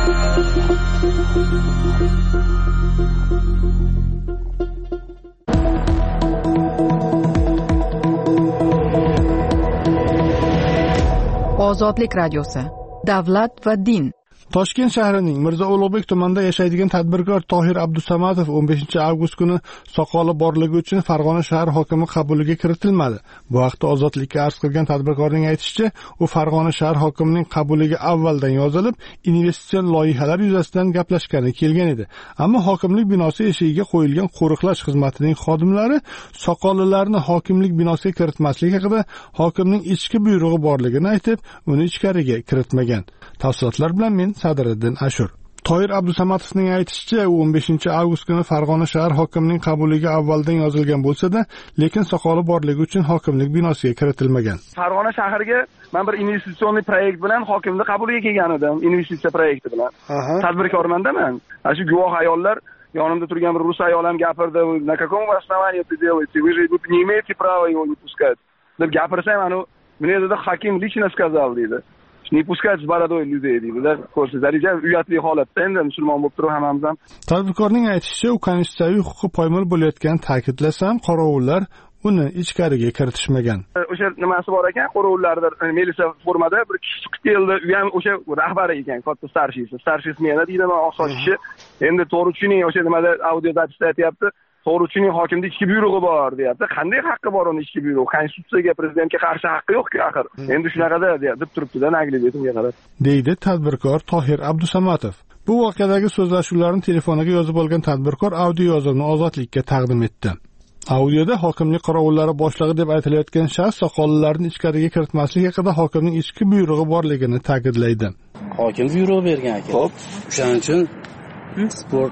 Ozodlik radiosi. Davlat va din. Toshkent shahrining Mirzo Ulug'bek tumanida yashaydigan tadbirkor Tohir Abdusamatov 15 avgust kuni soqoli borligi uchun Farg'ona shahar hokimi qabuliga kiritilmadi. Bu haqda Ozodlikka arz qilgan tadbirkorning aytishicha, u Farg'ona shahar hokimining qabuliga avvaldan yozilib, investitsion loyihalar yuzasidan gaplashgani kelgan edi. Ammo hokimlik binosi eshigiga qo'yilgan qo'riqlash xizmatining xodimlari soqolilarni hokimlik binosiga kiritmaslik haqida hokimning ichki buyrug'i borligini aytib, uni ichkariga kiritmagan. Tafsilotlar bilan men Sadriddin Ashur. Tohir Abdusamatovning aytishicha, u 15 avgust kuni Farg'ona shahar hokimining qabuliga avvaldan yozilgan bo'lsa-da, lekin soqoli borligi uchun hokimlik binosiga kiritilmagan. Farg'ona shahriga men bir investitsion proyekt bilan hokimning qabuliga kelgan edim, investitsiya proyekti bilan. Tadbirkorman-da men. Shu guvoh ayollar yonimda turgan bir rus ayol ham gapirdi, "На каком основании ты делаете? Вы же не имеете права его не пускать." deb gapirsam, мне dedi hakim лично сказал dedi. Не пускать бородой людей deydilar. Ko'rsatadigan uyatli holatda endi musulmon bo'lib turib hammamiz ham. Tadbirkorning aytishicha, u konstitutsiyaviy huquqi poymol bo'layotganini ta'kidlasam, qorovullar uni ichkariga kiritishmagan. O'sha nimasi bor ekan, qorovullarda militsiya formada bir kishi chiqib keldi, u ham o'sha rahbari ekan, katta starshis meni deydi, oqsochishi. Endi to'g'ri tushuning, o'sha nimada audio zapisda aytyapti. To'g'ri tushuning, hokimning ichki buyrug'i bor, deyapti. Qanday haqqi bor uning ichki buyrug'i? Konstitutsiyaga, prezidentga qarshi haqqi yo'q-ku axir. Endi shunaqada deb turibdi-da, naglibetimga qarab. Deydi tadbirkor Tohir Abdusamatov. Bu voqeadagi so'zlashuvlarni telefoniga yozib olgan tadbirkor audio yozuvni Ozodlikka taqdim etdi. Audioda hokimlik qorovullari boshlig'i deb aytilayotgan shaxs soqollarni ichkariga kiritmaslik haqida hokimning ichki buyrug'i borligini ta'kidlaydi. Hokim buyrug'i bergan ekan. Xo'p, o'shaning uchun sport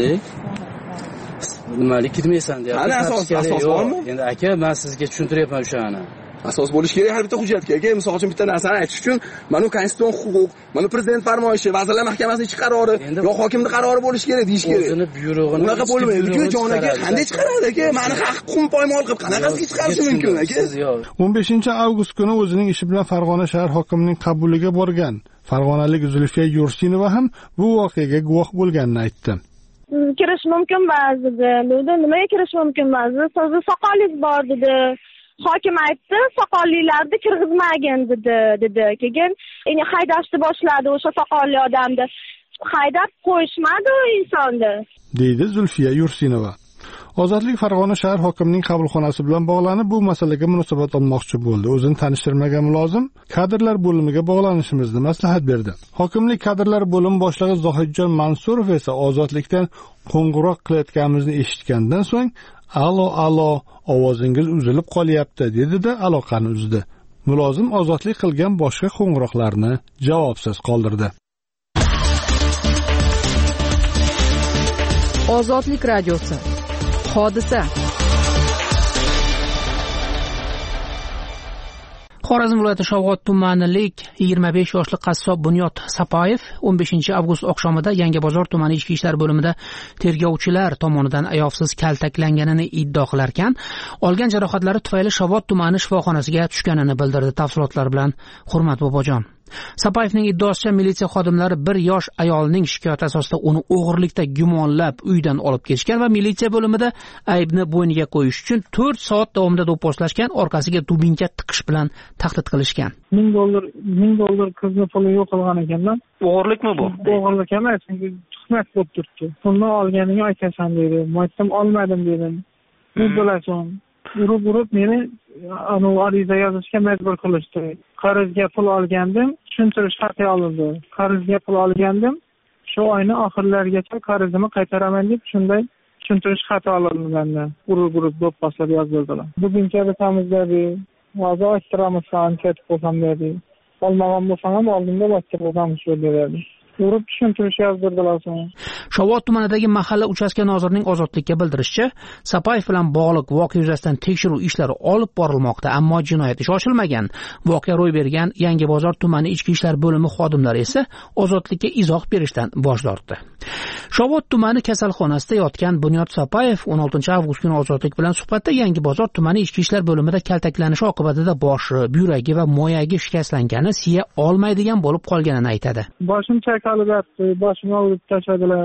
nimalik kirmaysan deyapti. Ana asos bormi? Endi aka, men sizga tushuntiryapman o'shani. Asos bo'lish kerak har bitta hujjatga. Aka, misol uchun bitta narsani aytish uchun, mana konstitutsion huquq, mana prezident farmoyishi, vazirlar mahkamasining ichki qarori, yo hokimning qarori bo'lish kerak deyish kerak. O'zini buyrug'ini. Unaqa bo'lmaydi-ku, jon aka, qanday chiqaradi aka? Meni haq-huquqim poymol qilib, qanaqasiga chiqarishi mumkin aka? 15 avgust kuni o'zining ishi bilan Farg'ona shahar hokimining qabuliga borgan Farg'onalik Zulfiya Yursinova ham bu voqeaga guvoh bo'lganini aytdi. Kirish mumkin ba'zida. Dedi, nimaga kirish mumkin ba'zida? Sizni soqolingiz bor dedi. Hokim aytdi, soqollilarni kirgizmagin dedi. Keyin haydashni boshladi o'sha soqolli odamni. Haydab qo'yishmadi u insonni. Deydi Zulfiya Yursinova. Ozodlik Farg'ona shahar hokimining qabulxonasi bilan bog'lanib bu masalaga munosabat olmoqchi bo'ldi. O'zini tanishtirmagan mulozim kadrlar bo'limiga bog'lanishimizni maslahat berdi. Hokimlik kadrlar bo'limi boshlig'i Zohidjon Mansurov esa Ozodlikdan qo'ng'iroq qilayotganimizni eshitgandan so'ng Alo, ovozingiz uzilib qolyapti, dedi-da aloqani uzdi. Mulozim ozodlik qilgan boshqa qo'ng'iroqlarni javobsiz qoldirdi. Ozodlik radiosi. Hodisa. Xorazm viloyati Shovot tumanilik 25 yoshli qassob Bunyod Sapoyev 15 avgust oqshomida Yangibozor tumani ichki ishlar bo'limida tergovchilar tomonidan ayovsiz kaltaklanganini iddao qilarkan, olgan jarohatlari tufayli Shovot tumani shifoxonasiga tushganini bildirdi. Tafsilotlar bilan Hurmat Bobojon. Sapoyevning iddaosicha militsiya xodimlari bir yosh ayolning shikoyati asosida uni o'g'irlikda gumonlab uydan olib ketishgan va militsiya bo'limida aybni bo'yniga qo'yish uchun 4 soat davomida do'pposlashgan, orqasiga dubinka tiqish bilan tahdid qilishgan. $1000 qizni puli yo'q qilgan ekanman. O'g'irlikmi bu? O'g'irlik emas, chunki tuhmat bo'lib turibdi. Pulni olganingni aytasan dedi. Men olmadim dedim. Ne bo'lasan? Urib meni ariza yozishga majbur qilishdi. Qarzga pul olgandim, tushuntirish xati olindi. Qarzga pul olgandim, shu oyning oxirlarigacha qarzimni qaytaraman deb shunday tushuntirish xati olindi mendan. Urib do'pposlab yozdirdilar. Buguncha bitamizda hozir ochtiramiz san ketib bo'lsam dedi. Olmagan bo'lsam ham oldinda ochtirib qo'yamiz dedi. Urib tushuntirish yozdirdilar so'ng. Shovot tumanidagi mahalla uchastka nozirining Ozodlikka bildirishicha, Sapoyev bilan bog'liq voqea yuzasidan tekshiruv ishlari olib borilmoqda, ammo jinoyat ishi ochilmagan. Voqea ro'y bergan Yangibozor tumani ichki ishlar bo'limi xodimlari esa Ozodlikka izoh berishdan bosh tortdi. Shovot tumani kasalxonasida yotgan Bunyod Sapoyev 16 avgust kuni Ozodlik bilan suhbatda Yangibozor tumani ichki ishlar bo'limida kaltaklanish oqibatida boshi, yuragi va moyagi shikastlangani, siya olmaydigan bo'lib qolganini aytadi. Boshim chayqalib yotdi, boshimni urib tashladilar.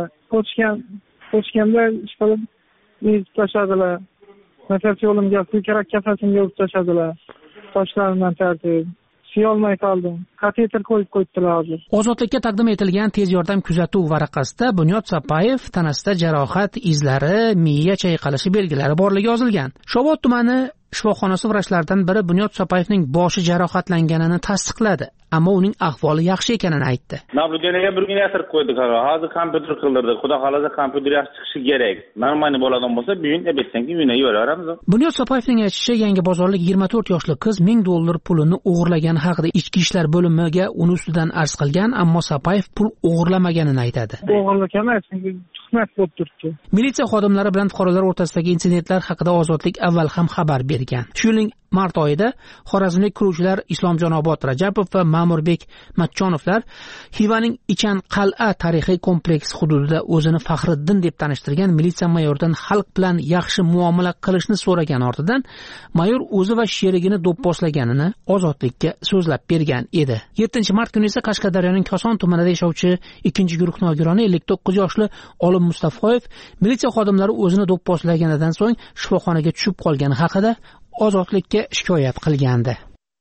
Ko'chganda ishqilib yezib tashladilar. Nafas yo'limga, kerak kafasimga urib tashladilar. Toshlarimdan tartib. Siyolmay qoldim. Kateter qo'yib qo'ydilar hozir. Ozodlikka taqdim etilgan tez yordam kuzatuv varaqasida Bunyod Sapoyev tanasida jarohat izlari, miya chayqalishi belgilari borligi yozilgan. Shovot tumani shifoxonasi vrachlaridan biri Bunyod Sapoyevning boshi jarohatlanganini tasdiqladi, ammo uning ahvoli yaxshi ekanini aytdi. Nabrudeniyaga bir kun yasirib qo'ydik. Hozir kompyuter qildirdik. Xudo xolasa kompyuter yaxshi chiqishi kerak. Normal bo'ladigan bo'lsa, bugun ebetdan keyin uyga yuboramiz. Bunyod Sapoyevning aytishicha, Yangibozorlik 24 yoshli qiz $1000 pulini o'g'irlagani haqida ichki ishlar bo'limiga uni ustidan arz qilgan, ammo Sapoyev pul o'g'irlamaganini aytadi. O'g'irlik emas, tuhmat bo'lib turibdi. Militsiya xodimlari bilan fuqarolar o'rtasidagi insidentlar haqida Ozodlik avval ham xabar bergan. Shu yilning mart oyida xorazmlik quruvchilar Islomjonobod Rajapov va Ma'murbek Matchonovlar Xivaning Ichan qal'a tarixiy kompleksi hududida o'zini Faxriddin deb tanishtirgan militsiya mayoridan xalq bilan yaxshi muomala qilishni so'ragan ortidan mayor o'zi va sherigini do'pposlaganini Ozodlikka so'zlab bergan edi. 7-mart kuni esa Qashqadaryoning Koson tumanida yashovchi 2-guruh nogironi 59 yoshli Olim Mustafoyev militsiya xodimlari o'zini do'pposlaganidan so'ng shifoxonaga tushib qolgani haqida Ozodlikka shikoyat qilgandi.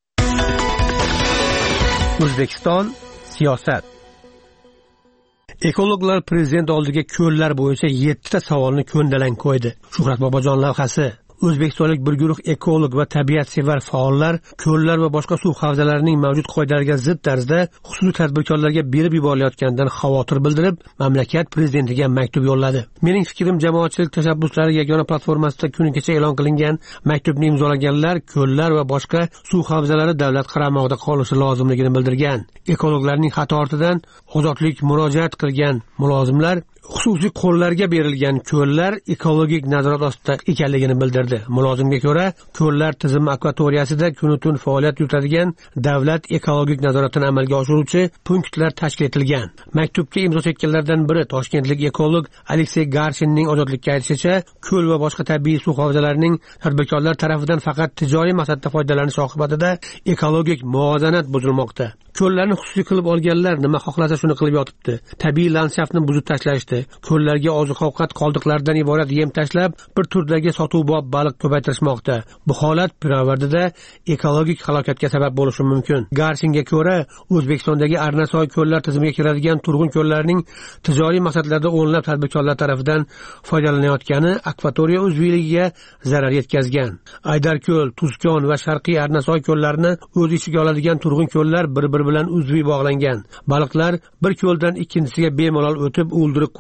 O'zbekiston siyosat. Ekologlar prezident oldiga ko'llar bo'yicha 7 ta savolni ko'ndalang qo'ydi. Shuhrat Bobojon lavhasi. O'zbekistonlik bir guruh ekolog va tabiatsevar faollar ko'llar va boshqa suv havzalarining mavjud qoidalariga zid tarzda xususiy tadbirkorlarga berib yuborilayotganidan xavotir bildirib, mamlakat prezidentiga maktub yo'lladi. Mening fikrim, jamoatchilik tashabbuslari yagona platformasida kuni kecha e'lon qilingan maktubni imzolaganlar ko'llar va boshqa suv havzalari davlat qaramog'ida qolishi lozimligini bildirgan. Ekologlarning xati ortidan Ozodlik murojaat qilgan mulozimlar xususiy qo'llarga berilgan ko'llar ekologik nazorat ostida ekanligini bildirdi. Mulozimga ko'ra, ko'llar tizimi akvatoriyasida kun-tun faoliyat yuritadigan davlat ekologik nazoratini amalga oshiruvchi punktlar tashkil etilgan. Maktubga imzo chekkanlardan biri toshkentlik ekolog Aleksey Garshinning Ozodlikka aytishicha, ko'l va boshqa tabiiy suv havzalarining tadbirkorlar tomonidan faqat tijoriy maqsadda foydalanish oqibatida ekologik muvozanat buzilmoqda. Ko'llarni xususiy qilib olganlar nima xohlasa shuni qilib yotibdi. Tabiiy landshaftni buzib tashlashdi. Ko'llarga oziq-ovqat qoldiqlaridan iborat yem tashlab, bir turdagi sotuvbob baliq ko'paytirishmoqda. Bu holat pirovardida ekologik halokatga sabab bo'lishi mumkin. Garshinga ko'ra, O'zbekistondagi Arnasoy ko'llar tizimiga kiradigan turg'un ko'llarning tijoriy maqsadlarda o'nlab tadbirkorlar tomonidan foydalanayotgani akvatoriya uzviyligiga zarar yetkazgan. Aydarko'l, Tuzkon va Sharqiy Arnasoy ko'llarini o'z ichiga oladigan turg'un ko'llar bir-biri bilan uzviy bog'langan. Baliqlar bir ko'ldan ikkinchisiga bemalol o'tib o'ldirib qo'yishgan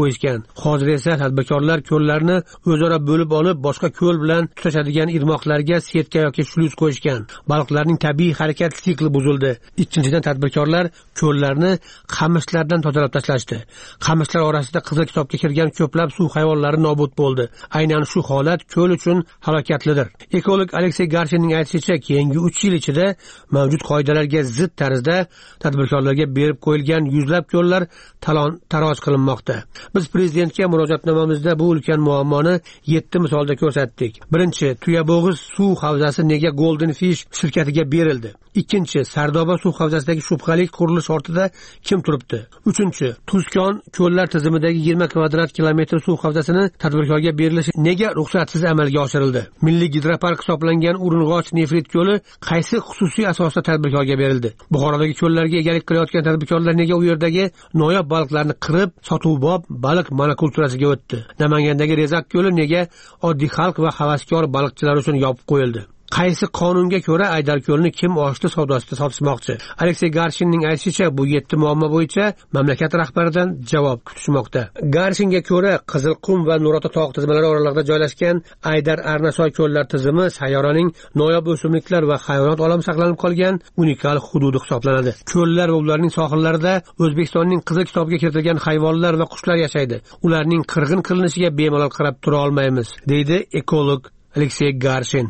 qo'yishgan. Hozir esa tadbirkorlar ko'llarni o'zaro bo'lib olib, boshqa ko'l bilan tutashadigan irmoqlarga setka yoki shluz qo'yishgan. Baliqlarning tabiiy harakat sikli buzildi. Ikkinchidan, tadbirkorlar ko'llarni qamishlardan tozalab tashlashdi. Qamishlar orasida Qizil kitobga kirgan ko'plab suv hayvonlari nobud bo'ldi. Aynan shu holat ko'l uchun halokatlidir. Ekolog Aleksey Garshinning aytishicha, keyingi 3 yil ichida mavjud qoidalarga zid tarzda tadbirkorlarga berib qo'yilgan yuzlab ko'llar talon-taroj qilinmoqda. Biz prezidentga murojaatnomamizda bu ulkan muammoni 7 misolda ko'rsatdik. Birinchi, Tuyabog'iz suv havzasi nega Golden Fish shirkatiga berildi? Ikkinchi, Sardoba suv havzasidagi shubhali qurilish ortida kim turibdi? Uchinchi, Tuzkon ko'llar tizimidagi 20 kvadrat kilometr suv havzasini tadbirkorga berilishi nega ruxsatsiz amalga oshirildi? Milliy gidropark hisoblangan Urung'och nefrit ko'li qaysi xususiy asosda tadbirkorga berildi? Buxorodagi ko'llarga egalik qilayotgan tadbirkorlar nega u yerdagi noyob baliqlarni qirib, sotuvbob baliq monokulturasiga o'tdi? Namangandagi Rezak ko'li nega oddiy xalq va havaskor baliqchilar uchun yopib qo'yildi? Qaysi qonunga ko'ra Aydar ko'lni kim ochdi savdosida sotishmoqchi? Aleksey Garshinning aytishicha, bu 7 muammo bo'yicha mamlakat rahbaridan javob kutishmoqda. Garshinga ko'ra, Qizilqum va Nurota tog' tizmalari oralig'ida joylashgan Aydar Arnasoy ko'llar tizimi sayyoraning noyob o'simliklar va hayvonot olami saqlanib qolgan unikal hududi hisoblanadi. Ko'llar va ularning sohillarida O'zbekistonning Qizil kitobiga kiritilgan hayvonlar va qushlar yashaydi. Ularning qirg'in qilinishiga bemalol qarab tura olmaymiz, deydi ekolog Aleksey Garshin.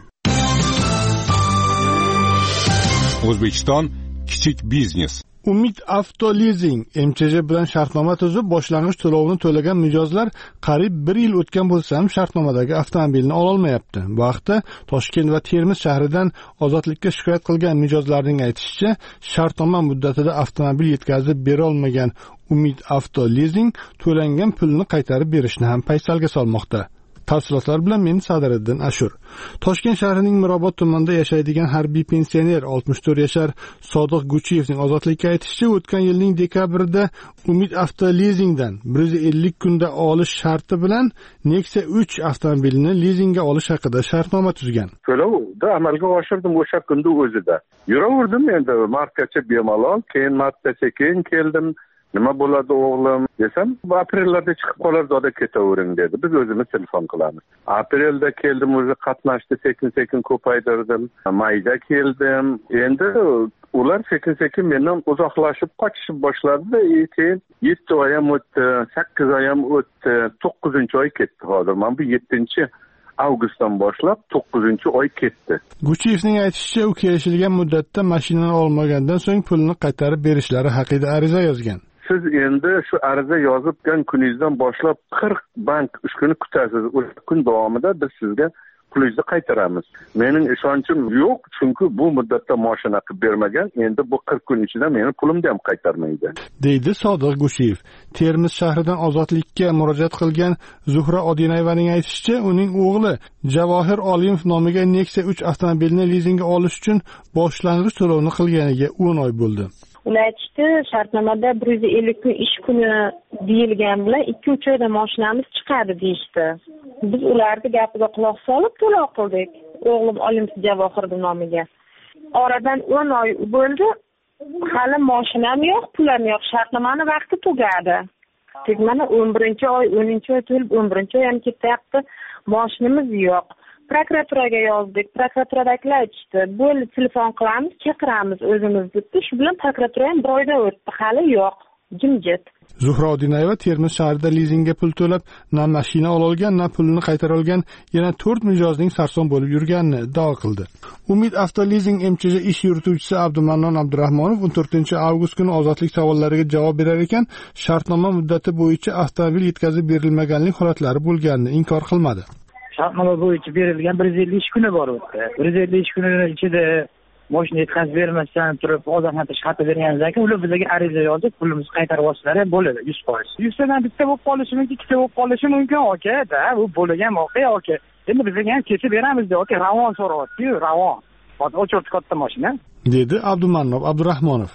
O'zbekiston kichik biznes. Umid Avtolizing MCJ bilan shartnoma tuzib, boshlang'ich to'lovini to'lagan mijozlar qariyb 1 yil o'tgan bo'lsa ham shartnomadagi avtomobilni ola olmayapti. Bu haqda Toshkent va Termiz shahridan Ozodlikka shikoyat qilgan mijozlarning aytishicha, shartnoma muddatida avtomobil yetkazib bera olmagan Umid Avtolizing to'langan pulni qaytarib berishni ham paysalga solmoqda. Tafsilotlar bilan men Sadiriddin Ashur. Toshkent shahrining Mirobod tumanida yashaydigan harbiy pensioner 64 yashar Sodiq Guchiyevning Ozodlikka aytishicha, o'tgan yilning dekabrida Umid Avtolizingdan 150 kunda olish sharti bilan Nexia 3 avtomobilini lizingga olish haqida shartnoma tuzgan. To'lovni amalga oshirdim o'sha kunda o'zida. Yuraverdim endi martgacha bemalol, keyin martgacha keyin keldim. Nima bo'ladi o'g'lim desam, aprellarda chiqib qolar, zoda ketavering dedi. Biz o'zimiz telefon qilamiz. Aprelda keldim, o'zi qatnashdi, sekin-sekin ko'paytirdim. Mayda keldim. Endi ular sekin-sekin mendan uzoqlashib qochishib boshladi-da, keyin 7 oy ham o'tdi, 8 oy ham o'tdi, 9-oy ketdi hozir. Men bu 7-avgustdan boshlab 9-oy ketdi. Guchiyevning aytishicha, u kelishilgan muddatda mashinani olmagandan so'ng pulni qaytarib berishlari haqida ariza yozgan. Siz endi shu ariza yozibgan kuningizdan boshlab 40 bank 3 kun kutasiz. O'sha kun davomida biz sizga pulingizni qaytaramiz. Mening ishonchim yo'q, chunki bu muddatda mashina qilib bermagan. Endi bu 40 kun ichida meni pulimni ham qaytarmaydi, deydi Sodiq Gushiyev. Termiz shahridan Ozodlikka murojaat qilgan Zuhra Odinayevaning aytishicha, uning o'g'li Javohir Olimov nomiga Nexia 3 avtomobilni lizingga olish uchun boshlang'ich to'lovni qilganiga 10 oy bo'ldi. Ular aytishdi, shartnomada 150 kun ish kuni deyilgan bilan 2-3 oyda mashinamiz chiqadi deyishdi. Biz ularning gapiga quloq solib to'lov qildik. O'g'lim Olimov Javohir nomiga. Oradan 10 oy bo'ldi. Hali mashinam yo'q, pulim yo'q. Shartnomani vaqti tugadi. Mana 11-oy, 10-oy to'lib 11-oy ham ketyapti. Mashinamiz yo'q. Prokuraturaga yozdik. Prokuraturaliklar aytishdi, bo'ldi telefon qilamiz, chaqiramiz o'zimiz debdi. Shu bilan prokuratura ham 1 oyda o'tdi, hali yo'q. Jimjit. Zuhra Odinayeva Termiz shahrida lizingga pul to'lab, na mashina ola olgan, na pulni qaytara olgan yana 4 mijozning sarson bo'lib yurganini iddao qildi. Umid Avtolizing MCJ ish yurituvchisi Abdumannon Abdurahmonov 14-avgust kuni Ozodlik savollariga javob berar ekan, shartnoma muddati bo'yicha avtomobil yetkazib berilmaganlik holatlari bo'lganini inkor qilmadi. Shartnoma bo'yicha berilgan 150 ish kuni bor o'tdi. 150 ish kuni ichida mashina yetkazib bermasdan turib oziqlantirish xati bergandan keyin ular bizga ariza yozib, pulimizni qaytarib olsalar bo'ladi 100%. 100 dan bitta bo'lib qolishi mumkin, ikkita bo'lib qolishi mumkin, aka-da, bu bo'lgan voqea, aka. Endi bizga ham kesib beramiz-da, aka, ravon so'rayapti-yu, ravon. Hozir o'chirib katta mashina, dedi Abdumannob Abdurahmonov.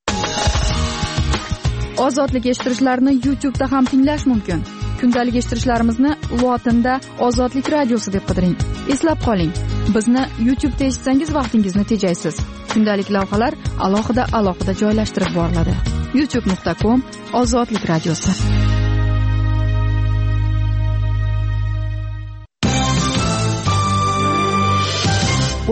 Ozodlik eshittirichlarini YouTube'da ham tinglash mumkin. Kundalik eshittirishlarimizni lotinda Ozodlik radiosi deb qidiring. Eslab qoling, bizni YouTube'da eshitsangiz vaqtingizni tejaysiz. Kundalik lavhalar alohida joylashtirib boriladi. youtube.com Ozodlik radiosi.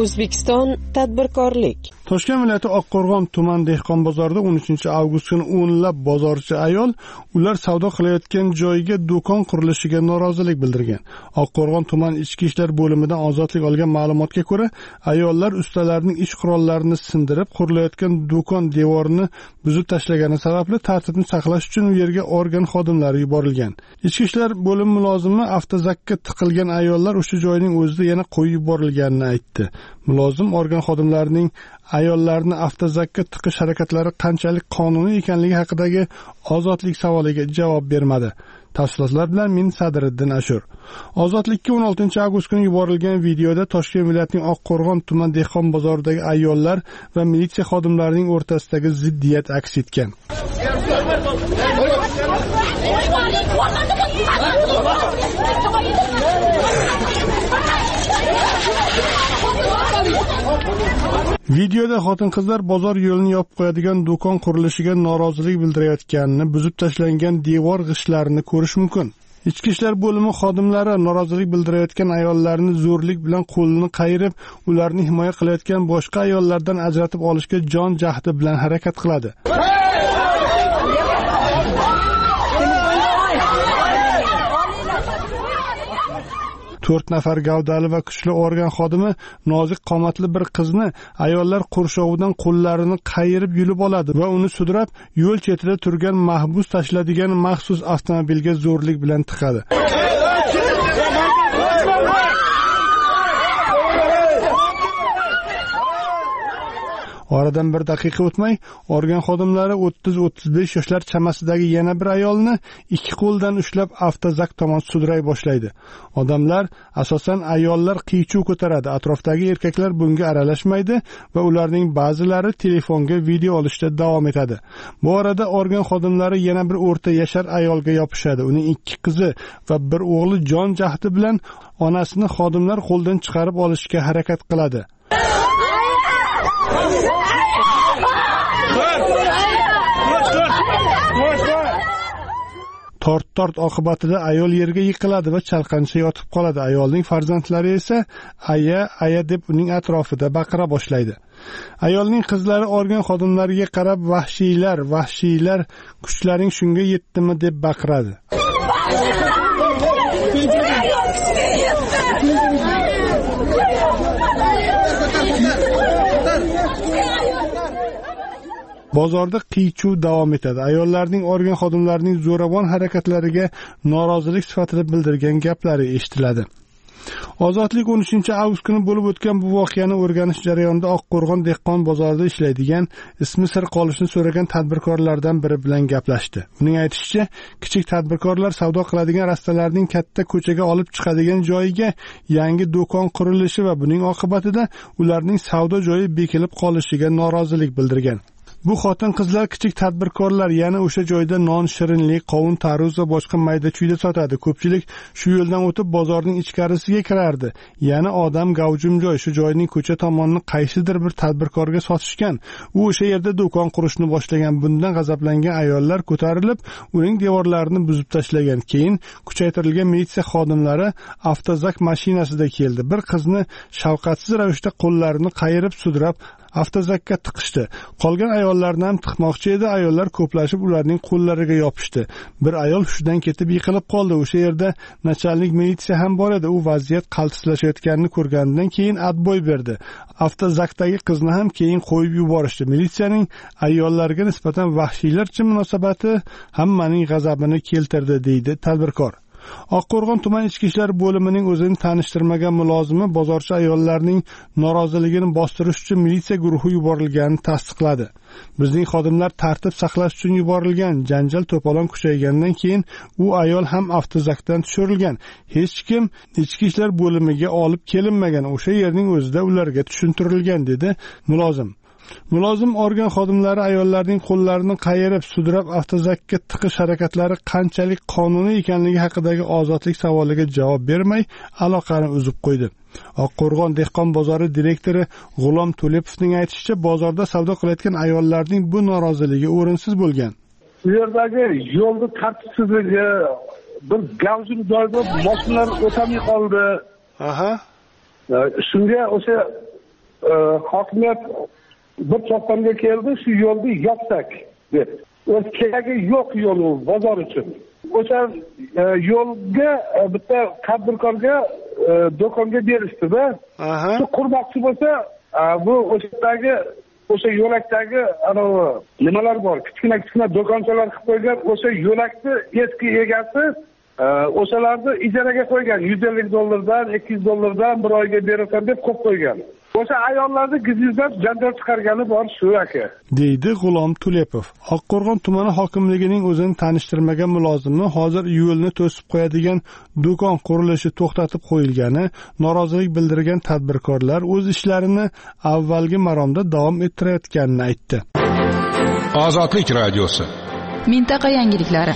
O'zbekiston tadbirkorlik. Toshkent viloyati Oqqo'rg'on tuman dehqon bozorida 13 avgust kuni o'nlab bozorchi ayol ular savdo qilayotgan joyga do'kon qurilishiga norozilik bildirgan. Oqqo'rg'on tuman ichki ishlar bo'limidan ozodlik olgan ma'lumotga ko'ra, ayollar ustalarining ish qurollarini sindirib, qurilayotgan do'kon devorini buzib tashlagani sababli tartibni saqlash uchun u yerga organ xodimlari yuborilgan. Ichki ishlar bo'limi mulozimi avtozakka tiqilgan ayollar o'sha joyning o'zida yana qo'yib yuborilganini aytdi. Mulozim organ xodimlarining ayollarni avtozakka tiqish harakatlari qanchalik qonuniy ekanligi haqidagi ozodlik savoliga javob bermadi. Tafsilotlar bilan men Sadriddin Ashur. Ozodlikka 16 avgust kuni yuborilgan videoda Toshkent viloyatining Oqqo'rg'on tuman dehqon bozoridagi ayollar va militsiya xodimlarining o'rtasidagi ziddiyat aks etgan. Videoda xotin-qizlar bozor yo'lini yopib qo'yadigan do'kon qurilishiga norozilik bildirayotganini, buzib tashlangan devor g'ishtlarini ko'rish mumkin. Ichki ishlar bo'limi xodimlari norozilik bildirayotgan ayollarni zo'rlik bilan qo'lini qayirib, ularni himoya qilayotgan boshqa ayollardan ajratib olishga jon jahdi bilan harakat qiladi. 4 nafar gavdali va kuchli organ xodimi nozik qomatli bir qizni ayollar qurshovidan qo'llarini qayirib yulib oladi va uni sudrab yo'l chetida turgan mahbus tashladigan maxsus avtomobilga zo'rlik bilan tiqadi. Oradan bir daqiqa o'tmay, organ xodimlari 30-35 yoshlar chamasidagi yana bir ayolni ikki qo'ldan ushlab avtozak tomon sudray boshlaydi. Odamlar, asosan ayollar qiychuv ko'taradi. Atrofdagi erkaklar bunga aralashmaydi va ularning ba'zilari telefonga video olishda davom etadi. Bu orada organ xodimlari yana bir o'rta yashar ayolga yopishadi. Uning 2 qizi va bir o'g'li jon jahdi bilan onasini xodimlar qo'ldan chiqarib olishga harakat qiladi. Tort oqibatida ayol yerga yiqiladi va chalqancha yotib qoladi. Ayolning farzandlari esa aya deb uning atrofida baqira boshlaydi. Ayolning qizlari organ xodimlariga qarab vahshiylar, kuchlaring shunga yetdimi deb baqiradi. Bozorda qiychuv davom etadi. Ayollarning organ xodimlarining zo'ravon harakatlariga norozilik sifatida bildirgan gaplari eshitiladi. Ozodlik 13 avgust kuni bo'lib o'tgan bu voqeani o'rganish jarayonida Oqqo'rg'on dehqon bozorida ishlaydigan, ismi sir qolishni so'ragan tadbirkorlardan biri bilan gaplashdi. Uning aytishicha, kichik tadbirkorlar savdo qiladigan rastalarning katta ko'chaga olib chiqadigan joyiga yangi do'kon qurilishi va buning oqibatida ularning savdo joyi bekilib qolishiga norozilik bildirgan. Bu xotin-qizlar kichik tadbirkorlar, ya'ni o'sha joyda non, shirinlik, qovun, tarvuz va boshqa mayda-chuyda sotadi. Ko'pchilik shu yo'ldan o'tib bozorning ichkarisiga kirardi. Ya'ni odam gavjum joy, shu joyning ko'cha tomonini qaysidir bir tadbirkorga sotishgan. U o'sha yerda do'kon qurishni boshlagan. Bundan g'azablangan ayollar ko'tarilib, uning devorlarini buzib tashlagan. Keyin kuchaytirilgan militsiya xodimlari avtozak mashinasida keldi. Bir qizni shafqatsiz ravishda qo'llarini qayirib sudrab avtozakka tiqishdi. Qolgan ayollarni ham tiqmoqchi edi. Ayollar ko'plashib ularning qo'llariga yopishdi. Bir ayol hushidan ketib yiqilib qoldi. O'sha yerda nachalnik militsiya ham bor edi. U vaziyat qaltislashayotganini ko'rganidan keyin atboy berdi. Avtozakdagi qizni ham keyin qo'yib yuborishdi. Militsiyaning ayollarga nisbatan vahshiylarcha munosabati hammaning g'azabini keltirdi, deydi tadbirkor. Oqqo'rg'on tuman ichki ishlar bo'limining o'zini tanishtirmagan mulozimi bozorchi ayollarning noroziligini bostirish uchun militsiya guruhi yuborilganini tasdiqladi. Bizning xodimlar tartib saqlash uchun yuborilgan. Janjal to'polon kuchaygandan keyin u ayol ham avtozakdan tushirilgan. Hech kim ichki ishlar bo'limiga olib kelinmagan. O'sha yerning o'zida ularga tushuntirilgan, dedi mulozim. Mulozim organ xodimlari ayollarning qo'llarini qayirib, sudrab avtozakka tiqish harakatlari qanchalik qonuniy ekanligi haqidagi ozodlik savoliga javob bermay, aloqani uzib qo'ydi. Oqqo'rg'on dehqon bozori direktori G'ulom To'lepovning aytishicha, bozorda savdo qilayotgan ayollarning bu noroziligi o'rinsiz bo'lgan. Bu yerdagi yo'lda tartibsizligi, bir gavjum joyda mashinalar o'tamay qoldi. Shunga o'sha hokimiyat bir to'xtamga keldi, shu yo'lni yopsak deb. O'z keragi yo'q yo'l u bozor uchun. O'sha yo'lga bitta tadbirkorga do'konga berishdi-da. Shu qurmoqchi bo'lsa, bu o'sha yo'lakdagi nimalar bor, kichkina do'konchalar qilib qo'ygan, o'sha yo'lakni eski egasi o'shalarni ijaraga qo'ygan, $150 $200 bir oyga berasan deb qo'yib qo'ygan. O'sha ayollarni gizlab janjal chiqargani bor shu aka, deydi G'ulom Tulepov. Oqqo'rg'on tumani hokimligining o'zini tanishtirmagan mulozimi hozir yo'lni to'sib qo'yadigan do'kon qurilishi to'xtatib qo'yilgani, norozilik bildirgan tadbirkorlar o'z ishlarini avvalgi maromda davom ettirayotganini aytdi. Ozodlik radiosi. Mintaqa yangiliklari.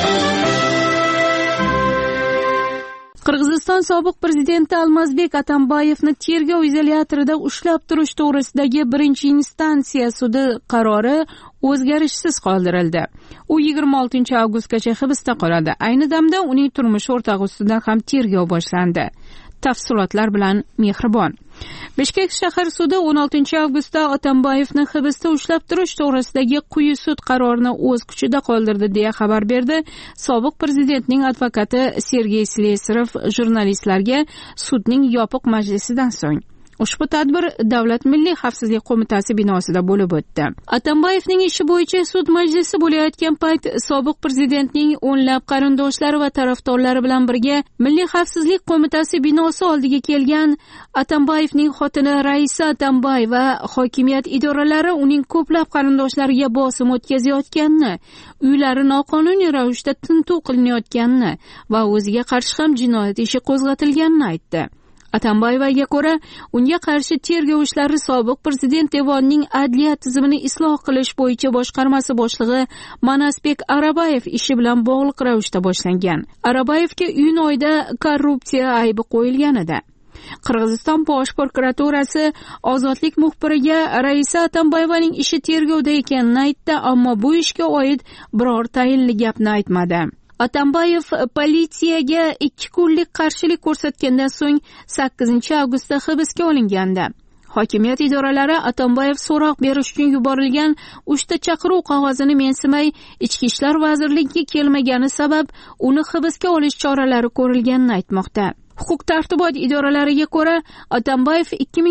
Qirg'iziston sobiq prezidenti Almazbek Atambayevni tergov izolyatorida ushlab turish to'g'risidagi birinchi instansiya sudi qarori o'zgarishsiz qoldirildi. U 26 avgustgacha hibsda qoladi. Ayni damda uning turmush o'rtog'i ustidan ham tergov boshlandi. Tafsilotlar bilan Mehribon. Bishkek shahar sudi 16 avgustda Atambayevni hibsda ushlab turish to'g'risidagi quyi sud qarorini o'z kuchida qoldirdi deya xabar berdi sobiq prezidentning advokati Sergey Slesarov jurnalistlarga sudning yopiq majlisidan so'ng. Ushbu tadbir Davlat Milliy xavfsizlik qo'mitasi binosida bo'lib o'tdi. Atambayevning ishi bo'yicha sud majlisi bo'layotgan payt sobiq prezidentning o'nlab qarindoshlari va tarafdorlari bilan birga Milliy xavfsizlik qo'mitasi binosi oldiga kelgan Atambayevning xotini Raisa Atambay va hokimiyat idoralari uning ko'plab qarindoshlariga bosim o'tkazayotganini, uylari noqonuniy ravishda tintuv qilinayotganini va o'ziga qarshi ham jinoyat ishi qo'zg'atilganini aytdi. Atambayevaga ko'ra, unga qarshi tergov ishlari sobiq prezident devonining adliya tizimini isloh qilish bo'yicha boshqarmasi boshlig'i Manasbek Arabayev ishi bilan bog'liq ravishda boshlangan. Arabayevga iyun oyida korrupsiya aybi qo'yilgan edi. Qirg'iziston bosh prokuraturasi ozodlik muxbiriga Raisa Atambayevaning ishi tergovda ekanini aytdi, ammo bu ishga oid biror tayinli gapni aytmadi. Atambayev politsiyaga 2 kunlik qarshilik ko'rsatgandan so'ng 8 avgustda hibsga olingandi. Hokimiyat idoralari Atambayev so'roq berish uchun yuborilgan 3 ta chaqiruv qog'ozini mensimay, Ichki ishlar vazirligiga kelmagani sabab uni hibsga olish choralari ko'rilganini aytmoqda. Huquq-tartibot idoralariga ko'ra, Atambayev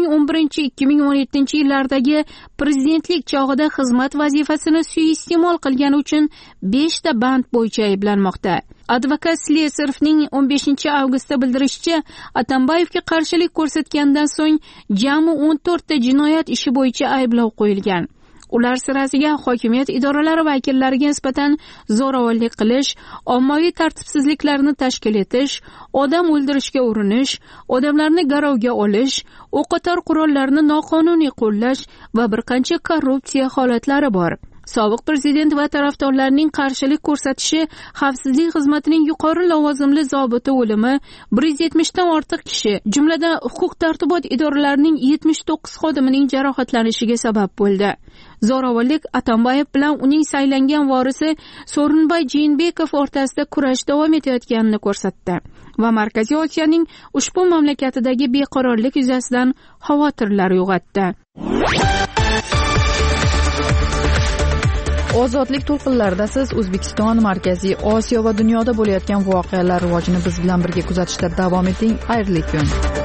2011-2017 yillardagi prezidentlik chog'ida xizmat vazifasini suiiste'mol qilgani uchun 5 ta band bo'yicha ayblanmoqda. Advokat Slesarovning 15 avgustda bildirishicha, Atambayevga qarshilik ko'rsatgandan so'ng jami 14 ta jinoyat ishi bo'yicha ayblov qo'yilgan. Ular sirasiga hokimiyat idoralari vakillariga nisbatan zo'ravonlik qilish, ommaviy tartibsizliklarni tashkil etish, odam o'ldirishga urinish, odamlarni garovga olish, o'qotar qurollarni noqonuniy qo'llash va bir qancha korrupsiya holatlari bor. Sobiq prezident va tarafdorlarining qarshilik ko'rsatishi, xavfsizlik xizmatining yuqori lavozimli zobiti o'limi, 170 dan ortiq kishi, jumladan huquq-tartibot idoralarining 79 xodimining jarohatlanishiga sabab bo'ldi. Zo'ravonlik Atambayev bilan uning saylangan vorisi So'rinbay Jeenbekov o'rtasida kurash davom etayotganini ko'rsatdi va Markaziy Osiyoning ushbu mamlakatidagi beqarorlik yuzasidan xavotirlar uyg'otdi. Ozodlik to'lqinlarida siz O'zbekiston, Markaziy Osiyo va dunyoda bo'layotgan voqealar rivojini biz bilan birga kuzatishda davom eting. Xayrli kun.